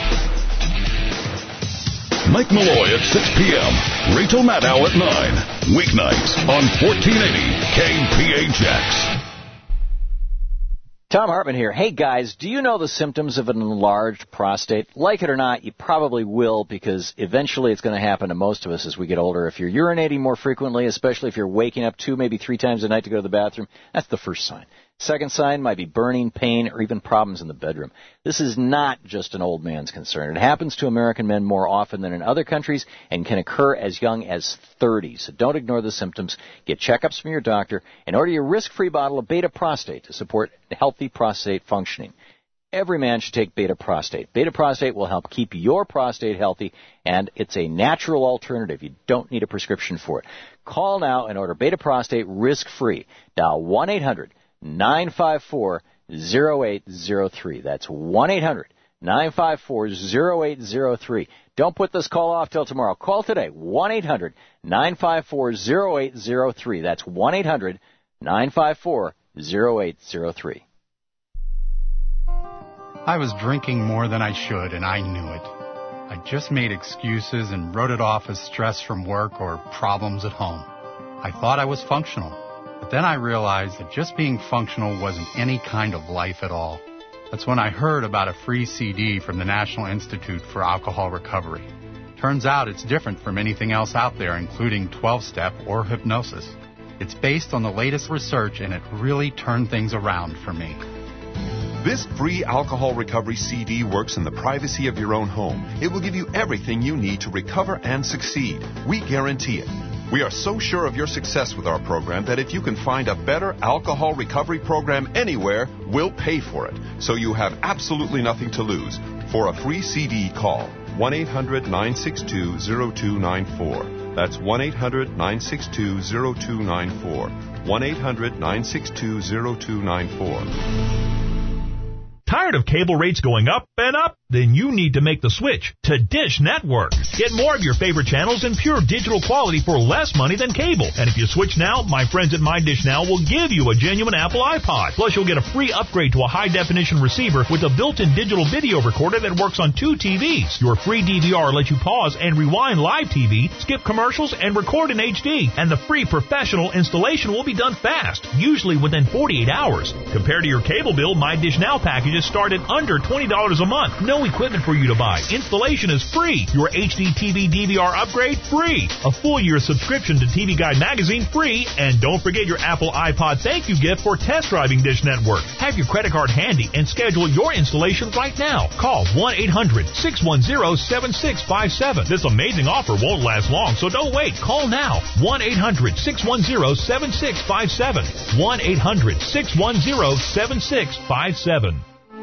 Mike Malloy at six p.m. Rachel Maddow at nine. Weeknights on fourteen eighty K P H X. Thom Hartman here. Hey, guys, do you know the symptoms of an enlarged prostate? Like it or not, you probably will because eventually it's going to happen to most of us as we get older. If you're urinating more frequently, especially if you're waking up two, maybe three times a night to go to the bathroom, that's the first sign. Second sign might be burning, pain, or even problems in the bedroom. This is not just an old man's concern. It happens to American men more often than in other countries and can occur as young as thirty. So don't ignore the symptoms. Get checkups from your doctor and order your risk-free bottle of Beta Prostate to support healthy prostate functioning. Every man should take Beta Prostate. Beta Prostate will help keep your prostate healthy, and it's a natural alternative. You don't need a prescription for it. Call now and order Beta Prostate risk-free. Dial one eight hundred nine five four oh eight oh three. That's one eight hundred nine five four oh eight oh three. Don't put this call off till tomorrow. Call today, one eight hundred nine five four oh eight oh three. That's one eight hundred nine five four oh eight oh three. I was drinking more than I should, and I knew it. I just made excuses and wrote it off as stress from work or problems at home. I thought I was functional. But then I realized that just being functional wasn't any kind of life at all. That's when I heard about a free C D from the National Institute for Alcohol Recovery. Turns out it's different from anything else out there, including twelve-step or hypnosis. It's based on the latest research, and it really turned things around for me. This free alcohol recovery C D works in the privacy of your own home. It will give you everything you need to recover and succeed. We guarantee it. We are so sure of your success with our program that if you can find a better alcohol recovery program anywhere, we'll pay for it. So you have absolutely nothing to lose. For a free C D, call one eight hundred nine six two oh two nine four. That's one eight hundred nine six two oh two nine four. one eight hundred nine six two oh two nine four. Tired of cable rates going up and up? Then you need to make the switch to Dish Network. Get more of your favorite channels in pure digital quality for less money than cable. And if you switch now, my friends at My Dish Now will give you a genuine Apple iPod. Plus, you'll get a free upgrade to a high-definition receiver with a built-in digital video recorder that works on two T Vs. Your free D V R lets you pause and rewind live T V, skip commercials, and record in H D. And the free professional installation will be done fast, usually within forty-eight hours. Compared to your cable bill, My Dish Now packages start at under twenty dollars a month. No equipment for you to buy. Installation is free. Your H D T V D V R upgrade, free. A full year subscription to T V Guide magazine, free. And don't forget your Apple iPod thank you gift for test driving Dish Network. Have your credit card handy and schedule your installation right now. Call one eight hundred six one zero seven six five seven. This amazing offer won't last long, so don't wait. Call now. one eight hundred six one zero seven six five seven. one eight hundred six one zero seven six five seven.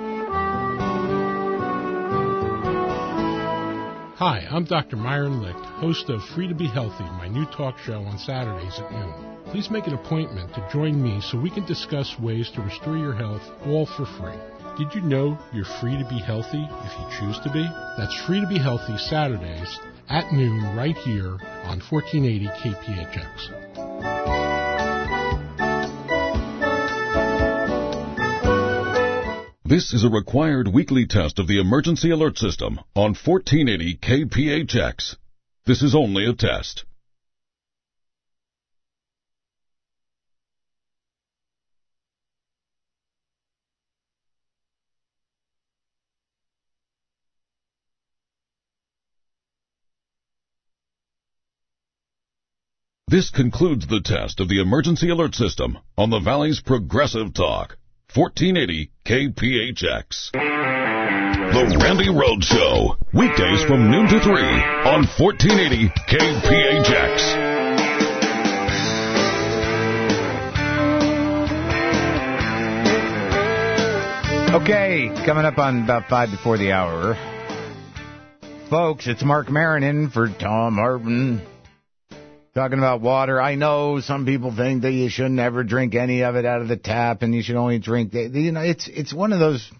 Hi, I'm Doctor Myron Licht, host of Free to Be Healthy, my new talk show on Saturdays at noon. Please make an appointment to join me so we can discuss ways to restore your health, all for free. Did you know you're free to be healthy if you choose to be? That's Free to Be Healthy Saturdays at noon right here on fourteen eighty K P H X. This is a required weekly test of the emergency alert system on fourteen eighty K P H X. This is only a test. This concludes the test of the emergency alert system on the Valley's Progressive Talk, fourteen eighty K P H X. The Randy Rhodes Show, weekdays from noon to three on fourteen eighty K P H X. Okay, coming up on about five before the hour. Folks, it's Mark Maron in for Tom Hartman. Talking about water. I know some people think that you shouldn't ever drink any of it out of the tap and you should only drink, the, you know, it's it's one of those,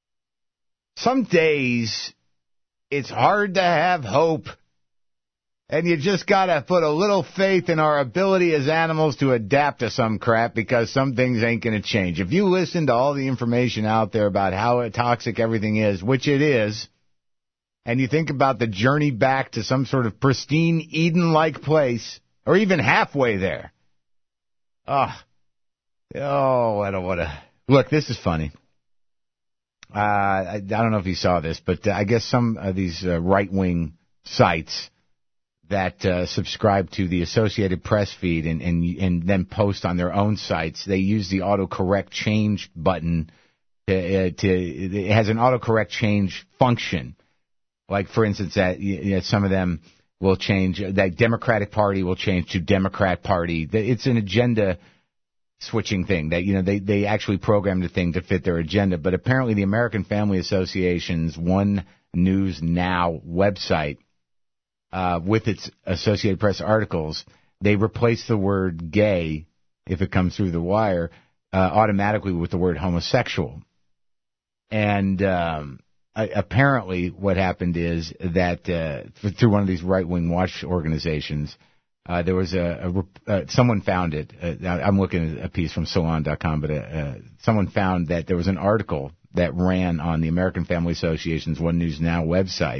some days it's hard to have hope. And you just got to put a little faith in our ability as animals to adapt to some crap, because some things ain't going to change. If you listen to all the information out there about how toxic everything is, which it is, and you think about the journey back to some sort of pristine Eden-like place, or even halfway there. Oh, oh I don't want to. Look, this is funny. Uh, I, I don't know if you saw this, but uh, I guess some of these uh, right-wing sites that uh, subscribe to the Associated Press feed and, and and then post on their own sites, they use the autocorrect change button. To, uh, to it has an autocorrect change function. Like, for instance, that you know, some of them will change, that Democratic Party will change to Democrat Party. It's an agenda switching thing that, you know, they, they actually programmed the thing to fit their agenda. But apparently the American Family Association's One News Now website, uh, with its Associated Press articles, they replace the word gay, if it comes through the wire, uh, automatically with the word homosexual. And, um, apparently what happened is that uh, through one of these right-wing watch organizations, uh, there was a, a uh, someone found it. Uh, I'm looking at a piece from Salon dot com, but uh, uh, someone found that there was an article that ran on the American Family Association's One News Now website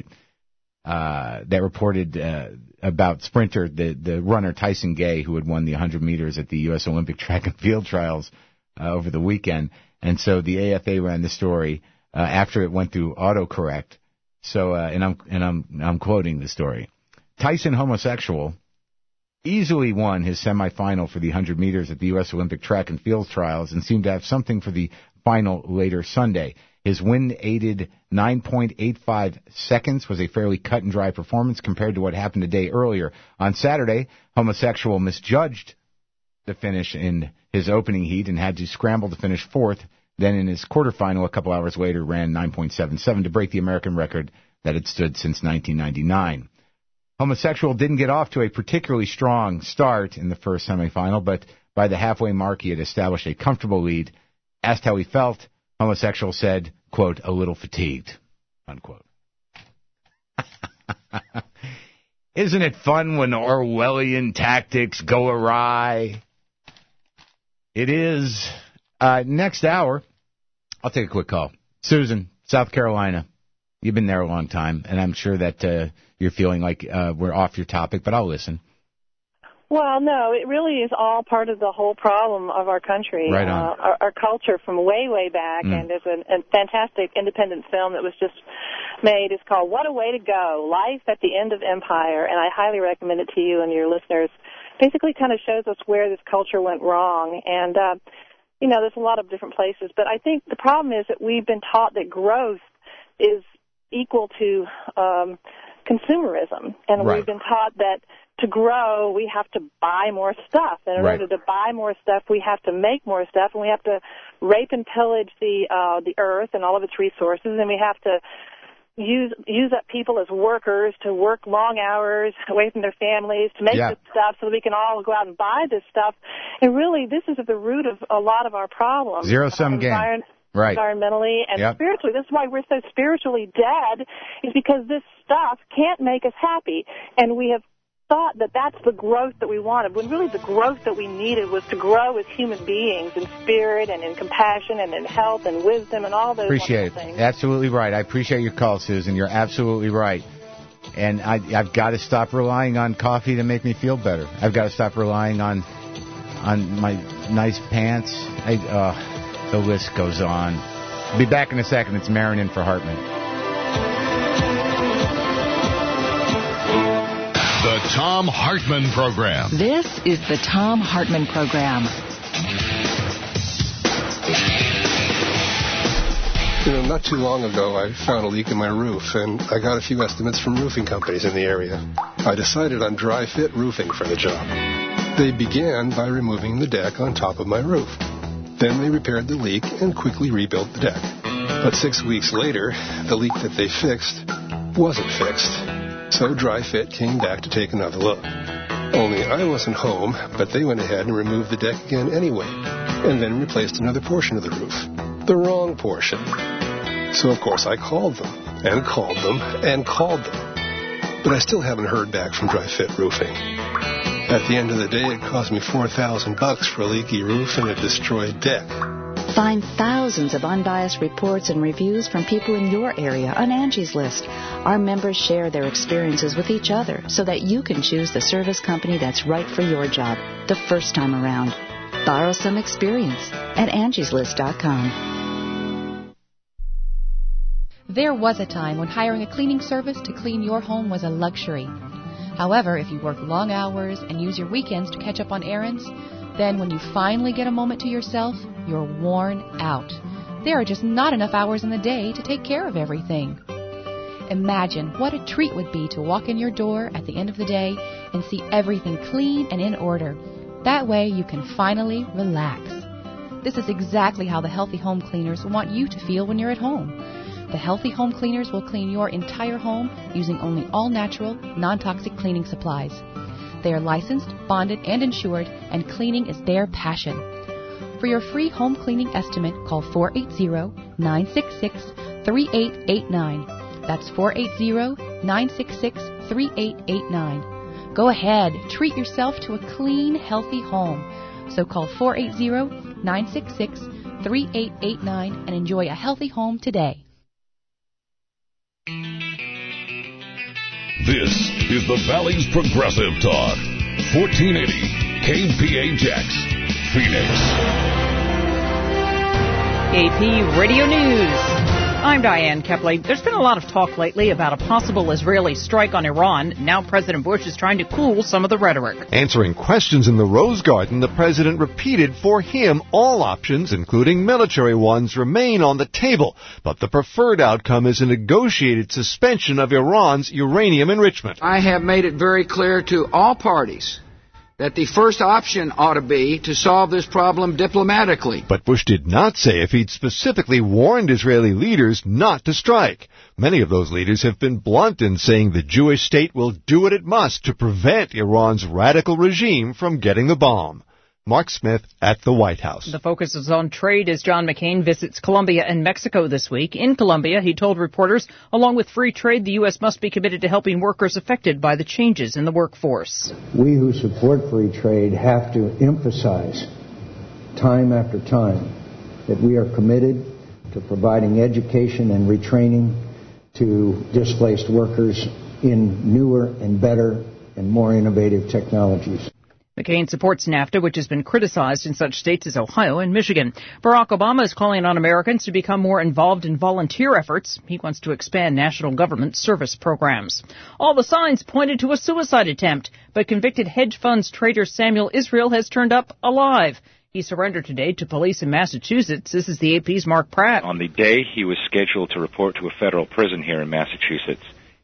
uh, that reported uh, about sprinter, the, the runner Tyson Gay, who had won the one hundred meters at the U S Olympic track and field trials uh, over the weekend. And so the A F A ran the story Uh, after it went through autocorrect. So, uh, and I'm and I'm I'm quoting the story. Tyson, homosexual, easily won his semifinal for the one hundred meters at the U S Olympic track and field trials and seemed to have something for the final later Sunday. His win-aided nine point eight five seconds was a fairly cut-and-dry performance compared to what happened a day earlier. On Saturday, homosexual misjudged the finish in his opening heat and had to scramble to finish fourth. Then in his quarterfinal, a couple hours later, ran nine point seven seven to break the American record that had stood since nineteen ninety-nine. Homosexual didn't get off to a particularly strong start in the first semifinal, but by the halfway mark, he had established a comfortable lead. Asked how he felt, Homosexual said, quote, a little fatigued, unquote. Isn't it fun when Orwellian tactics go awry? It is. Uh, next hour, I'll take a quick call. Susan, South Carolina. You've been there a long time, and I'm sure that uh, you're feeling like uh, we're off your topic, but I'll listen. Well, no, it really is all part of the whole problem of our country. Right on. Uh, our, our culture from way, way back, Mm. and there's a, a fantastic independent film that was just made. It's called What a Way to Go, Life at the End of Empire, and I highly recommend it to you and your listeners. Basically kind of shows us where this culture went wrong, and uh you know, there's a lot of different places, but I think the problem is that we've been taught that growth is equal to um, consumerism, and Right. we've been taught that to grow, we have to buy more stuff, and in Right. order to buy more stuff, we have to make more stuff, and we have to rape and pillage the uh, the earth and all of its resources, and we have to use use up people as workers to work long hours away from their families to make Yeah. this stuff so that we can all go out and buy this stuff. And really, this is at the root of a lot of our problems. Zero-sum uh, game. environ- Right. Environmentally and Yep. spiritually. This is why we're so spiritually dead, is because this stuff can't make us happy. And we have thought that that's the growth that we wanted, when really the growth that we needed was to grow as human beings in spirit and in compassion and in health and wisdom and all those Appreciate it. wonderful things. Absolutely right. I appreciate your call, Susan. You're absolutely right. And I, I've got to stop relying on coffee to make me feel better. I've got to stop relying on on my nice pants. I, uh, the list goes on. I'll be back in a second. It's Marin in for Hartman. The The Thom Hartmann Program. This is the Thom Hartmann Program. You know, not too long ago, I found a leak in my roof, and I got a few estimates from roofing companies in the area. I decided on Dry Fit Roofing for the job. They began by removing the deck on top of my roof. Then they repaired the leak and quickly rebuilt the deck. But six weeks later, the leak that they fixed wasn't fixed. So Dry Fit came back to take another look. Only I wasn't home, but they went ahead and removed the deck again anyway, and then replaced another portion of the roof. The wrong portion. So, of course, I called them, and called them, and called them. But I still haven't heard back from Dry Fit Roofing. At the end of the day, it cost me four thousand bucks for a leaky roof and a destroyed deck. Find thousands of unbiased reports and reviews from people in your area on Angie's List. Our members share their experiences with each other so that you can choose the service company that's right for your job the first time around. Borrow some experience at angies list dot com. There was a time when hiring a cleaning service to clean your home was a luxury. However, if you work long hours and use your weekends to catch up on errands, then when you finally get a moment to yourself, you're worn out. There are just not enough hours in the day to take care of everything. Imagine what a treat would be to walk in your door at the end of the day and see everything clean and in order. That way you can finally relax. This is exactly how the Healthy Home Cleaners want you to feel when you're at home. The Healthy Home Cleaners will clean your entire home using only all-natural, non-toxic cleaning supplies. They are licensed, bonded, and insured, and cleaning is their passion. For your free home cleaning estimate, call four eight zero, nine six six, three eight eight nine. That's four eight zero, nine six six, three eight eight nine. Go ahead, treat yourself to a clean, healthy home. So call four eight zero, nine six six, three eight eight nine and enjoy a healthy home today. This is the Valley's Progressive Talk. fourteen eighty K P H X, Phoenix. A P Radio News. I'm Diane Kepley. There's been a lot of talk lately about a possible Israeli strike on Iran. Now President Bush is trying to cool some of the rhetoric. Answering questions in the Rose Garden, the president repeated for him all options, including military ones, remain on the table. But the preferred outcome is a negotiated suspension of Iran's uranium enrichment. I have made it very clear to all parties that the first option ought to be to solve this problem diplomatically. But Bush did not say if he'd specifically warned Israeli leaders not to strike. Many of those leaders have been blunt in saying the Jewish state will do what it must to prevent Iran's radical regime from getting the bomb. Mark Smith at the White House. The focus is on trade as John McCain visits Colombia and Mexico this week. In Colombia, he told reporters, along with free trade, the U S must be committed to helping workers affected by the changes in the workforce. We who support free trade have to emphasize time after time that we are committed to providing education and retraining to displaced workers in newer and better and more innovative technologies. McCain supports NAFTA, which has been criticized in such states as Ohio and Michigan. Barack Obama is calling on Americans to become more involved in volunteer efforts. He wants to expand national government service programs. All the signs pointed to a suicide attempt, but convicted hedge funds trader Samuel Israel has turned up alive. He surrendered today to police in Massachusetts. This is the A P's Mark Pratt. On the day he was scheduled to report to a federal prison here in Massachusetts,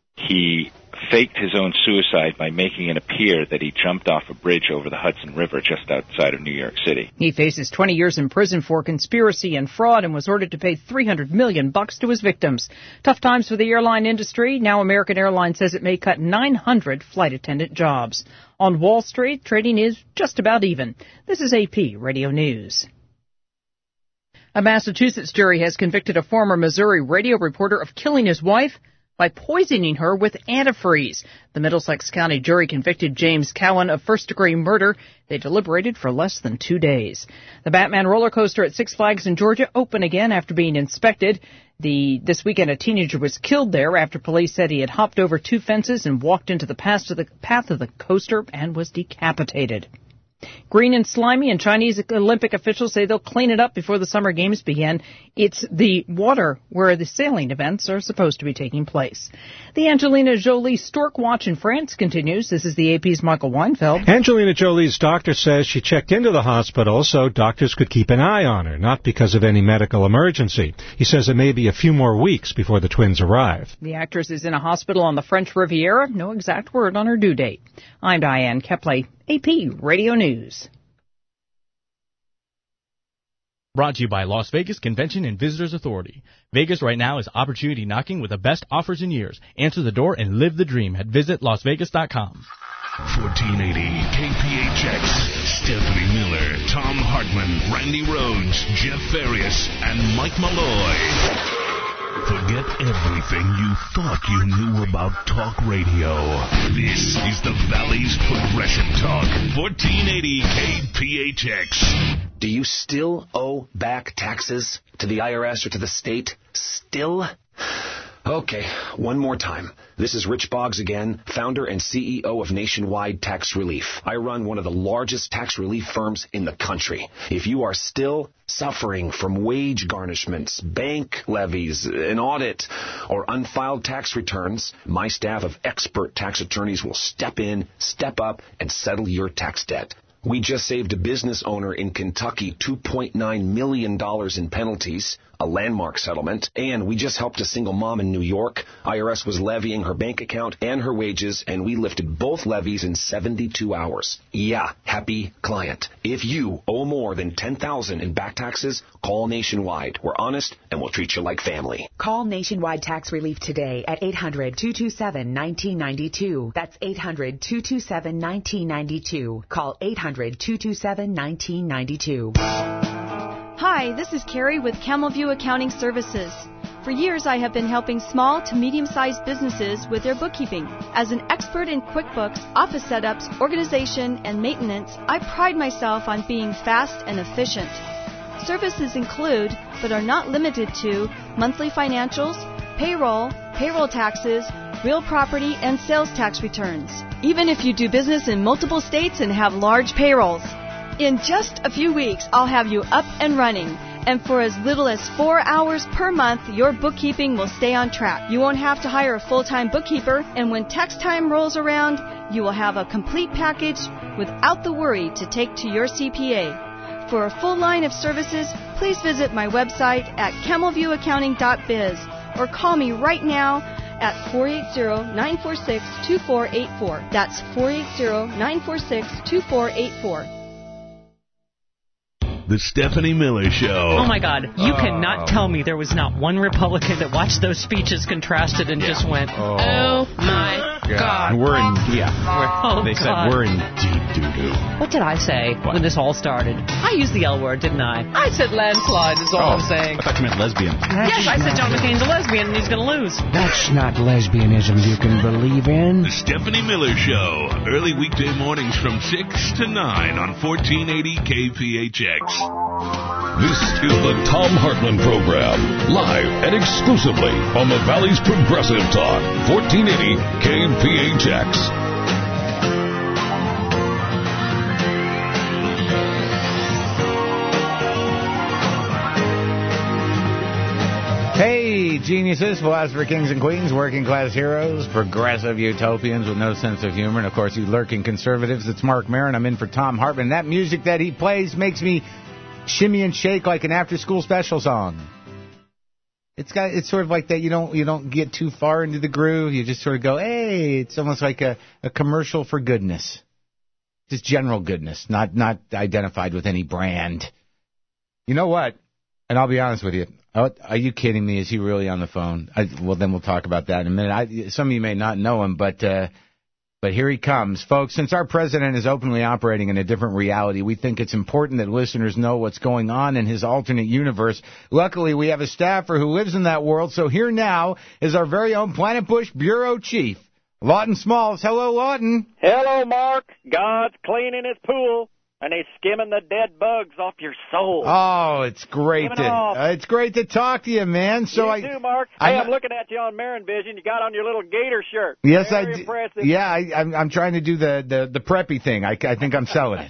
he faked his own suicide by making it appear that he jumped off a bridge over the Hudson River just outside of New York City. He faces twenty years in prison for conspiracy and fraud and was ordered to pay three hundred million bucks to his victims. Tough times for the airline industry. Now American Airlines says it may cut nine hundred flight attendant jobs. On Wall Street, trading is just about even. This is A P Radio News. A Massachusetts jury has convicted a former Missouri radio reporter of killing his wife by poisoning her with antifreeze. The Middlesex County jury convicted James Cowan of first-degree murder. They deliberated for less than two days. The Batman roller coaster at Six Flags in Georgia opened again after being inspected. The, this weekend, a teenager was killed there after police said he had hopped over two fences and walked into the path of the, path of the coaster and was decapitated. Green and slimy, and Chinese Olympic officials say they'll clean it up before the Summer Games begin. It's the water where the sailing events are supposed to be taking place. The Angelina Jolie Stork Watch in France continues. This is the A P's Michael Weinfeld. Angelina Jolie's doctor says she checked into the hospital so doctors could keep an eye on her, not because of any medical emergency. He says it may be a few more weeks before the twins arrive. The actress is in a hospital on the French Riviera. No exact word on her due date. I'm Diane Kepley, A P Radio News. Brought to you by Las Vegas Convention and Visitors Authority. Vegas right now is opportunity knocking with the best offers in years. Answer the door and live the dream at visit las vegas dot com. fourteen eighty K P H X, Stephanie Miller, Tom Hartman, Randy Rhodes, Jeff Farias, and Mike Malloy. Forget everything you thought you knew about talk radio. This is the Valley's Progressive Talk, fourteen eighty K P H X. Do you still owe back taxes to the I R S or to the state? Still? Okay, one more time. This is Rich Boggs again, founder and C E O of Nationwide Tax Relief. I run one of the largest tax relief firms in the country. If you are still suffering from wage garnishments, bank levies, an audit, or unfiled tax returns, my staff of expert tax attorneys will step in, step up, and settle your tax debt. We just saved a business owner in Kentucky two point nine million dollars in penalties, a landmark settlement, and we just helped a single mom in New York. I R S was levying her bank account and her wages, and we lifted both levies in seventy-two hours. Yeah, happy client. If you owe more than ten thousand dollars in back taxes, call Nationwide. We're honest, and we'll treat you like family. Call Nationwide Tax Relief today at eight hundred, two two seven, one nine nine two. That's eight hundred, two two seven, one nine nine two. Call eight hundred, two two seven, one nine nine two. Hi, this is Carrie with Camel View Accounting Services. For years, I have been helping small to medium-sized businesses with their bookkeeping. As an expert in QuickBooks, office setups, organization, and maintenance, I pride myself on being fast and efficient. Services include, but are not limited to, monthly financials, payroll, payroll taxes, real property, and sales tax returns. Even if you do business in multiple states and have large payrolls. In just a few weeks, I'll have you up and running. And for as little as four hours per month, your bookkeeping will stay on track. You won't have to hire a full-time bookkeeper, and when tax time rolls around, you will have a complete package without the worry to take to your C P A. For a full line of services, please visit my website at camel view accounting dot biz or call me right now at four eight zero, nine four six, two four eight four. That's four eight zero, nine four six, two four eight four. The Stephanie Miller Show. Oh, my God. You oh. cannot tell me there was not one Republican that watched those speeches contrasted and yeah. just went, oh, oh my God. God. We're in, yeah. We're, oh, they God. said we're in deep doo-doo. What did I say what? when this all started? I used the L word, didn't I? I said landslide is all oh, I'm saying. I thought you meant lesbian. That's yes, I said John McCain's a lesbian and he's going to lose. That's not lesbianism you can believe in. The Stephanie Miller Show. Early weekday mornings from six to nine on fourteen eighty K P H X. This is the Tom Hartman Program, live and exclusively on the Valley's Progressive Talk, fourteen eighty K P H X. Hey, geniuses, philosopher kings and queens, working class heroes, progressive utopians with no sense of humor, and of course you lurking conservatives. It's Mark Maron. I'm in for Tom Hartman. That music that he plays makes me shimmy and shake like an after-school special song. It's got it's sort of like that. You don't you don't get too far into the groove. You just sort of go, hey. It's almost like a, a commercial for goodness, just general goodness, not not identified with any brand. You know what? And I'll be honest with you. Oh, are you kidding me? Is he really on the phone? I, well, then we'll talk about that in a minute. I, some of you may not know him, but. Uh, But here he comes. Folks, since our president is openly operating in a different reality, we think it's important that listeners know what's going on in his alternate universe. Luckily, we have a staffer who lives in that world, so here now is our very own Planet Bush Bureau Chief, Lawton Smalls. Hello, Lawton. Hello, Mark. God's cleaning his pool, and he's skimming the dead bugs off your soul. Oh, it's great to uh, it's great to talk to you, man. So you I too, Mark. I, hey, I'm looking at you on Marin Vision. You got on your little gator shirt. Yes, Very I do. Impressive. Yeah, I, I'm I'm trying to do the, the, the preppy thing. I, I think I'm selling it.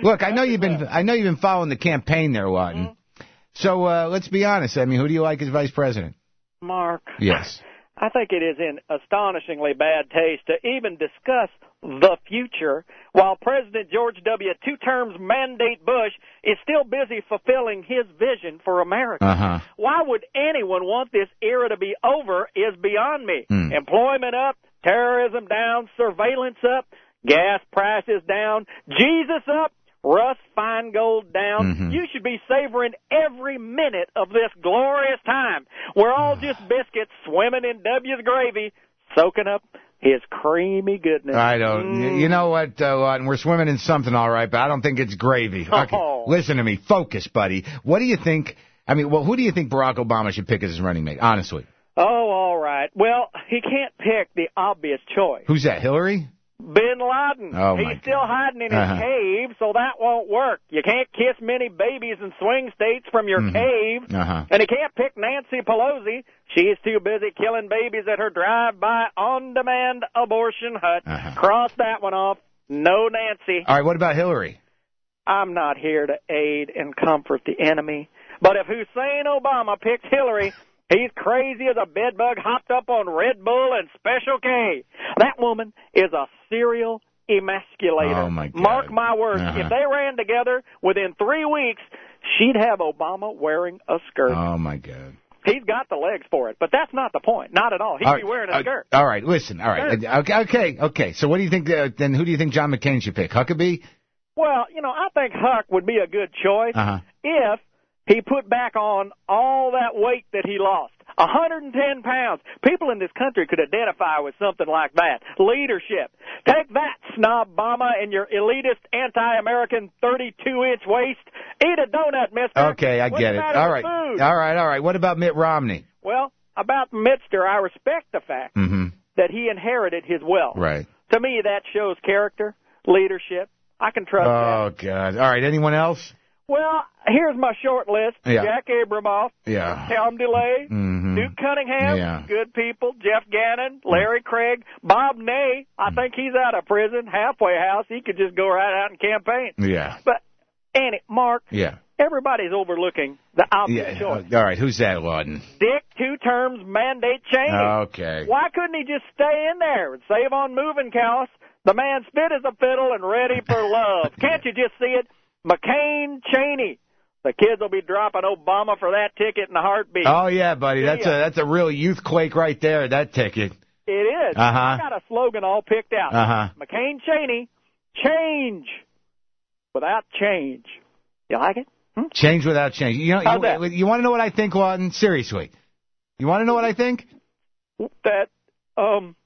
Look, I know you've been I know you've been following the campaign there, Lawton. Mm-hmm. So uh, let's be honest. I mean, who do you like as vice president? Mark. Yes. I think it is in astonishingly bad taste to even discuss the future while President George W. Two terms mandate Bush is still busy fulfilling his vision for America. Uh-huh. Why would anyone want this era to be over is beyond me. Mm. Employment up, terrorism down, surveillance up, gas prices down, Jesus up, Russ Feingold down. Mm-hmm. You should be savoring every minute of this glorious time. We're all just biscuits swimming in W's gravy, soaking up his creamy goodness. I don't. Mm. You know what, uh, Lawton? We're swimming in something, all right, but I don't think it's gravy. Okay. Oh. Listen to me. Focus, buddy. What do you think? I mean, well, who do you think Barack Obama should pick as his running mate, honestly? Oh, all right. Well, he can't pick the obvious choice. Who's that, Hillary? Bin Laden. Oh, He's my still God. hiding in his Uh-huh. cave, so that won't work. You can't kiss many babies in swing states from your Mm-hmm. cave. Uh-huh. And he can't pick Nancy Pelosi. She's too busy killing babies at her drive-by on-demand abortion hut. Uh-huh. Cross that one off. No Nancy. All right, what about Hillary? I'm not here to aid and comfort the enemy. But if Hussein Obama picks Hillary, he's crazy as a bedbug hopped up on Red Bull and Special K. That woman is a serial emasculator. Oh, my God. Mark my words. Uh-huh. If they ran together, within three weeks, she'd have Obama wearing a skirt. Oh, my God. He's got the legs for it, but that's not the point. Not at all. He'd All be right, wearing a uh, skirt. All right, listen. All right. Skirt. Okay, okay, okay. So what do you think, uh, then who do you think John McCain should pick? Huckabee? Well, you know, I think Huck would be a good choice Uh-huh. if he put back on all that weight that he lost. one hundred ten pounds. People in this country could identify with something like that. Leadership. Take that, snob Obama, and your elitist anti-American thirty-two inch waist. Eat a donut, mister. Okay, I What's get the it. matter All with right. food? All right, all right. What about Mitt Romney? Well, about Mister, I respect the fact Mm-hmm. that he inherited his wealth. Right. To me, that shows character, leadership. I can trust that. Oh, God. All right, anyone else? Well, here's my short list. Yeah. Jack Abramoff, Yeah. Tom DeLay, Mm-hmm. Duke Cunningham, Yeah. good people, Jeff Gannon, Larry Craig, Bob Ney. I think he's out of prison, halfway house. He could just go right out and campaign. Yeah. But, Annie, Mark, Yeah. everybody's overlooking the obvious Yeah. choice. All right, who's that, Lawton? Dick, two terms, mandate Cheney. Okay. Why couldn't he just stay in there and save on moving costs? The man spit as a fiddle and ready for love. Can't you just see it? McCain, Cheney. The kids will be dropping Obama for that ticket in a heartbeat. Oh, yeah, buddy. That's Yeah. a that's a real youth quake right there, that ticket. It is. Uh-huh. I got a slogan all picked out. Uh-huh. McCain, Cheney, change without change. You like it? Hmm? Change without change. You know, How's you, that? you want to know what I think, Lawton? Seriously. You want to know what I think? That, um,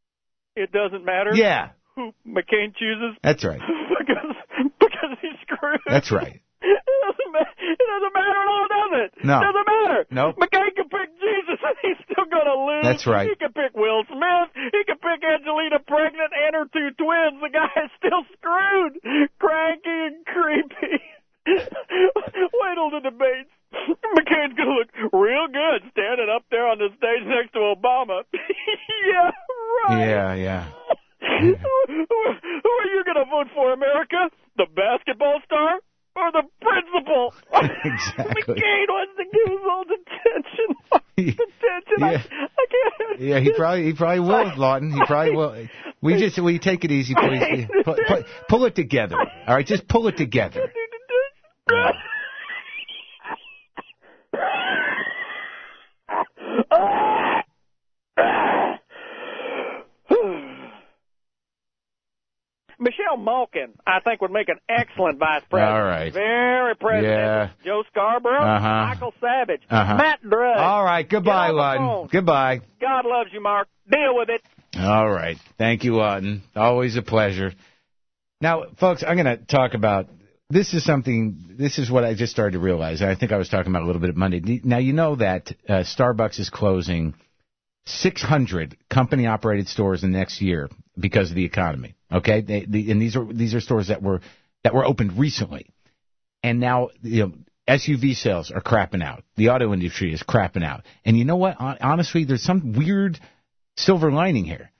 it doesn't matter Yeah. who McCain chooses That's right. because, because he's screwed. That's right. It doesn't, ma- it doesn't matter at all, does it? No. It doesn't matter. Nope. McCain can pick Jesus and he's still going to lose. That's right. He can pick Will Smith. He can pick Angelina pregnant and her two twins. The guy is still screwed. Cranky and creepy. Wait till the debates. McCain's going to look real good standing up there on the stage next to Obama. Yeah, right. Yeah, yeah. Who, who are you going to vote for, America? The basketball star or the principal? Exactly. McCain wants to give us all detention. Detention. Yeah. I, I can't. Yeah, he probably he probably will, Lawton. He probably will. We just we take it easy, please. Pull, pull, pull it together. All right, just pull it together. Michelle Malkin, I think, would make an excellent vice president. All right. Very president. Yeah. Joe Scarborough, Uh-huh. Michael Savage, Uh-huh. Matt Drudge. All right, goodbye, Get off the Lawton. phone. Goodbye. God loves you, Mark. Deal with it. All right. Thank you, Lawton. Always a pleasure. Now, folks, I'm going to talk about, this is something, this is what I just started to realize. I think I was talking about a little bit Monday. Now, you know that uh, Starbucks is closing six hundred company-operated stores in the next year because of the economy. Okay? They, the, and these are these are stores that were that were opened recently. And now, you know, S U V sales are crapping out. The auto industry is crapping out. And you know what? Hon- Honestly, there's some weird silver lining here.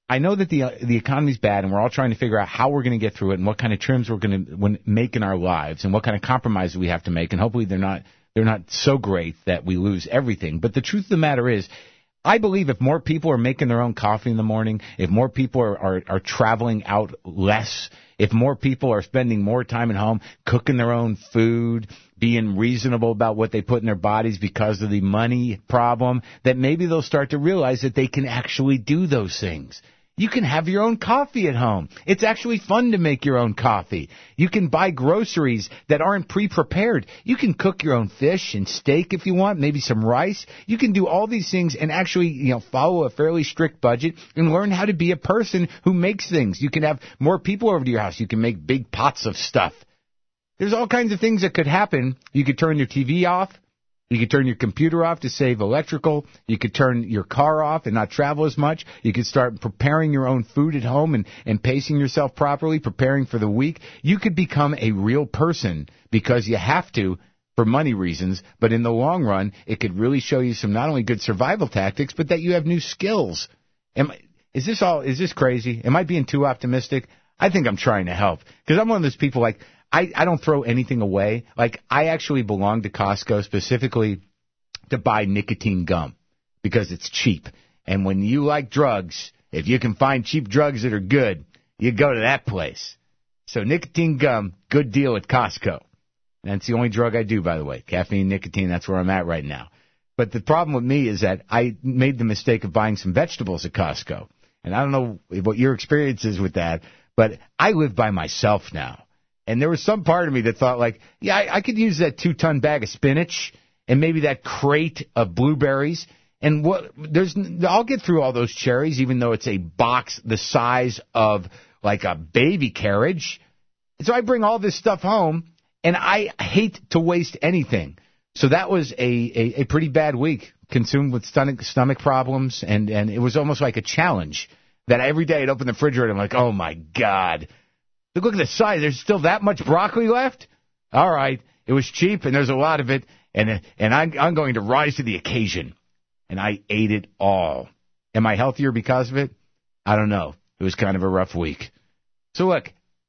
I know that the uh, the economy's bad, and we're all trying to figure out how we're going to get through it and what kind of trims we're going to make in our lives and what kind of compromises we have to make. And hopefully they're not they're not so great that we lose everything. But the truth of the matter is, I believe if more people are making their own coffee in the morning, if more people are, are, are traveling out less, if more people are spending more time at home cooking their own food, being reasonable about what they put in their bodies because of the money problem, that maybe they'll start to realize that they can actually do those things. You can have your own coffee at home. It's actually fun to make your own coffee. You can buy groceries that aren't pre-prepared. You can cook your own fish and steak if you want, maybe some rice. You can do all these things and actually, you know, follow a fairly strict budget and learn how to be a person who makes things. You can have more people over to your house. You can make big pots of stuff. There's all kinds of things that could happen. You could turn your T V off. You could turn your computer off to save electrical. You could turn your car off and not travel as much. You could start preparing your own food at home and, and pacing yourself properly, preparing for the week. You could become a real person because you have to for money reasons, but in the long run, it could really show you some not only good survival tactics, but that you have new skills. Am, is this all, is this crazy? Am I being too optimistic? I think I'm trying to help because I'm one of those people like, I, I don't throw anything away. Like, I actually belong to Costco specifically to buy nicotine gum because it's cheap. And when you like drugs, if you can find cheap drugs that are good, you go to that place. So nicotine gum, good deal at Costco. That's the only drug I do, by the way. Caffeine, nicotine, that's where I'm at right now. But the problem with me is that I made the mistake of buying some vegetables at Costco. And I don't know what your experience is with that, but I live by myself now. And there was some part of me that thought, like, yeah, I, I could use that two-ton bag of spinach and maybe that crate of blueberries. And what there's, I'll get through all those cherries, even though it's a box the size of, like, a baby carriage. So I bring all this stuff home, and I hate to waste anything. So that was a, a, a pretty bad week, consumed with stomach, stomach problems, and, and it was almost like a challenge that every day I'd open the refrigerator and I'm like, oh, my God. Look at the size. There's still that much broccoli left? All right. It was cheap, and there's a lot of it, and and I'm, I'm going to rise to the occasion. And I ate it all. Am I healthier because of it? I don't know. It was kind of a rough week. So, look,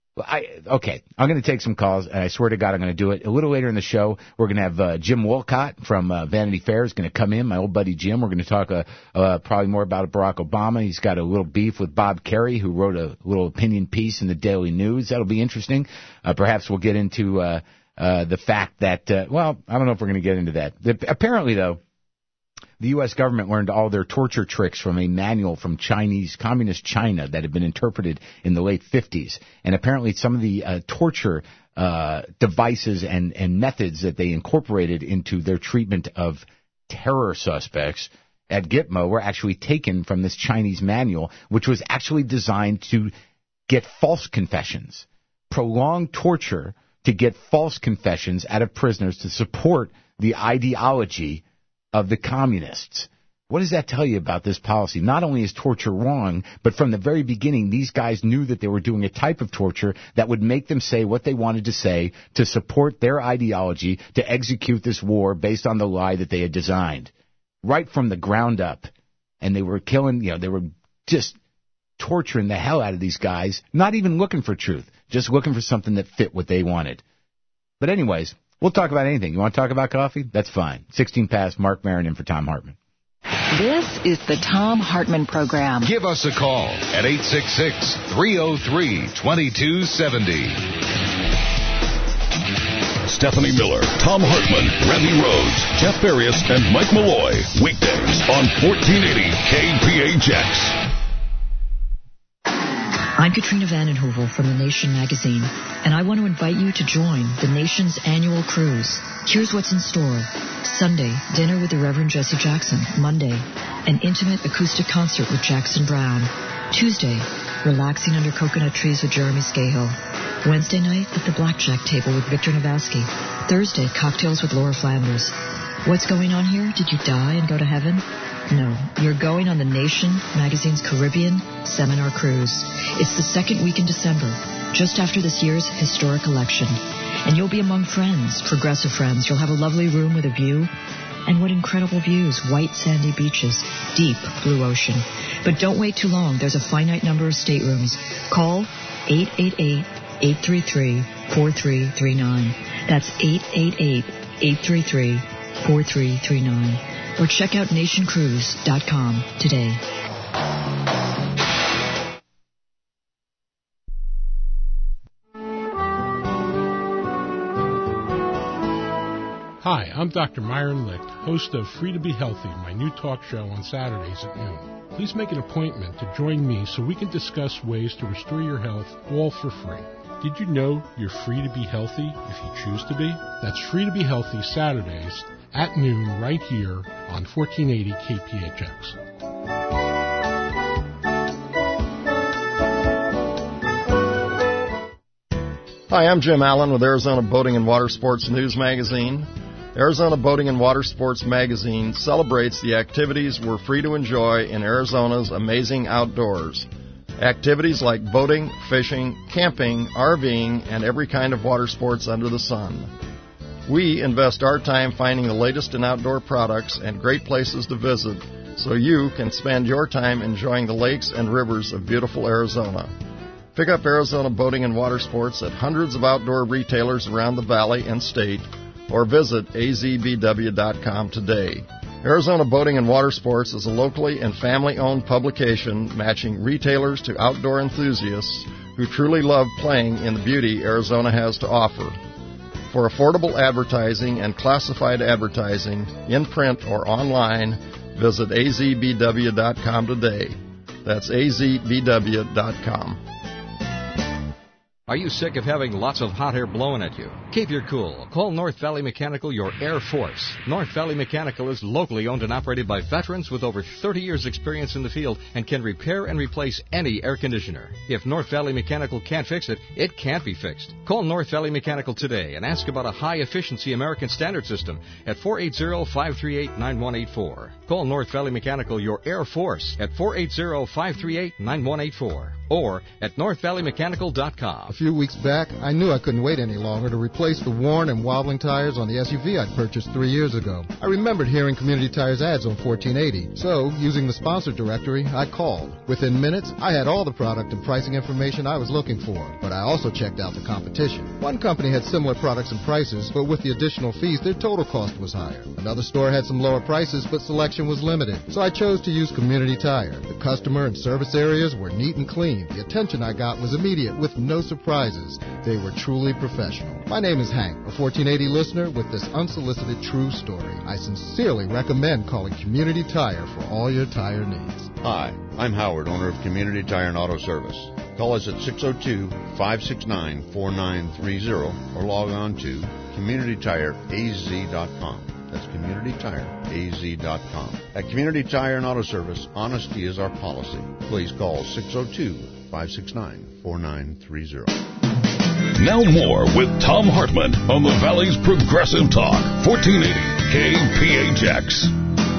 I okay, I'm going to take some calls, and I swear to God I'm going to do it. A little later in the show, we're going to have uh, Jim Wolcott from uh, Vanity Fair is going to come in, my old buddy Jim. We're going to talk uh, uh, probably more about Barack Obama. He's got a little beef with Bob Kerrey, who wrote a little opinion piece in the Daily News. That'll be interesting. Uh, perhaps we'll get into uh, uh, the fact that, uh, well, I don't know if we're going to get into that. The, apparently, though, the U S government learned all their torture tricks from a manual from Chinese, communist China that had been interpreted in the late fifties. And apparently some of the uh, torture uh, devices and, and methods that they incorporated into their treatment of terror suspects at Gitmo were actually taken from this Chinese manual, which was actually designed to get false confessions, prolonged torture to get false confessions out of prisoners to support the ideology of the communists. What does that tell you about this policy? Not only is torture wrong, but from the very beginning, these guys knew that they were doing a type of torture that would make them say what they wanted to say to support their ideology to execute this war based on the lie that they had designed. Right from the ground up. And they were killing, you know, they were just torturing the hell out of these guys, not even looking for truth, just looking for something that fit what they wanted. But anyways, we'll talk about anything. You want to talk about coffee? That's fine. sixteen past, Mark Maron in for Tom Hartman. This is the Tom Hartman Program. Give us a call at eight six six, three oh three, two two seven oh. Stephanie Miller, Tom Hartman, Randy Rhodes, Jeff Farias, and Mike Malloy. Weekdays on fourteen eighty K P H X. I'm Katrina Vanden Heuvel from The Nation magazine, and I want to invite you to join the Nation's annual cruise. Here's what's in store. Sunday, dinner with the Reverend Jesse Jackson. Monday, an intimate acoustic concert with Jackson Browne. Tuesday, relaxing under coconut trees with Jeremy Scahill. Wednesday night, at the blackjack table with Victor Navasky. Thursday, cocktails with Laura Flanders. What's going on here? Did you die and go to heaven? No, you're going on The Nation magazine's Caribbean Seminar Cruise. It's the second week in December, just after this year's historic election. And you'll be among friends, progressive friends. You'll have a lovely room with a view. And what incredible views, white sandy beaches, deep blue ocean. But don't wait too long. There's a finite number of staterooms. Call eight eight eight, eight three three, four three three nine. That's eight eight eight, eight three three, four three three nine. Or check out nation cruise dot com today. Hi, I'm Doctor Myron Licht, host of Free to Be Healthy, my new talk show on Saturdays at noon. Please make an appointment to join me so we can discuss ways to restore your health, all for free. Did you know you're free to be healthy if you choose to be? That's Free to Be Healthy Saturdays at noon right here on fourteen eighty K P H X. Hi, I'm Jim Allen with Arizona Boating and Water Sports News Magazine. Arizona Boating and Water Sports Magazine celebrates the activities we're free to enjoy in Arizona's amazing outdoors. Activities like boating, fishing, camping, RVing, and every kind of water sports under the sun. We invest our time finding the latest in outdoor products and great places to visit so you can spend your time enjoying the lakes and rivers of beautiful Arizona. Pick up Arizona Boating and Water Sports at hundreds of outdoor retailers around the valley and state, or visit A Z B W dot com today. Arizona Boating and Water Sports is a locally and family-owned publication matching retailers to outdoor enthusiasts who truly love playing in the beauty Arizona has to offer. For affordable advertising and classified advertising, in print or online, visit A Z B W dot com today. That's A Z B W dot com. Are you sick of having lots of hot air blowing at you? Keep your cool. Call North Valley Mechanical your Air Force. North Valley Mechanical is locally owned and operated by veterans with over thirty years experience in the field and can repair and replace any air conditioner. If North Valley Mechanical can't fix it, it can't be fixed. Call North Valley Mechanical today and ask about a high-efficiency American Standard system at four eight zero, five three eight, nine one eight four. Call North Valley Mechanical your Air Force at four eight zero, five three eight, nine one eight four or at north valley mechanical dot com. A few weeks back, I knew I couldn't wait any longer to replace the worn and wobbling tires on the S U V I'd purchased three years ago. I remembered hearing Community Tires ads on fourteen eighty, so using the sponsor directory, I called. Within minutes, I had all the product and pricing information I was looking for, but I also checked out the competition. One company had similar products and prices, but with the additional fees, their total cost was higher. Another store had some lower prices, but selection was limited, so I chose to use Community Tire. The customer and service areas were neat and clean. The attention I got was immediate with no surprises. They were truly professional. My name is Hank, a fourteen eighty listener with this unsolicited true story. I sincerely recommend calling Community Tire for all your tire needs. Hi, I'm Howard, owner of Community Tire and Auto Service. Call us at six oh two, five six nine, four nine three zero or log on to community tire a z dot com. That's community tire a z dot com. At Community Tire and Auto Service, honesty is our policy. Please call six oh two, five six nine, four nine three zero. Now more with Tom Hartman on the Valley's Progressive Talk, fourteen eighty K P H X.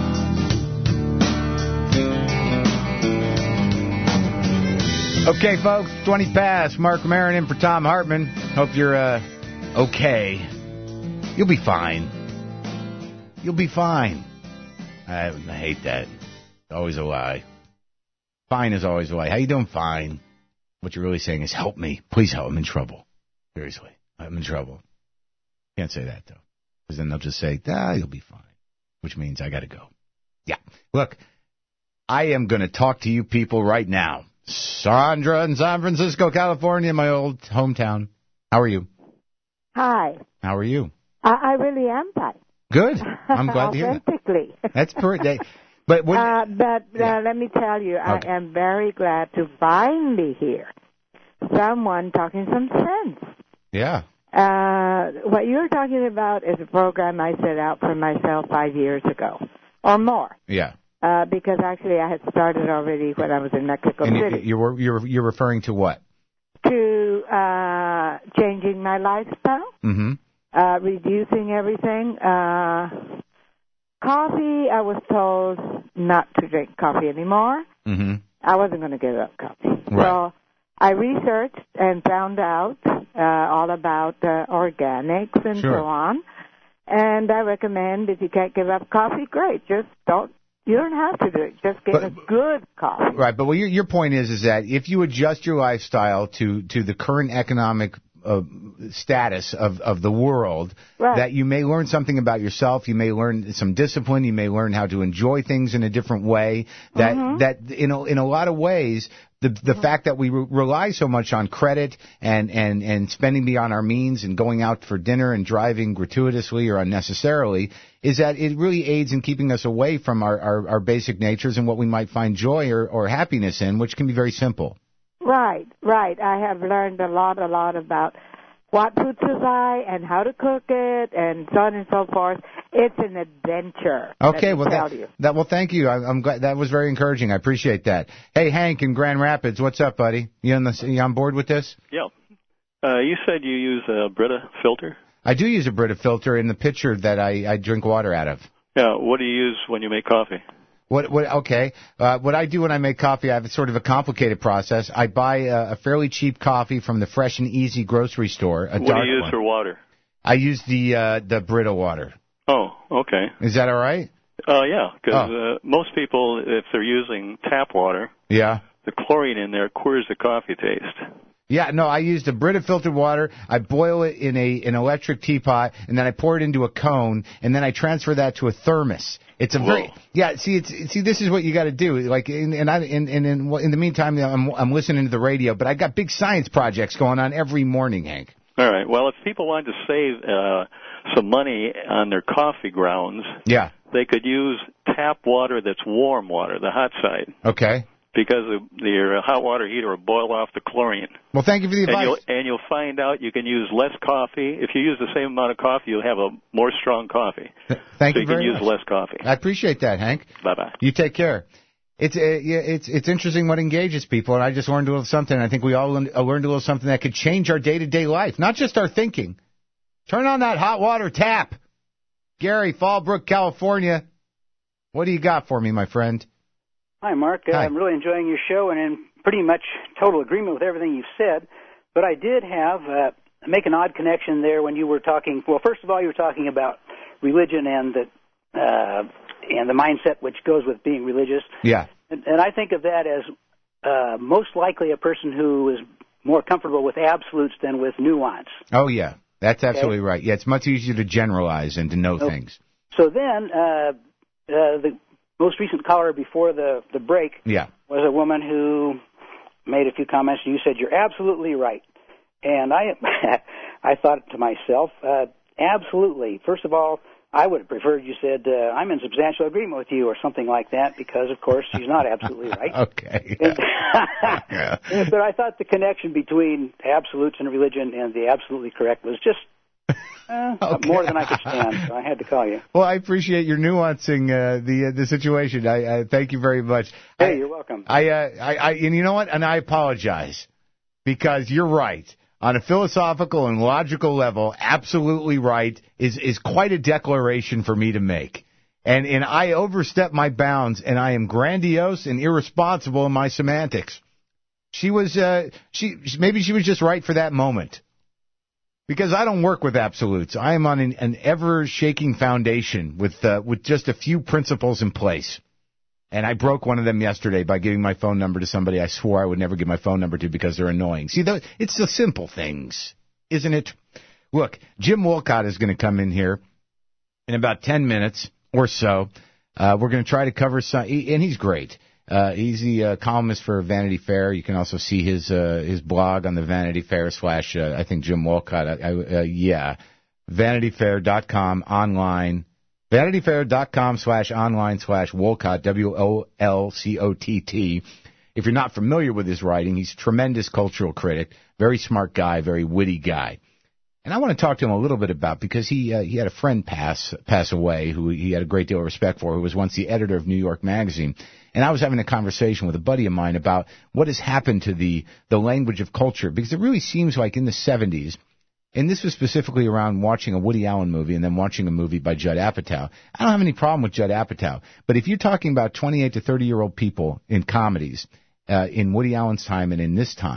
Okay, folks, twenty past. Mark Maron in for Tom Hartman. Hope you're uh, okay. You'll be fine. You'll be fine. I, I hate that. Always a lie. Fine is always a lie. How you doing? Fine. What you're really saying is help me. Please help. I'm in trouble. Seriously. I'm in trouble. Can't say that, though. Because then they'll just say, ah, you'll be fine. Which means I got to go. Yeah. Look, I am going to talk to you people right now. Sandra in San Francisco, California, my old hometown. How are you? Hi. How are you? I, I really am fine. Good. I'm glad to hear that. Authentically. That's pretty. But when, uh, but uh, let me tell you, Okay. I am very glad to finally hear someone talking some sense. yeah. Uh, what you're talking about is a program I set out for myself five years ago or more. Yeah. Uh, because actually I had started already when I was in Mexico And City. you, you're you're you're referring to what? To uh, changing my lifestyle. Mm-hmm. Uh, reducing everything. Uh, coffee, I was told not to drink coffee anymore. Mm-hmm. I wasn't going to give up coffee. Right. So I researched and found out uh, all about uh, organics and Sure. so on. And I recommend if you can't give up coffee, great. Just don't. You don't have to do it. Just get but, a good coffee. Right, but what your, your point is is that if you adjust your lifestyle to, to the current economic uh, status of, of the world, right. that you may learn something about yourself, you may learn some discipline, you may learn how to enjoy things in a different way, that, mm-hmm. that in, a, in a lot of ways, the the mm-hmm. fact that we re- rely so much on credit and, and, and spending beyond our means and going out for dinner and driving gratuitously or unnecessarily is that it really aids in keeping us away from our, our, our basic natures and what we might find joy or, or happiness in, which can be very simple. Right, right. I have learned a lot, a lot about what food to buy and how to cook it and so on and so forth. It's an adventure. Okay, well, tell that, you. that well, thank you. I, I'm glad that was very encouraging. I appreciate that. Hey, Hank in Grand Rapids, what's up, buddy? You on the you on board with this? Yeah. Uh, you said you use a Brita filter. I do use a Brita filter in the pitcher that I, I drink water out of. Yeah. What do you use when you make coffee? What? What? Okay. Uh, what I do when I make coffee, I have sort of a complicated process. I buy a, a fairly cheap coffee from the Fresh and Easy grocery store. A what dark do you use one. for water? I use the uh, the Brita water. Oh, okay. Is that all right? Uh, yeah, because oh. uh, most people, if they're using tap water, yeah, the chlorine in there queers the coffee taste. Yeah, no, I use the Brita filtered water. I boil it in a an electric teapot, and then I pour it into a cone, and then I transfer that to a thermos. It's a very Whoa. yeah. See, it's see, this is what you got to do. Like, in, and I in in in, in the meantime, I'm I'm listening to the radio, but I got big science projects going on every morning, Hank. All right. Well, if people want to save uh, some money on their coffee grounds, yeah, they could use tap water that's warm water, the hot side. Okay. Because the, your hot water heater will boil off the chlorine. Well, thank you for the advice. And you'll, and you'll find out you can use less coffee. If you use the same amount of coffee, you'll have a more strong coffee. Thank so you you very can much. use less coffee. I appreciate that, Hank. Bye-bye. You take care. It's uh, yeah, it's it's interesting what engages people, and I just learned a little something. I think we all learned a little something that could change our day-to-day life, not just our thinking. Turn on that hot water tap. Gary, Fallbrook, California. What do you got for me, my friend? Hi, Mark. Uh, Hi. I'm really enjoying your show and in pretty much total agreement with everything you've said. But I did have uh, make an odd connection there when you were talking. Well, first of all, you were talking about religion and the uh, and the mindset which goes with being religious. Yeah. And, and I think of that as uh, most likely a person who is more comfortable with absolutes than with nuance. Oh, yeah. That's absolutely Okay. right. Yeah, it's much easier to generalize and to know So- things. So then, uh, uh, the most recent caller before the, the break Yeah. was a woman who made a few comments, and you said, you're absolutely right. And I I thought to myself, uh, absolutely. First of all, I would have preferred you said, uh, I'm in substantial agreement with you or something like that, because, of course, she's not absolutely right. Okay. Yeah. But I thought the connection between absolutes and religion and the absolutely correct was just uh, Okay. more than I could stand, so I had to call you. Well, I appreciate your nuancing uh, the uh, the situation. I, I thank you very much. Hey, I, you're welcome. I, uh, I, I, and you know what? And I apologize because you're right. On a philosophical and logical level, absolutely right is is quite a declaration for me to make. And and I overstep my bounds, and I am grandiose and irresponsible in my semantics. She was uh, she maybe she was just right for that moment. Because I don't work with absolutes. I am on an, an ever-shaking foundation with uh, with just a few principles in place. And I broke one of them yesterday by giving my phone number to somebody I swore I would never give my phone number to because they're annoying. See, the, it's the simple things, isn't it? Look, Jim Wolcott is going to come in here in about ten minutes or so. Uh, we're going to try to cover some, and he's great. Uh, he's the uh, columnist for Vanity Fair. You can also see his uh, his blog on the Vanity Fair slash, uh, I think, Jim Wolcott. I, I, uh, yeah, vanity fair dot com online. vanity fair dot com slash online slash Wolcott, W O L C O T T. If you're not familiar with his writing, he's a tremendous cultural critic, very smart guy, very witty guy. And I want to talk to him a little bit about, because he uh, he had a friend pass pass away who he had a great deal of respect for, who was once the editor of New York Magazine. And I was having a conversation with a buddy of mine about what has happened to the, the language of culture, because it really seems like in the seventies, and this was specifically around watching a Woody Allen movie and then watching a movie by Judd Apatow. I don't have any problem with Judd Apatow, but if you're talking about twenty-eight to thirty-year-old people in comedies uh, in Woody Allen's time and in this time,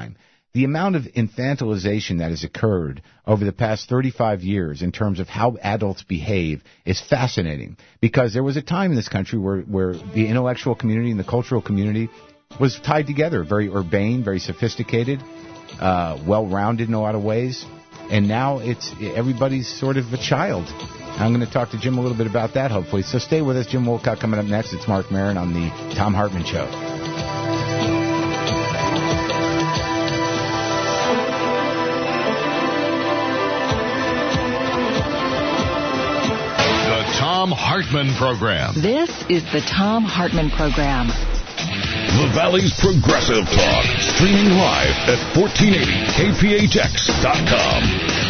The amount of infantilization that has occurred over the past thirty-five years in terms of how adults behave is fascinating, because there was a time in this country where, where the intellectual community and the cultural community was tied together, very urbane, very sophisticated, uh, well-rounded in a lot of ways, and now it's everybody's sort of a child. I'm going to talk to Jim a little bit about that, hopefully. So stay with us. Jim Wolcott coming up next. It's Marc Maron on the Thom Hartmann Show. Thom Hartmann Program. This is the Thom Hartmann Program. The Valley's Progressive Talk. Streaming live at fourteen eighty K P H X dot com.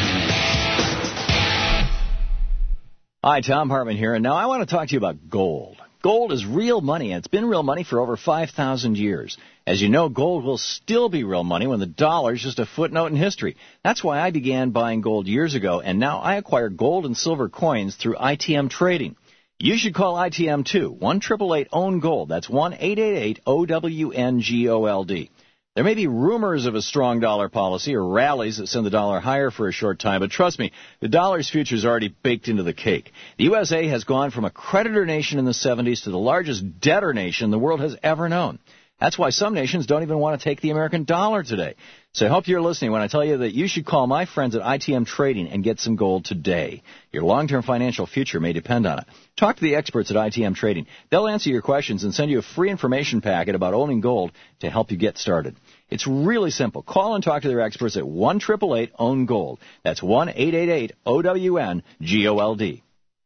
Hi, Thom Hartmann here, and now I want to talk to you about gold. Gold is real money, and it's been real money for over five thousand years. As you know, gold will still be real money when the dollar is just a footnote in history. That's why I began buying gold years ago, and now I acquire gold and silver coins through I T M Trading. You should call I T M too. one eight eight eight own gold. That's one eight eight eight O W N G O L D. There may be rumors of a strong dollar policy or rallies that send the dollar higher for a short time, but trust me, the dollar's future is already baked into the cake. The U S A has gone from a creditor nation in the seventies to the largest debtor nation the world has ever known. That's why some nations don't even want to take the American dollar today. So I hope you're listening when I tell you that you should call my friends at I T M Trading and get some gold today. Your long-term financial future may depend on it. Talk to the experts at I T M Trading. They'll answer your questions and send you a free information packet about owning gold to help you get started. It's really simple. Call and talk to their experts at one eight eight eight own gold. That's one eight eight eight O W N G O L D.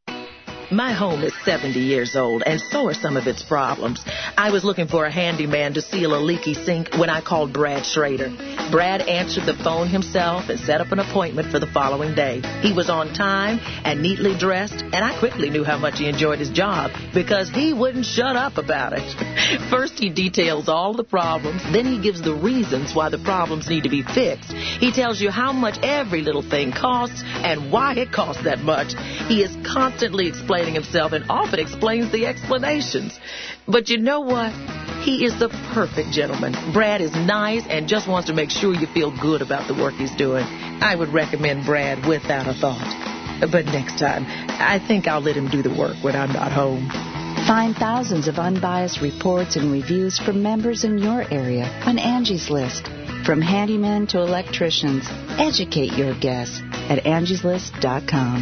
My home is seventy years old, and so are some of its problems. I was looking for a handyman to seal a leaky sink when I called Brad Schrader. Brad answered the phone himself and set up an appointment for the following day. He was on time and neatly dressed, and I quickly knew how much he enjoyed his job because he wouldn't shut up about it. First, he details all the problems. Then he gives the reasons why the problems need to be fixed. He tells you how much every little thing costs and why it costs that much. He is constantly explaining himself and often explains the explanations. But you know what? He is the perfect gentleman. Brad is nice and just wants to make sure you feel good about the work he's doing. I would recommend Brad without a thought. But next time, I think I'll let him do the work when I'm not home. Find thousands of unbiased reports and reviews from members in your area on Angie's List. From handymen to electricians, educate your guests at angies list dot com.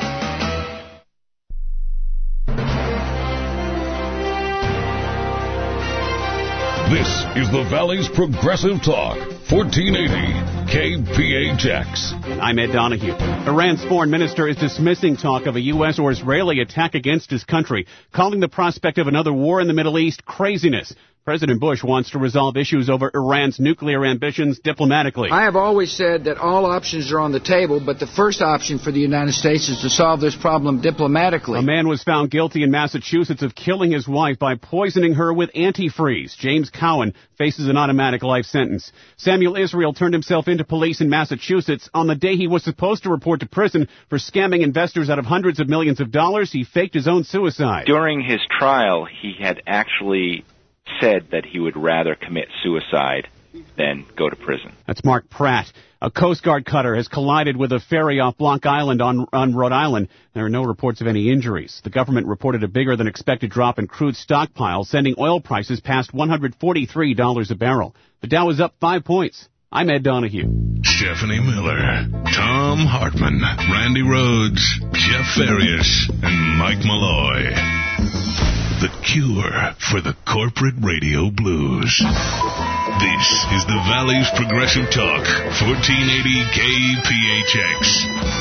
This is the Valley's Progressive Talk, fourteen eighty K P H X. I'm Ed Donahue. Iran's foreign minister is dismissing talk of a U S or Israeli attack against his country, calling the prospect of another war in the Middle East craziness. President Bush wants to resolve issues over Iran's nuclear ambitions diplomatically. I have always said that all options are on the table, but the first option for the United States is to solve this problem diplomatically. A man was found guilty in Massachusetts of killing his wife by poisoning her with antifreeze. James Cowan faces an automatic life sentence. Samuel Israel turned himself into police in Massachusetts on the day he was supposed to report to prison for scamming investors out of hundreds of millions of dollars. He faked his own suicide. During his trial, he had actually said that he would rather commit suicide than go to prison. That's Mark Pratt. A Coast Guard cutter has collided with a ferry off Block Island on, on Rhode Island. There are no reports of any injuries. The government reported a bigger than expected drop in crude stockpiles, sending oil prices past one hundred forty-three dollars a barrel. The Dow is up five points. I'm Ed Donahue. Stephanie Miller, Thom Hartmann, Randy Rhodes, Jeff Farias, and Mike Malloy. The cure for the corporate radio blues. This is the Valley's Progressive Talk, fourteen eighty K P H X.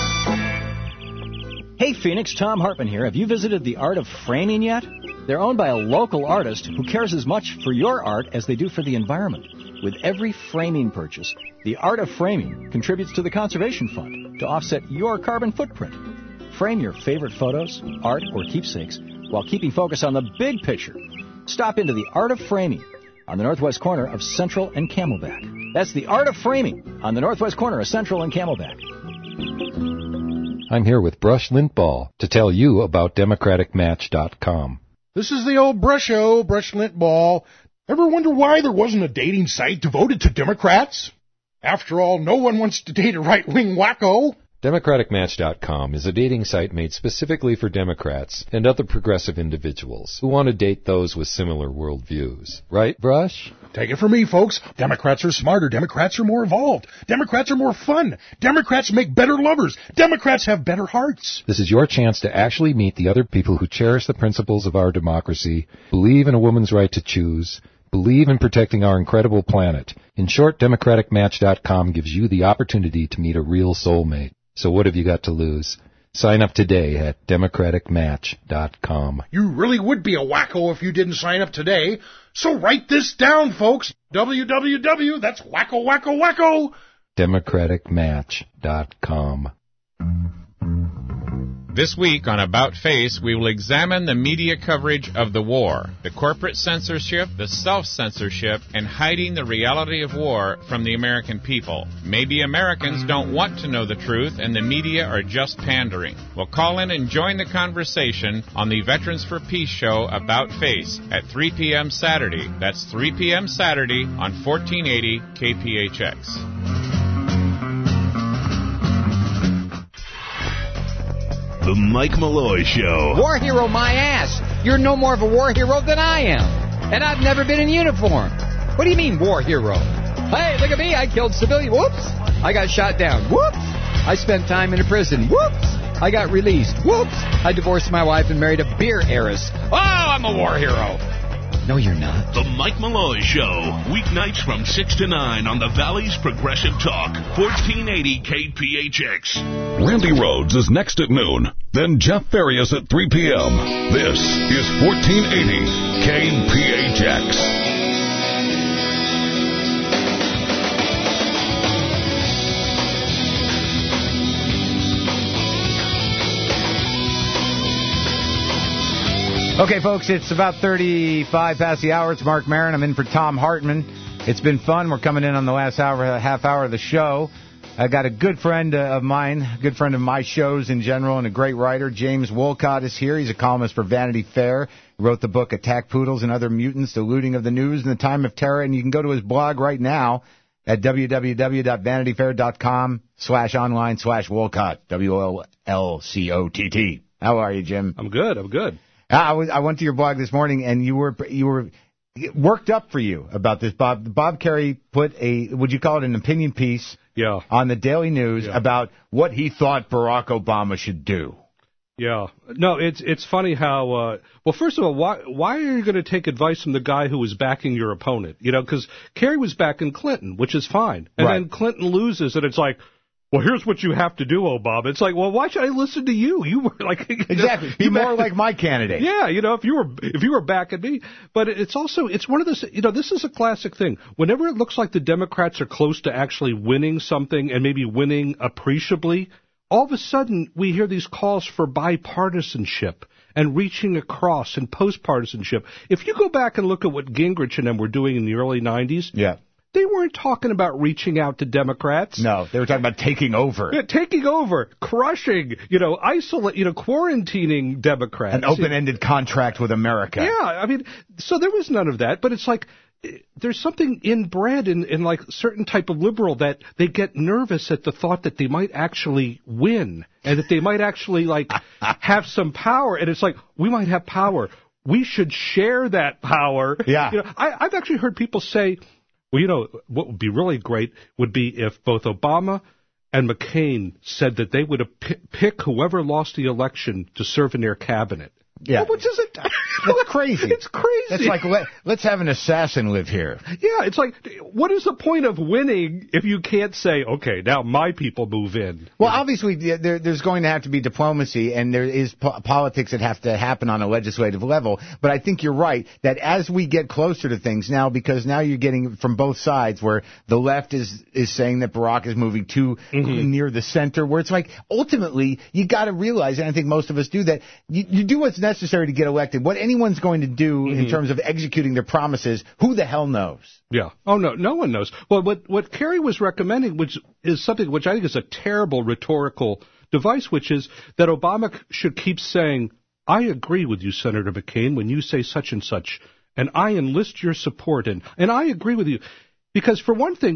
Hey Phoenix, Thom Hartmann here. Have you visited the Art of Framing yet? They're owned by a local artist who cares as much for your art as they do for the environment. With every framing purchase, the Art of Framing contributes to the Conservation Fund to offset your carbon footprint. Frame your favorite photos, art, or keepsakes while keeping focus on the big picture. Stop into the Art of Framing on the northwest corner of Central and Camelback. That's the Art of Framing on the northwest corner of Central and Camelback. I'm here with Brush Lintball to tell you about Democratic Match dot com. This is the old Brusho, Brush Lintball. Ever wonder why there wasn't a dating site devoted to Democrats? After all, no one wants to date a right-wing wacko. Democratic Match dot com is a dating site made specifically for Democrats and other progressive individuals who want to date those with similar worldviews. Right, Brush? Take it from me, folks. Democrats are smarter. Democrats are more evolved. Democrats are more fun. Democrats make better lovers. Democrats have better hearts. This is your chance to actually meet the other people who cherish the principles of our democracy, believe in a woman's right to choose, believe in protecting our incredible planet. In short, Democratic Match dot com gives you the opportunity to meet a real soulmate. So what have you got to lose? Sign up today at Democratic Match dot com. You really would be a wacko if you didn't sign up today. So write this down, folks. W W W, that's wacko, wacko, wacko. Democratic Match dot com. This week on About Face, we will examine the media coverage of the war, the corporate censorship, the self-censorship, and hiding the reality of war from the American people. Maybe Americans don't want to know the truth and the media are just pandering. Well, call in and join the conversation on the Veterans for Peace show About Face at three p.m. Saturday. That's three p.m. Saturday on fourteen eighty K P H X. The Mike Malloy Show. War hero my ass. You're no more of a war hero than I am. And I've never been in uniform. What do you mean, war hero? Hey, look at me. I killed civilians. Whoops. I got shot down. Whoops. I spent time in a prison. Whoops. I got released. Whoops. I divorced my wife and married a beer heiress. Oh, I'm a war hero. No, you're not. The Mike Malloy Show. Weeknights from six to nine on the Valley's Progressive Talk. fourteen eighty K P H X. Randy Rhodes is next at noon. Then Jeff Farias at three p.m. This is fourteen eighty K P H X. Okay, folks, it's about thirty-five past the hour. It's Mark Maron. I'm in for Tom Hartman. It's been fun. We're coming in on the last hour, half hour of the show. I got a good friend uh, of mine, a good friend of my shows in general, and a great writer. James Wolcott is here. He's a columnist for Vanity Fair. He wrote the book Attack Poodles and Other Mutants, The Looting of the News in the Time of Terror. And you can go to his blog right now at w w w dot vanity fair dot com slash online slash Wolcott, W O L C O T T. How are you, Jim? I'm good. I'm good. I was I went to your blog this morning, and you were you were worked up for you about this. Bob Bob Kerrey put a, would you call it an opinion piece? Yeah. On the Daily News yeah. about what he thought Barack Obama should do. Yeah. No, it's it's funny how. Uh, well, first of all, why why are you going to take advice from the guy who was backing your opponent? You know, because Kerry was backing Clinton, which is fine, and right. then Clinton loses, and it's like, well, here's what you have to do, Obama. It's like, well, why should I listen to you? You were like, you exactly. know, Be you more back, like my candidate. Yeah, you know, if you were if you were backing me, but it's also it's one of those. You know, this is a classic thing. Whenever it looks like the Democrats are close to actually winning something and maybe winning appreciably, all of a sudden we hear these calls for bipartisanship and reaching across and post-partisanship. If you go back and look at what Gingrich and them were doing in the early nineties, yeah. They weren't talking about reaching out to Democrats. No, they were talking about taking over. Yeah, taking over, crushing, you know, isolate, you know, quarantining Democrats. An open-ended contract with America. Yeah, I mean, so there was none of that. But it's like there's something inbred in, in like certain type of liberal that they get nervous at the thought that they might actually win and that they might actually like have some power. And it's like, we might have power. We should share that power. Yeah. You know, I, I've actually heard people say, well, you know, what would be really great would be if both Obama and McCain said that they would p- pick whoever lost the election to serve in their cabinet. Yeah. Well, which is it? That's crazy. It's crazy. That's like, let, let's have an assassin live here. Yeah, it's like, what is the point of winning if you can't say, okay, now my people move in? Well, obviously, there, there's going to have to be diplomacy, and there is po- politics that have to happen on a legislative level. But I think you're right that as we get closer to things now, because now you're getting from both sides where the left is, is saying that Barack is moving too mm-hmm. near the center, where it's like, ultimately, you got to realize, and I think most of us do, that you, you do what's necessary to get elected. What anyone's going to do mm-hmm. in terms of executing their promises, who the hell knows? Yeah. Oh, no, no one knows. Well, what, what Kerry was recommending, which is something which I think is a terrible rhetorical device, which is that Obama should keep saying, I agree with you, Senator McCain, when you say such and such, and I enlist your support, and, and I agree with you. Because for one thing,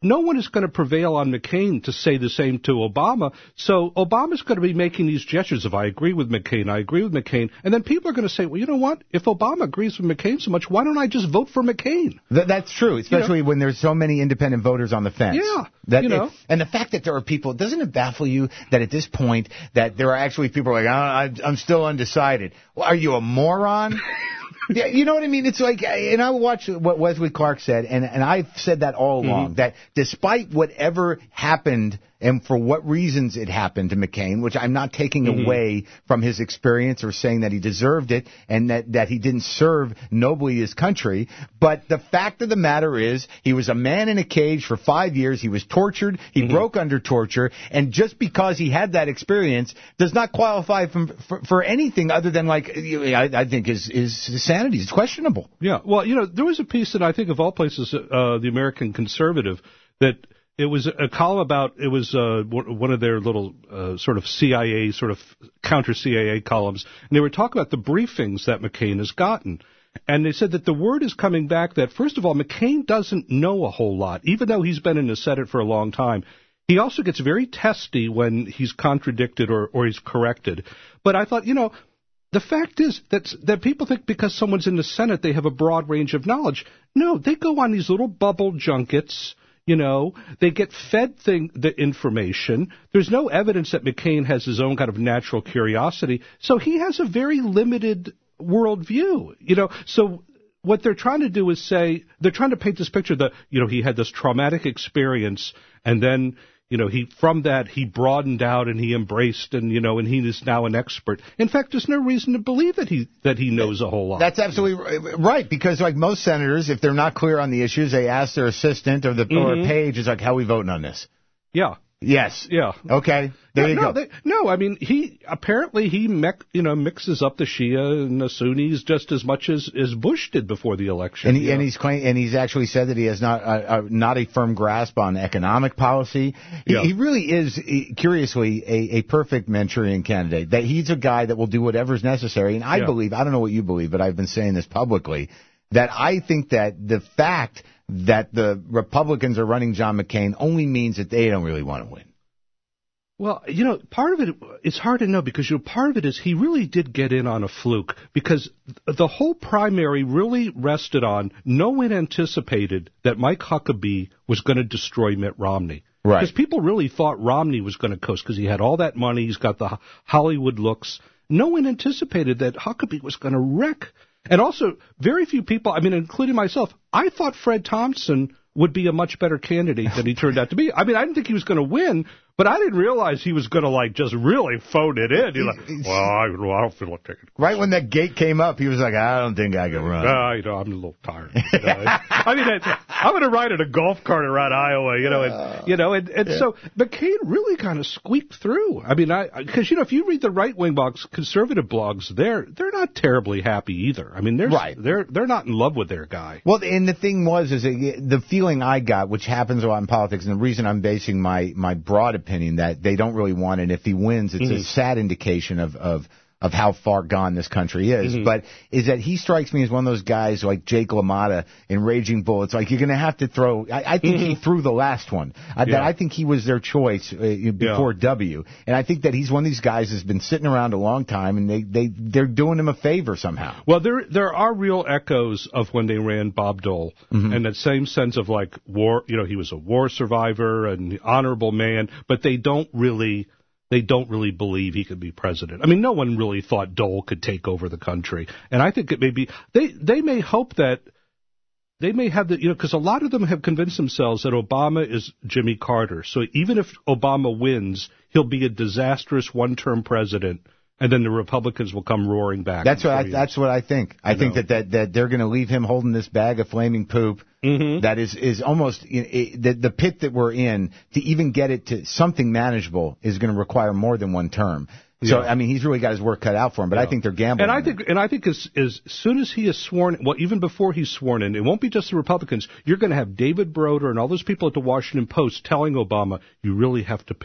no one is going to prevail on McCain to say the same to Obama. So Obama's going to be making these gestures of, I agree with McCain, I agree with McCain. And then people are going to say, well, you know what? If Obama agrees with McCain so much, why don't I just vote for McCain? Th- that's true, especially you know? when there's so many independent voters on the fence. Yeah. That you know? it, and the fact that there are people, doesn't it baffle you that at this point that there are actually people like, oh, I'm, I'm still undecided. Well, are you a moron? Yeah, you know what I mean? It's like, and I watch what Wesley Clark said, and, and I've said that all along, mm-hmm. that despite whatever happened and for what reasons it happened to McCain, which I'm not taking mm-hmm. away from his experience or saying that he deserved it and that, that he didn't serve nobly his country, but the fact of the matter is he was a man in a cage for five years, he was tortured, he mm-hmm. broke under torture, and just because he had that experience does not qualify from, for, for anything other than, like, I, I think his, his sanity is questionable. Yeah, well, you know, there was a piece that I think of all places, uh, the American Conservative, that it was a column about, it was uh, one of their little uh, sort of C I A, sort of counter-C I A columns, and they were talking about the briefings that McCain has gotten. And they said that the word is coming back that, first of all, McCain doesn't know a whole lot, even though he's been in the Senate for a long time. He also gets very testy when he's contradicted or, or he's corrected. But I thought, you know, the fact is that that people think because someone's in the Senate they have a broad range of knowledge. No, they go on these little bubble junkets. You know, they get fed thing, the information. There's no evidence that McCain has his own kind of natural curiosity. So he has a very limited worldview, you know. So what they're trying to do is say, they're trying to paint this picture that, you know, he had this traumatic experience and then, you know, he from that he broadened out and he embraced and, you know, and he is now an expert. In fact, there's no reason to believe that he that he knows a whole lot. That's absolutely right, because like most senators, if they're not clear on the issues, they ask their assistant or the mm-hmm. or a page is like, how are we voting on this? Yeah. Yes. Yeah. Okay. There yeah, you no, go. They, no, I mean, he apparently he mec, you know mixes up the Shia and the Sunnis just as much as, as Bush did before the election. And, he, and he's claim, and he's actually said that he has not a, a, not a firm grasp on economic policy. He, yeah. he really is, he, curiously, a, a perfect Manchurian candidate. That he's a guy that will do whatever's necessary. And I yeah. believe, I don't know what you believe, but I've been saying this publicly, that I think that the fact that the Republicans are running John McCain only means that they don't really want to win. Well, you know, part of it, it's hard to know because, you know, part of it is he really did get in on a fluke because the whole primary really rested on no one anticipated that Mike Huckabee was going to destroy Mitt Romney. Right. Because people really thought Romney was going to coast because he had all that money, he's got the Hollywood looks. No one anticipated that Huckabee was going to wreck. And also, very few people, I mean, including myself, I thought Fred Thompson would be a much better candidate than he turned out to be. I mean, I didn't think he was going to win, but I didn't realize he was going to, like, just really phone it in. He's like, well, I, well, I don't feel like taking it. Right when that gate came up, he was like, I don't think I can run. Uh, you know, I'm a little tired. You know? I mean, I'm going to ride in a golf cart around Iowa, you know, and, you know, and, and yeah. so McCain really kind of squeaked through. I mean, I because, you know, if you read the right-wing blogs, conservative blogs, they're they're not terribly happy either. I mean, they're, right. they're, they're not in love with their guy. Well, and the thing was, is that the feeling I got, which happens a lot in politics, and the reason I'm basing my, my broad opinion that they don't really want it, and if he wins, it's mm-hmm. a sad indication of, of, of how far gone this country is, mm-hmm. but is that he strikes me as one of those guys like Jake LaMotta in Raging Bull. It's like you're going to have to throw, I, I think mm-hmm. he threw the last one. I, yeah. that I think he was their choice uh, before yeah. W, and I think that he's one of these guys that's been sitting around a long time, and they, they, they're doing him a favor somehow. Well, there there are real echoes of when they ran Bob Dole, mm-hmm. and that same sense of like war, you know, he was a war survivor and honorable man, but they don't really... They don't really believe he could be president. I mean, no one really thought Dole could take over the country. And I think it may be, they, they may hope that, they may have the, you know, because a lot of them have convinced themselves that Obama is Jimmy Carter. So even if Obama wins, he'll be a disastrous one-term president. And then the Republicans will come roaring back. That's what I, that's what I think. I, I think that, that, that they're going to leave him holding this bag of flaming poop. Mm-hmm. That is, is almost you know, it, the, the pit that we're in. To even get it to something manageable is going to require more than one term. So, yeah. I mean, he's really got his work cut out for him, but yeah. I think they're gambling. And I think, and I think as, as soon as he is sworn, well, even before he's sworn in, it won't be just the Republicans. You're going to have David Broder and all those people at the Washington Post telling Obama, you really have to pick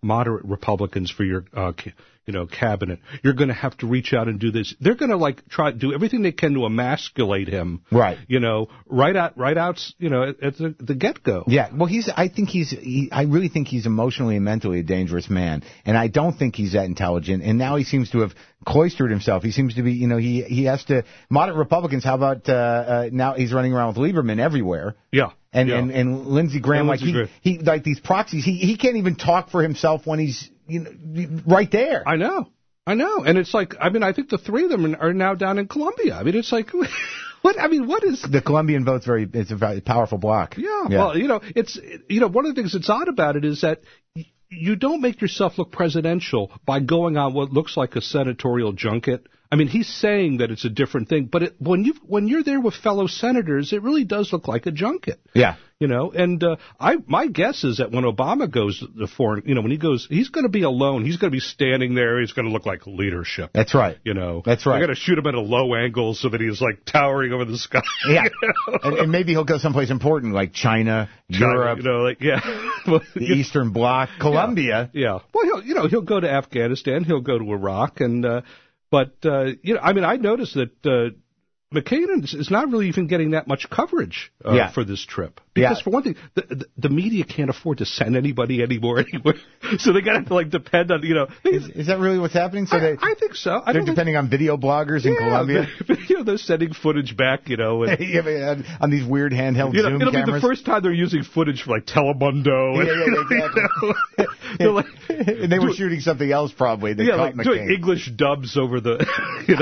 moderate Republicans for your, uh, you know, cabinet. You're going to have to reach out and do this. They're going to like try to do everything they can to emasculate him. Right. You know, right out, right out, you know, at, at the, the get-go. Yeah. Well, he's, I think he's, he, I really think he's emotionally and mentally a dangerous man. And I don't think he's that intelligent. And now he seems to have cloistered himself. He seems to be, you know, he, he has to, moderate Republicans, how about, uh, uh, now he's running around with Lieberman everywhere. Yeah. And, yeah. and, and Lindsey Graham, and like Lindsey he, he, like these proxies, he, he can't even talk for himself when he's, you know, right there. I know. I know. And it's like, I mean, I think the three of them are now down in Columbia. I mean, it's like, what, I mean, what is... The Colombian vote's very, it's a very powerful bloc. Yeah, yeah. Well, you know, it's, you know, one of the things that's odd about it is that you don't make yourself look presidential by going on what looks like a senatorial junket. I mean, he's saying that it's a different thing, but it, when you when you're there with fellow senators, it really does look like a junket. Yeah, you know. And uh, I my guess is that when Obama goes to the foreign, you know, when he goes, he's going to be alone. He's going to be standing there. He's going to look like leadership. That's right. You know, that's right. They're going to shoot him at a low angle so that he's like towering over the sky. Yeah, you know? and, and maybe he'll go someplace important like China, China, Europe, you know, like yeah, the Eastern Bloc, Colombia. Yeah. yeah. Well, he'll you know he'll go to Afghanistan. He'll go to Iraq and. Uh, But, uh, you know, I mean, I noticed that uh, McCain is not really even getting that much coverage uh, yeah. for this trip. Because, yeah. for one thing, the, the, the media can't afford to send anybody anymore anywhere. So they got to, like, depend on, you know. Is, is that really what's happening? So I, they, I think so. I they're don't depending think, on video bloggers in yeah, Colombia? They, you know, they're sending footage back, you know. And, yeah, on, on these weird handheld you know, Zoom it'll cameras. It'll be the first time they're using footage for, like, Telemundo. Yeah, yeah, yeah, exactly. You know, like, and they were do, shooting something else probably. They yeah, caught like McCain. doing English dubs over the, you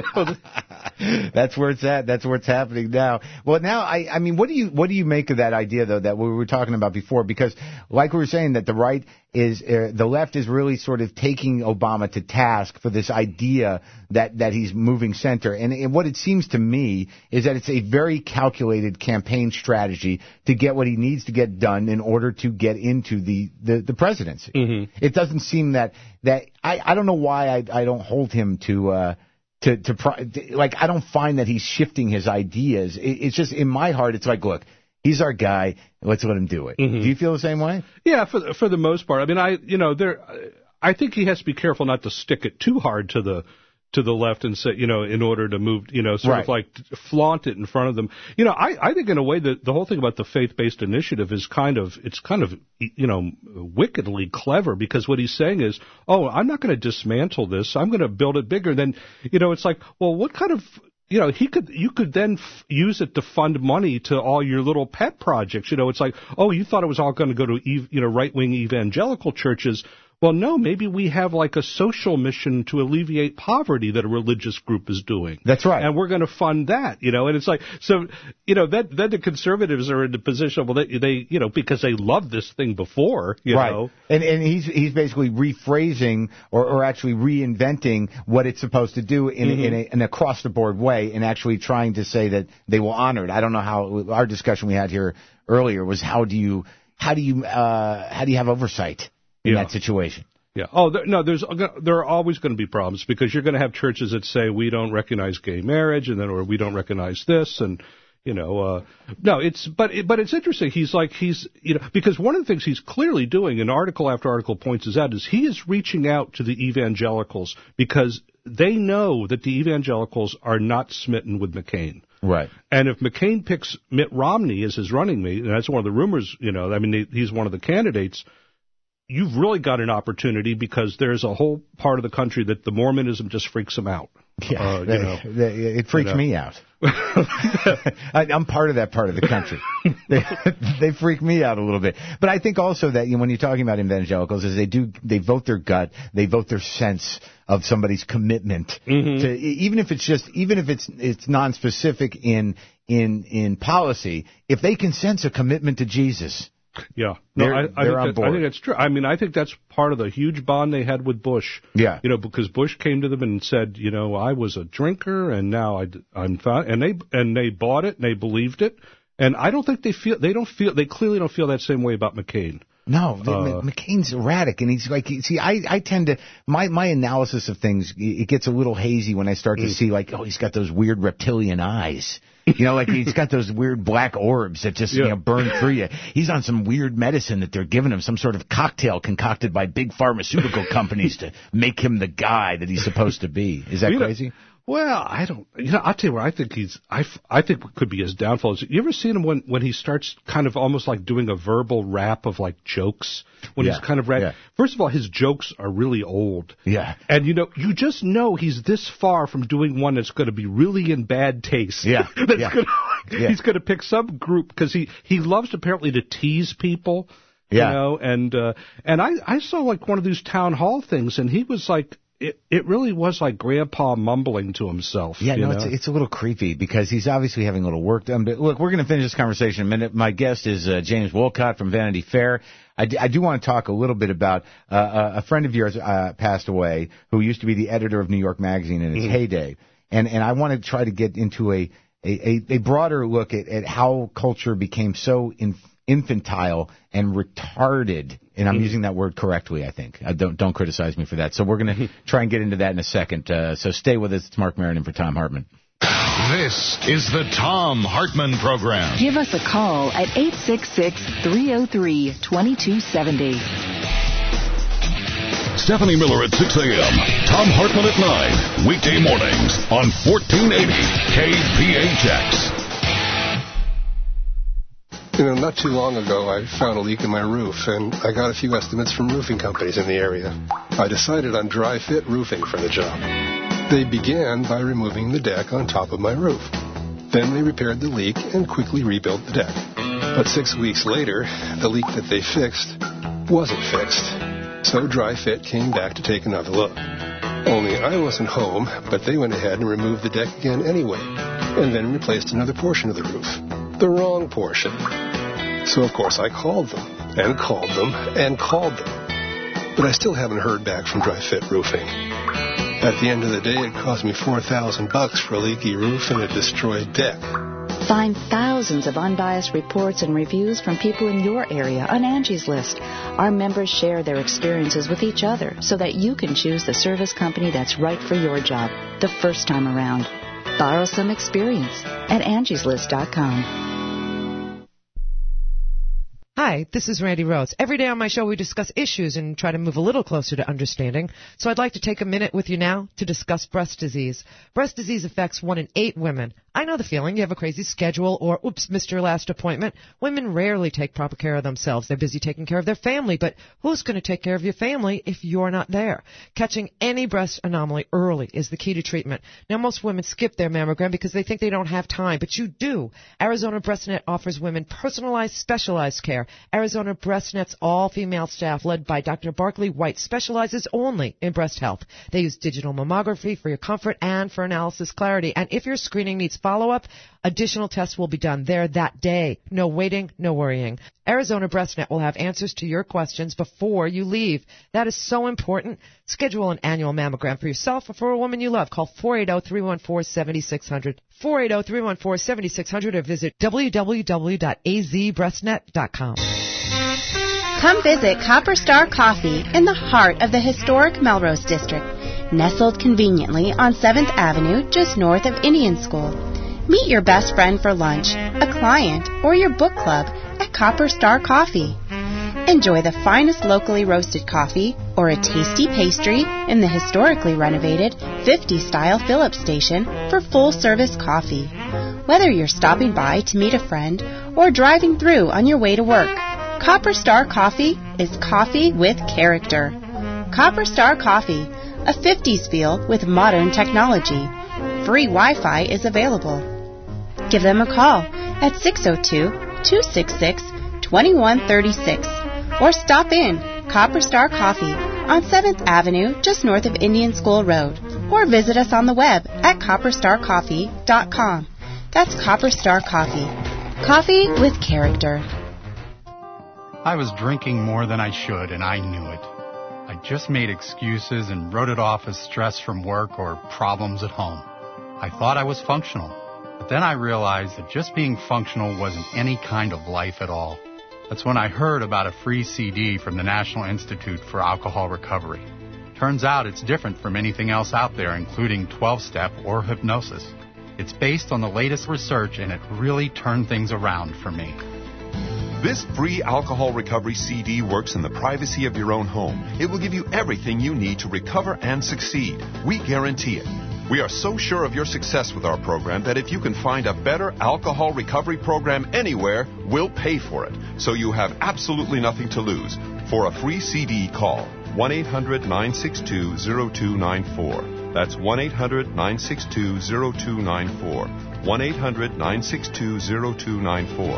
know. That's where it's at. That's where it's happening now. Well, now, I, I mean, what do you what do you make of that idea, though, that we were talking about before? Because, like we were saying, that the right is, uh, the left is really sort of taking Obama to task for this idea that, that he's moving center. And, and what it seems to me is that it's a very calculated campaign strategy to get what he needs to get done in order to get into the, the, the presidency. Mm-hmm. It doesn't seem that, that I, I don't know why I, I don't hold him to, uh, To, to, like, I don't find that he's shifting his ideas. It, it's just, in my heart, it's like, look, he's our guy. Let's let him do it. Mm-hmm. Do you feel the same way? Yeah, for for the most part. I mean, I, you know, there, I think he has to be careful not to stick it too hard to the, to the left and say, you know, in order to move, you know, sort right. of like flaunt it in front of them. You know, I, I think in a way that the whole thing about the faith-based initiative is kind of, it's kind of, you know, wickedly clever, because what he's saying is, oh, I'm not going to dismantle this. I'm going to build it bigger. Then, you know, it's like, well, what kind of, you know, he could, you could then f- use it to fund money to all your little pet projects. You know, it's like, oh, you thought it was all going to go to, ev- you know, right-wing evangelical churches. Well, no, maybe we have like a social mission to alleviate poverty that a religious group is doing. That's right. And we're going to fund that, you know, and it's like, so, you know, then, then the conservatives are in the position, well, they, they you know, because they loved this thing before, you right. know. And, and he's, he's basically rephrasing or, or actually reinventing what it's supposed to do in, mm-hmm. in, a, an across-the-board way, and actually trying to say that they will honor it. I don't know how, our discussion we had here earlier was how do you, how do you, uh, how do you have oversight in yeah. that situation? Yeah. Oh, there, no. There's there are always going to be problems, because you're going to have churches that say we don't recognize gay marriage, and then or we don't recognize this, and you know, uh, no. It's but it, but it's interesting. He's like he's you know because one of the things he's clearly doing, and article after article points this out, is he is reaching out to the evangelicals because they know that the evangelicals are not smitten with McCain. Right. And if McCain picks Mitt Romney as his running mate, and that's one of the rumors, you know, I mean, he's one of the candidates. You've really got an opportunity, because there's a whole part of the country that the Mormonism just freaks them out. Yeah, uh, they, you know, they, it freaks you know. me out. I, I'm part of that part of the country. they, they freak me out a little bit. But I think also that, you know, when you're talking about evangelicals, is they do they vote their gut, they vote their sense of somebody's commitment mm-hmm. to, even if it's just even if it's it's non-specific in in in policy, if they can sense a commitment to Jesus. Yeah, no, they're, I, I, they're think on that, board. I think that's true. I mean, I think that's part of the huge bond they had with Bush. Yeah, you know, because Bush came to them and said, you know, I was a drinker, and now I, I'm fine, and they and they bought it, and they believed it, and I don't think they feel they don't feel they clearly don't feel that same way about McCain. No, Uh, McCain's erratic, and he's like, see, I, I tend to, my, my analysis of things, it gets a little hazy when I start to see, like, oh, he's got those weird reptilian eyes. You know, like he's got those weird black orbs that just, yeah. you know, burn through you. He's on some weird medicine that they're giving him, some sort of cocktail concocted by big pharmaceutical companies to make him the guy that he's supposed to be. Is that you crazy? Know, well, I don't, you know, I'll tell you where I think he's, I, I think what could be his downfall is, you ever seen him when, when he starts kind of almost like doing a verbal rap of like jokes? When yeah. he's kind of rap. Yeah. First of all, his jokes are really old. Yeah. And you know, you just know he's this far from doing one that's going to be really in bad taste. Yeah. that's yeah. Gonna, yeah. He's going to pick some group because he, he loves apparently to tease people. Yeah. You know, and, uh, and I, I saw like one of these town hall things, and he was like, It it really was like Grandpa mumbling to himself. Yeah, you no, know? it's it's a little creepy because he's obviously having a little work done. But look, we're going to finish this conversation in a minute. My guest is uh, James Wolcott from Vanity Fair. I, d- I do want to talk a little bit about uh, a friend of yours uh, passed away who used to be the editor of New York Magazine in its mm-hmm. heyday, and and I want to try to get into a a, a broader look at, at how culture became so in, infantile and retarded. And I'm mm-hmm. using that word correctly, I think. I don't don't criticize me for that. So we're going to try and get into that in a second. Uh, so stay with us. It's Mark Maron for Tom Hartman. This is the Tom Hartman Program. Give us a call at eight six six, three oh three, two two seven oh. Stephanie Miller at six a.m. Tom Hartman at nine. Weekday mornings on fourteen eighty K P H X. You know, not too long ago, I found a leak in my roof, and I got a few estimates from roofing companies in the area. I decided on Dry Fit Roofing for the job. They began by removing the deck on top of my roof. Then they repaired the leak and quickly rebuilt the deck. But six weeks later, the leak that they fixed wasn't fixed. So Dry Fit came back to take another look. Only I wasn't home, but they went ahead and removed the deck again anyway, and then replaced another portion of the roof. The wrong portion. So, of course, I called them, and called them, and called them. But I still haven't heard back from Dry Fit Roofing. At the end of the day, it cost me four thousand bucks for a leaky roof and a destroyed deck. Find thousands of unbiased reports and reviews from people in your area on Angie's List. Our members share their experiences with each other so that you can choose the service company that's right for your job the first time around. Borrow some experience at angies list dot com. Hi, this is Randy Rhodes. Every day on my show we discuss issues and try to move a little closer to understanding. So I'd like to take a minute with you now to discuss breast disease. Breast disease affects one in eight women. I know the feeling. You have a crazy schedule or, oops, missed your last appointment. Women rarely take proper care of themselves. They're busy taking care of their family. But who's going to take care of your family if you're not there? Catching any breast anomaly early is the key to treatment. Now, most women skip their mammogram because they think they don't have time, but you do. Arizona BreastNet offers women personalized, specialized care. Arizona BreastNet's all-female staff, led by Doctor Barkley White, specializes only in breast health. They use digital mammography for your comfort and for analysis clarity. And if your screening needs follow-up, additional tests will be done there that day. No waiting, no worrying. Arizona BreastNet will have answers to your questions before you leave. That is so important. Schedule an annual mammogram for yourself or for a woman you love. Call four eight zero, three one four, seven six zero zero, four eight zero, three one four, seven six zero zero, or visit w w w dot a z breast net dot com. Come visit Copper Star Coffee in the heart of the historic Melrose District, nestled conveniently on seventh Avenue just north of Indian School. Meet your best friend for lunch, a client, or your book club at Copper Star Coffee. Enjoy the finest locally roasted coffee or a tasty pastry in the historically renovated fifties-style Phillips Station for full-service coffee. Whether you're stopping by to meet a friend or driving through on your way to work, Copper Star Coffee is coffee with character. Copper Star Coffee, a fifties feel with modern technology. Free Wi-Fi is available. Give them a call at six oh two, two six six, two one three six or stop in Copper Star Coffee on seventh Avenue just north of Indian School Road, or visit us on the web at copper star coffee dot com. That's Copper Star Coffee. Coffee with character. I was drinking more than I should, and I knew it. I just made excuses and wrote it off as stress from work or problems at home. I thought I was functional, but then I realized that just being functional wasn't any kind of life at all. That's when I heard about a free C D from the National Institute for Alcohol Recovery. Turns out it's different from anything else out there, including twelve-step or hypnosis. It's based on the latest research, and it really turned things around for me. This free alcohol recovery C D works in the privacy of your own home. It will give you everything you need to recover and succeed. We guarantee it. We are so sure of your success with our program that if you can find a better alcohol recovery program anywhere, we'll pay for it. So you have absolutely nothing to lose. For a free C D, call one eight hundred nine six two zero two nine four. That's one eight hundred nine six two zero two nine four. one eight hundred nine six two zero two nine four.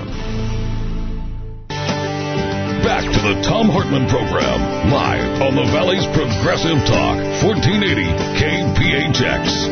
Back to the Thom Hartmann Program, live on the Valley's Progressive Talk, fourteen eighty K P H X.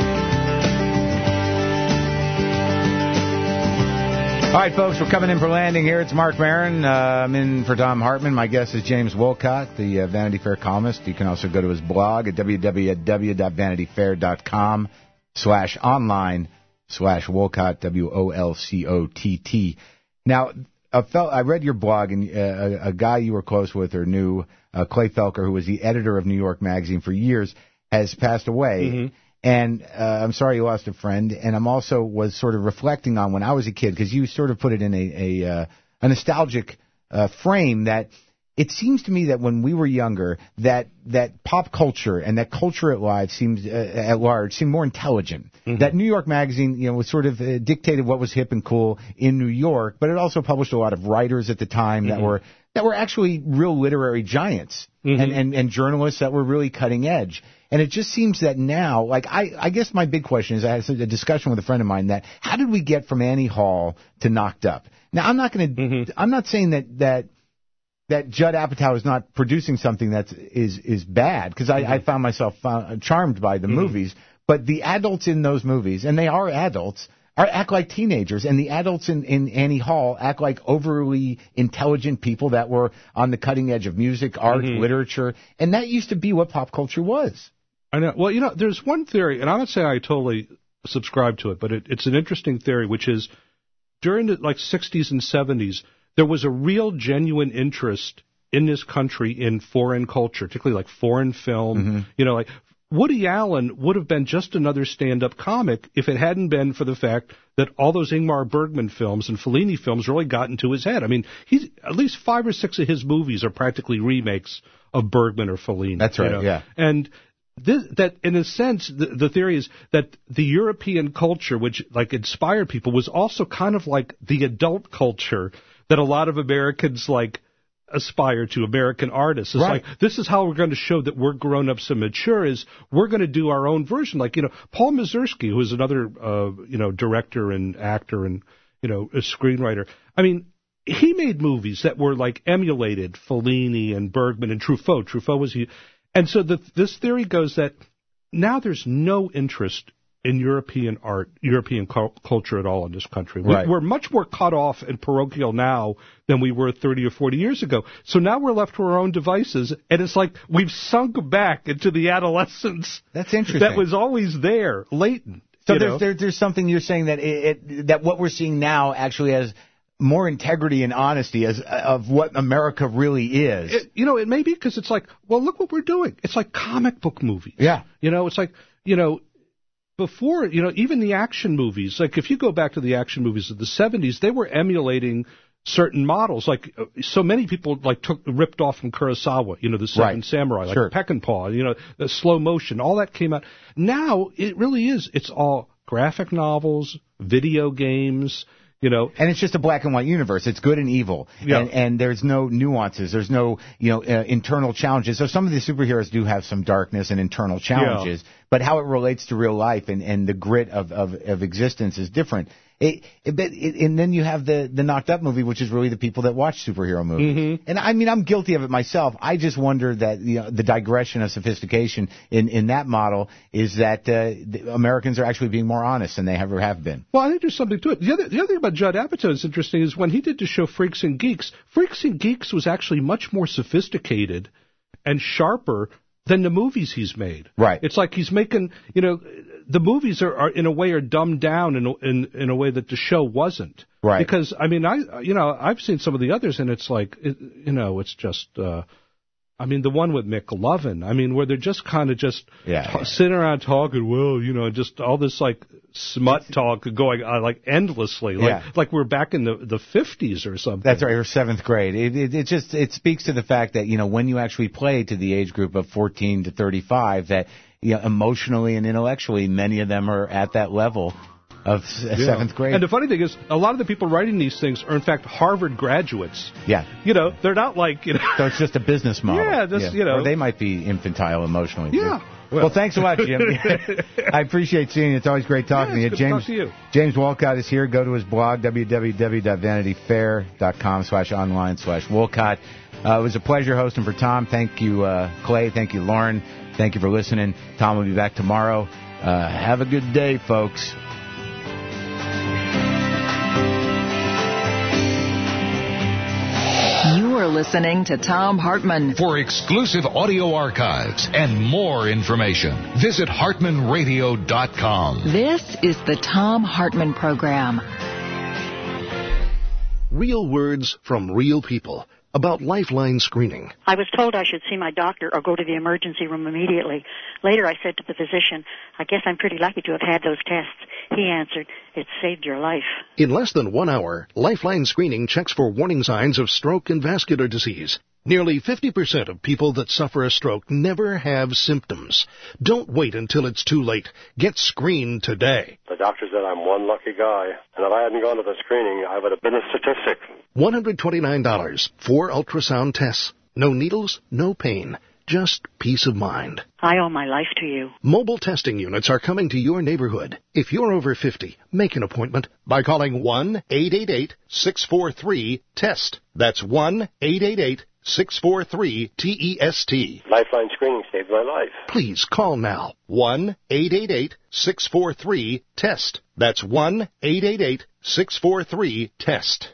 All right, folks, we're coming in for landing here. It's Mark Maron. Uh, I'm in for Thom Hartmann. My guest is James Wolcott, the uh, Vanity Fair columnist. You can also go to his blog at w w w dot vanity fair dot com slash online slash Wolcott, W O L C O T T. Now, A fel- I read your blog, and uh, a, a guy you were close with or knew, uh, Clay Felker, who was the editor of New York Magazine for years, has passed away. Mm-hmm. And uh, I'm sorry you lost a friend. And I'm also was sort of reflecting on when I was a kid, because you sort of put it in a a, uh, a nostalgic uh, frame that it seems to me that when we were younger, that that pop culture and that culture at large seems uh, at large seemed more intelligent. Mm-hmm. That New York Magazine, you know, was sort of uh, dictated what was hip and cool in New York, but it also published a lot of writers at the time mm-hmm. that were that were actually real literary giants mm-hmm. and, and and journalists that were really cutting edge. And it just seems that now, like I, I guess my big question is, I had a discussion with a friend of mine that how did we get from Annie Hall to Knocked Up? Now I'm not going to, mm-hmm. I'm not saying that that. that Judd Apatow is not producing something that is is bad, because I, mm-hmm. I found myself uh, charmed by the mm-hmm. movies. But the adults in those movies, and they are adults, are act like teenagers, and the adults in, in Annie Hall act like overly intelligent people that were on the cutting edge of music, art, mm-hmm. literature, and that used to be what pop culture was. I know. Well, you know, there's one theory, and I'm not saying I totally subscribe to it, but it, it's an interesting theory, which is during the like sixties and seventies, there was a real genuine interest in this country in foreign culture, particularly like foreign film. Mm-hmm. You know, like Woody Allen would have been just another stand-up comic if it hadn't been for the fact that all those Ingmar Bergman films and Fellini films really got into his head. I mean, he's at least five or six of his movies are practically remakes of Bergman or Fellini. That's right, you know? yeah. And this, that, in a sense, the, the theory is that the European culture, which like inspired people, was also kind of like the adult culture that a lot of Americans like aspire to, American artists. It's right. like, this is how we're going to show that we're grown-ups and mature, is we're going to do our own version. Like, you know, Paul Mazursky, who is another, uh, you know, director and actor and, you know, a screenwriter. I mean, he made movies that were like emulated Fellini and Bergman and Truffaut. Truffaut was he. And so the, this theory goes that now there's no interest in European art, European cu- culture at all in this country. We, right. We're much more cut off and parochial now than we were thirty or forty years ago. So now we're left to our own devices, and it's like we've sunk back into the adolescence. That's interesting. That was always there, latent. So there's, there, there's something you're saying that it, it, that what we're seeing now actually has more integrity and honesty as of what America really is. It, you know, it may be because it's like, well, look what we're doing. It's like comic book movies. Yeah. You know, it's like, you know, before, you know, even the action movies, like if you go back to the action movies of the seventies, they were emulating certain models. Like uh, so many people like took ripped off from Kurosawa, you know, the Seven right. Samurai, like sure. Peckinpah, you know, the slow motion, all that came out. Now it really is. It's all graphic novels, video games. You know, and it's just a black and white universe. It's good and evil, yeah. and, and there's no nuances. There's no, you know, uh, internal challenges. So some of the superheroes do have some darkness and internal challenges, yeah. but how it relates to real life and, and the grit of, of, of existence is different. It, it, but it, and then you have the, the Knocked Up movie, which is really the people that watch superhero movies. Mm-hmm. And I mean, I'm guilty of it myself. I just wonder that, you know, the digression of sophistication in, in that model is that uh, the Americans are actually being more honest than they ever have been. Well, I think there's something to it. The other, the other thing about Judd Apatow is interesting is when he did the show Freaks and Geeks, Freaks and Geeks was actually much more sophisticated and sharper than the movies he's made. Right. It's like he's making, you know, the movies are, are in a way are dumbed down in a, in in a way that the show wasn't. Right. Because, I mean, I you know, I've seen some of the others, and it's like, it, you know, it's just, uh, I mean, the one with McLovin, I mean, where they're just kind of just yeah, t- yeah. sitting around talking, well, you know, just all this, like, smut talk going on, like, endlessly. Like, Yeah. like we're back in the, the fifties or something. That's right, or seventh grade. It, it, it just it speaks to the fact that, you know, when you actually play to the age group of fourteen to thirty-five, that, you know, emotionally and intellectually, many of them are at that level of s- Yeah. seventh grade. And the funny thing is, a lot of the people writing these things are, in fact, Harvard graduates. Yeah. You know, they're not like, you know. So it's just a business model. Yeah, just, you know. Or they might be infantile emotionally. Yeah. Too. Well, thanks a lot, Jim. I appreciate seeing you. It's always great talking Yeah, to it's you. good to James, talk to you. James Wolcott is here. Go to his blog, w w w dot vanity fair dot com slash online slash Wolcott. Uh, it was a pleasure hosting for Tom. Thank you, uh, Clay. Thank you, Lauren. Thank you for listening. Tom will be back tomorrow. Uh, have a good day, folks. You are listening to Tom Hartman. For exclusive audio archives and more information, visit hartman radio dot com. This is the Tom Hartman Program. Real words from real people about Lifeline screening. I was told I should see my doctor or go to the emergency room immediately. Later I said to the physician, I guess I'm pretty lucky to have had those tests. He answered, it saved your life. In less than one hour, Lifeline screening checks for warning signs of stroke and vascular disease. Nearly fifty percent of people that suffer a stroke never have symptoms. Don't wait until it's too late. Get screened today. The doctor said I'm one lucky guy, and if I hadn't gone to the screening, I would have been a statistic. one hundred twenty-nine dollars, four ultrasound tests. No needles, no pain. Just peace of mind. I owe my life to you. Mobile testing units are coming to your neighborhood. If you're over fifty, make an appointment by calling one eight eight eight, six four three, TEST. That's one eight eight eight, six four three, T E S T. Lifeline screening saved my life. Please call now. one eight eight eight, six four three, TEST. That's one eight eight eight, six four three, TEST.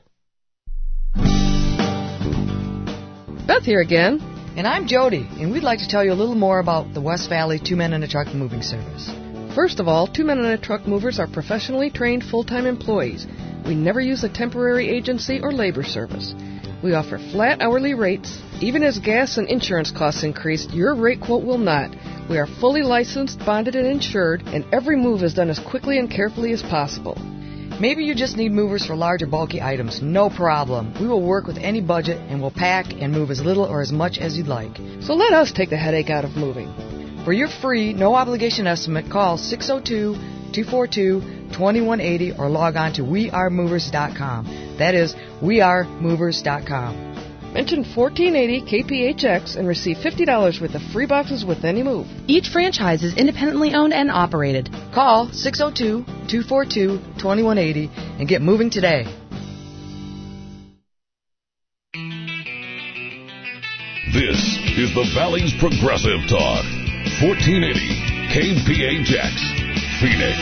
Beth here again. And I'm Jody, and we'd like to tell you a little more about the West Valley Two Men and a Truck Moving Service. First of all, Two Men and a Truck Movers are professionally trained full-time employees. We never use a temporary agency or labor service. We offer flat hourly rates. Even as gas and insurance costs increase, your rate quote will not. We are fully licensed, bonded, and insured, and every move is done as quickly and carefully as possible. Maybe you just need movers for large or bulky items. No problem. We will work with any budget and will pack and move as little or as much as you'd like. So let us take the headache out of moving. For your free, no-obligation estimate, call six oh two, two four two, two one eight oh or log on to we are movers dot com. That is we are movers dot com. Mention fourteen eighty K P H X and receive fifty dollars worth of free boxes with any move. Each franchise is independently owned and operated. Call six oh two, two four two, two one eight oh and get moving today. This is the Valley's Progressive Talk. fourteen eighty K P H X, Phoenix.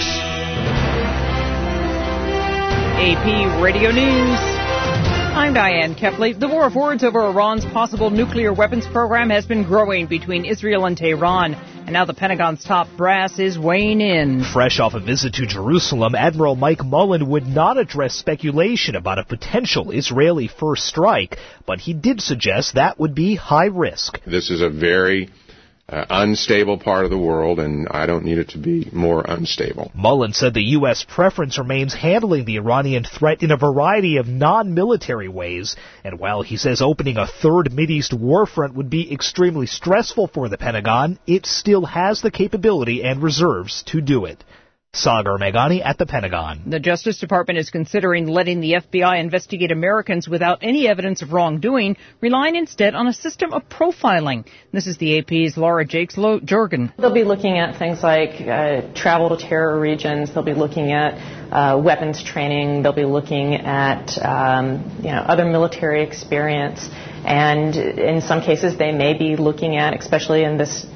A P Radio News. I'm Diane Kepley. The war of words over Iran's possible nuclear weapons program has been growing between Israel and Tehran, and now the Pentagon's top brass is weighing in. Fresh off a visit to Jerusalem, Admiral Mike Mullen would not address speculation about a potential Israeli first strike, but he did suggest that would be high risk. This is a very Uh, unstable part of the world, and I don't need it to be more unstable. Mullen said the U S preference remains handling the Iranian threat in a variety of non-military ways, and while he says opening a third Mideast war front would be extremely stressful for the Pentagon, it still has the capability and reserves to do it. Sagar Meghani at the Pentagon. The Justice Department is considering letting the F B I investigate Americans without any evidence of wrongdoing, relying instead on a system of profiling. This is the A P's Laura Jakes-Jorgen. They'll be looking at things like uh, travel to terror regions. They'll be looking at uh, weapons training. They'll be looking at um, you know other military experience. And in some cases, they may be looking at, especially in this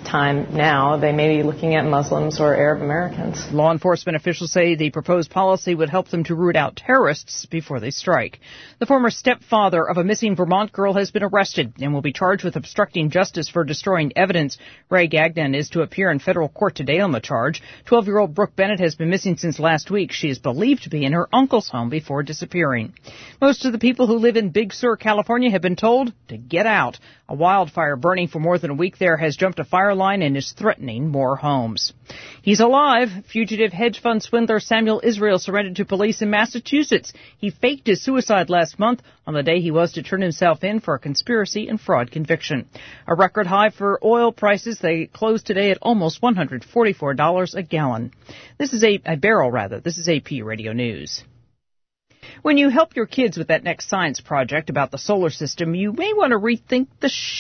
time now, they may be looking at Muslims or Arab Americans. Law enforcement officials say the proposed policy would help them to root out terrorists before they strike. The former stepfather of a missing Vermont girl has been arrested and will be charged with obstructing justice for destroying evidence. Ray Gagnon is to appear in federal court today on the charge. twelve-year-old Brooke Bennett has been missing since last week. She is believed to be in her uncle's home before disappearing. Most of the people who live in Big Sur, California have been told to get out. A wildfire burning for more than a week there has jumped a fire line and is threatening more homes. He's alive. Fugitive hedge fund swindler Samuel Israel surrendered to police in Massachusetts. He faked his suicide last month on the day he was to turn himself in for a conspiracy and fraud conviction. A record high for oil prices. They closed today at almost one hundred forty-four dollars a gallon. This is a, a barrel, rather. This is A P Radio News. When you help your kids with that next science project about the solar system, you may want to rethink the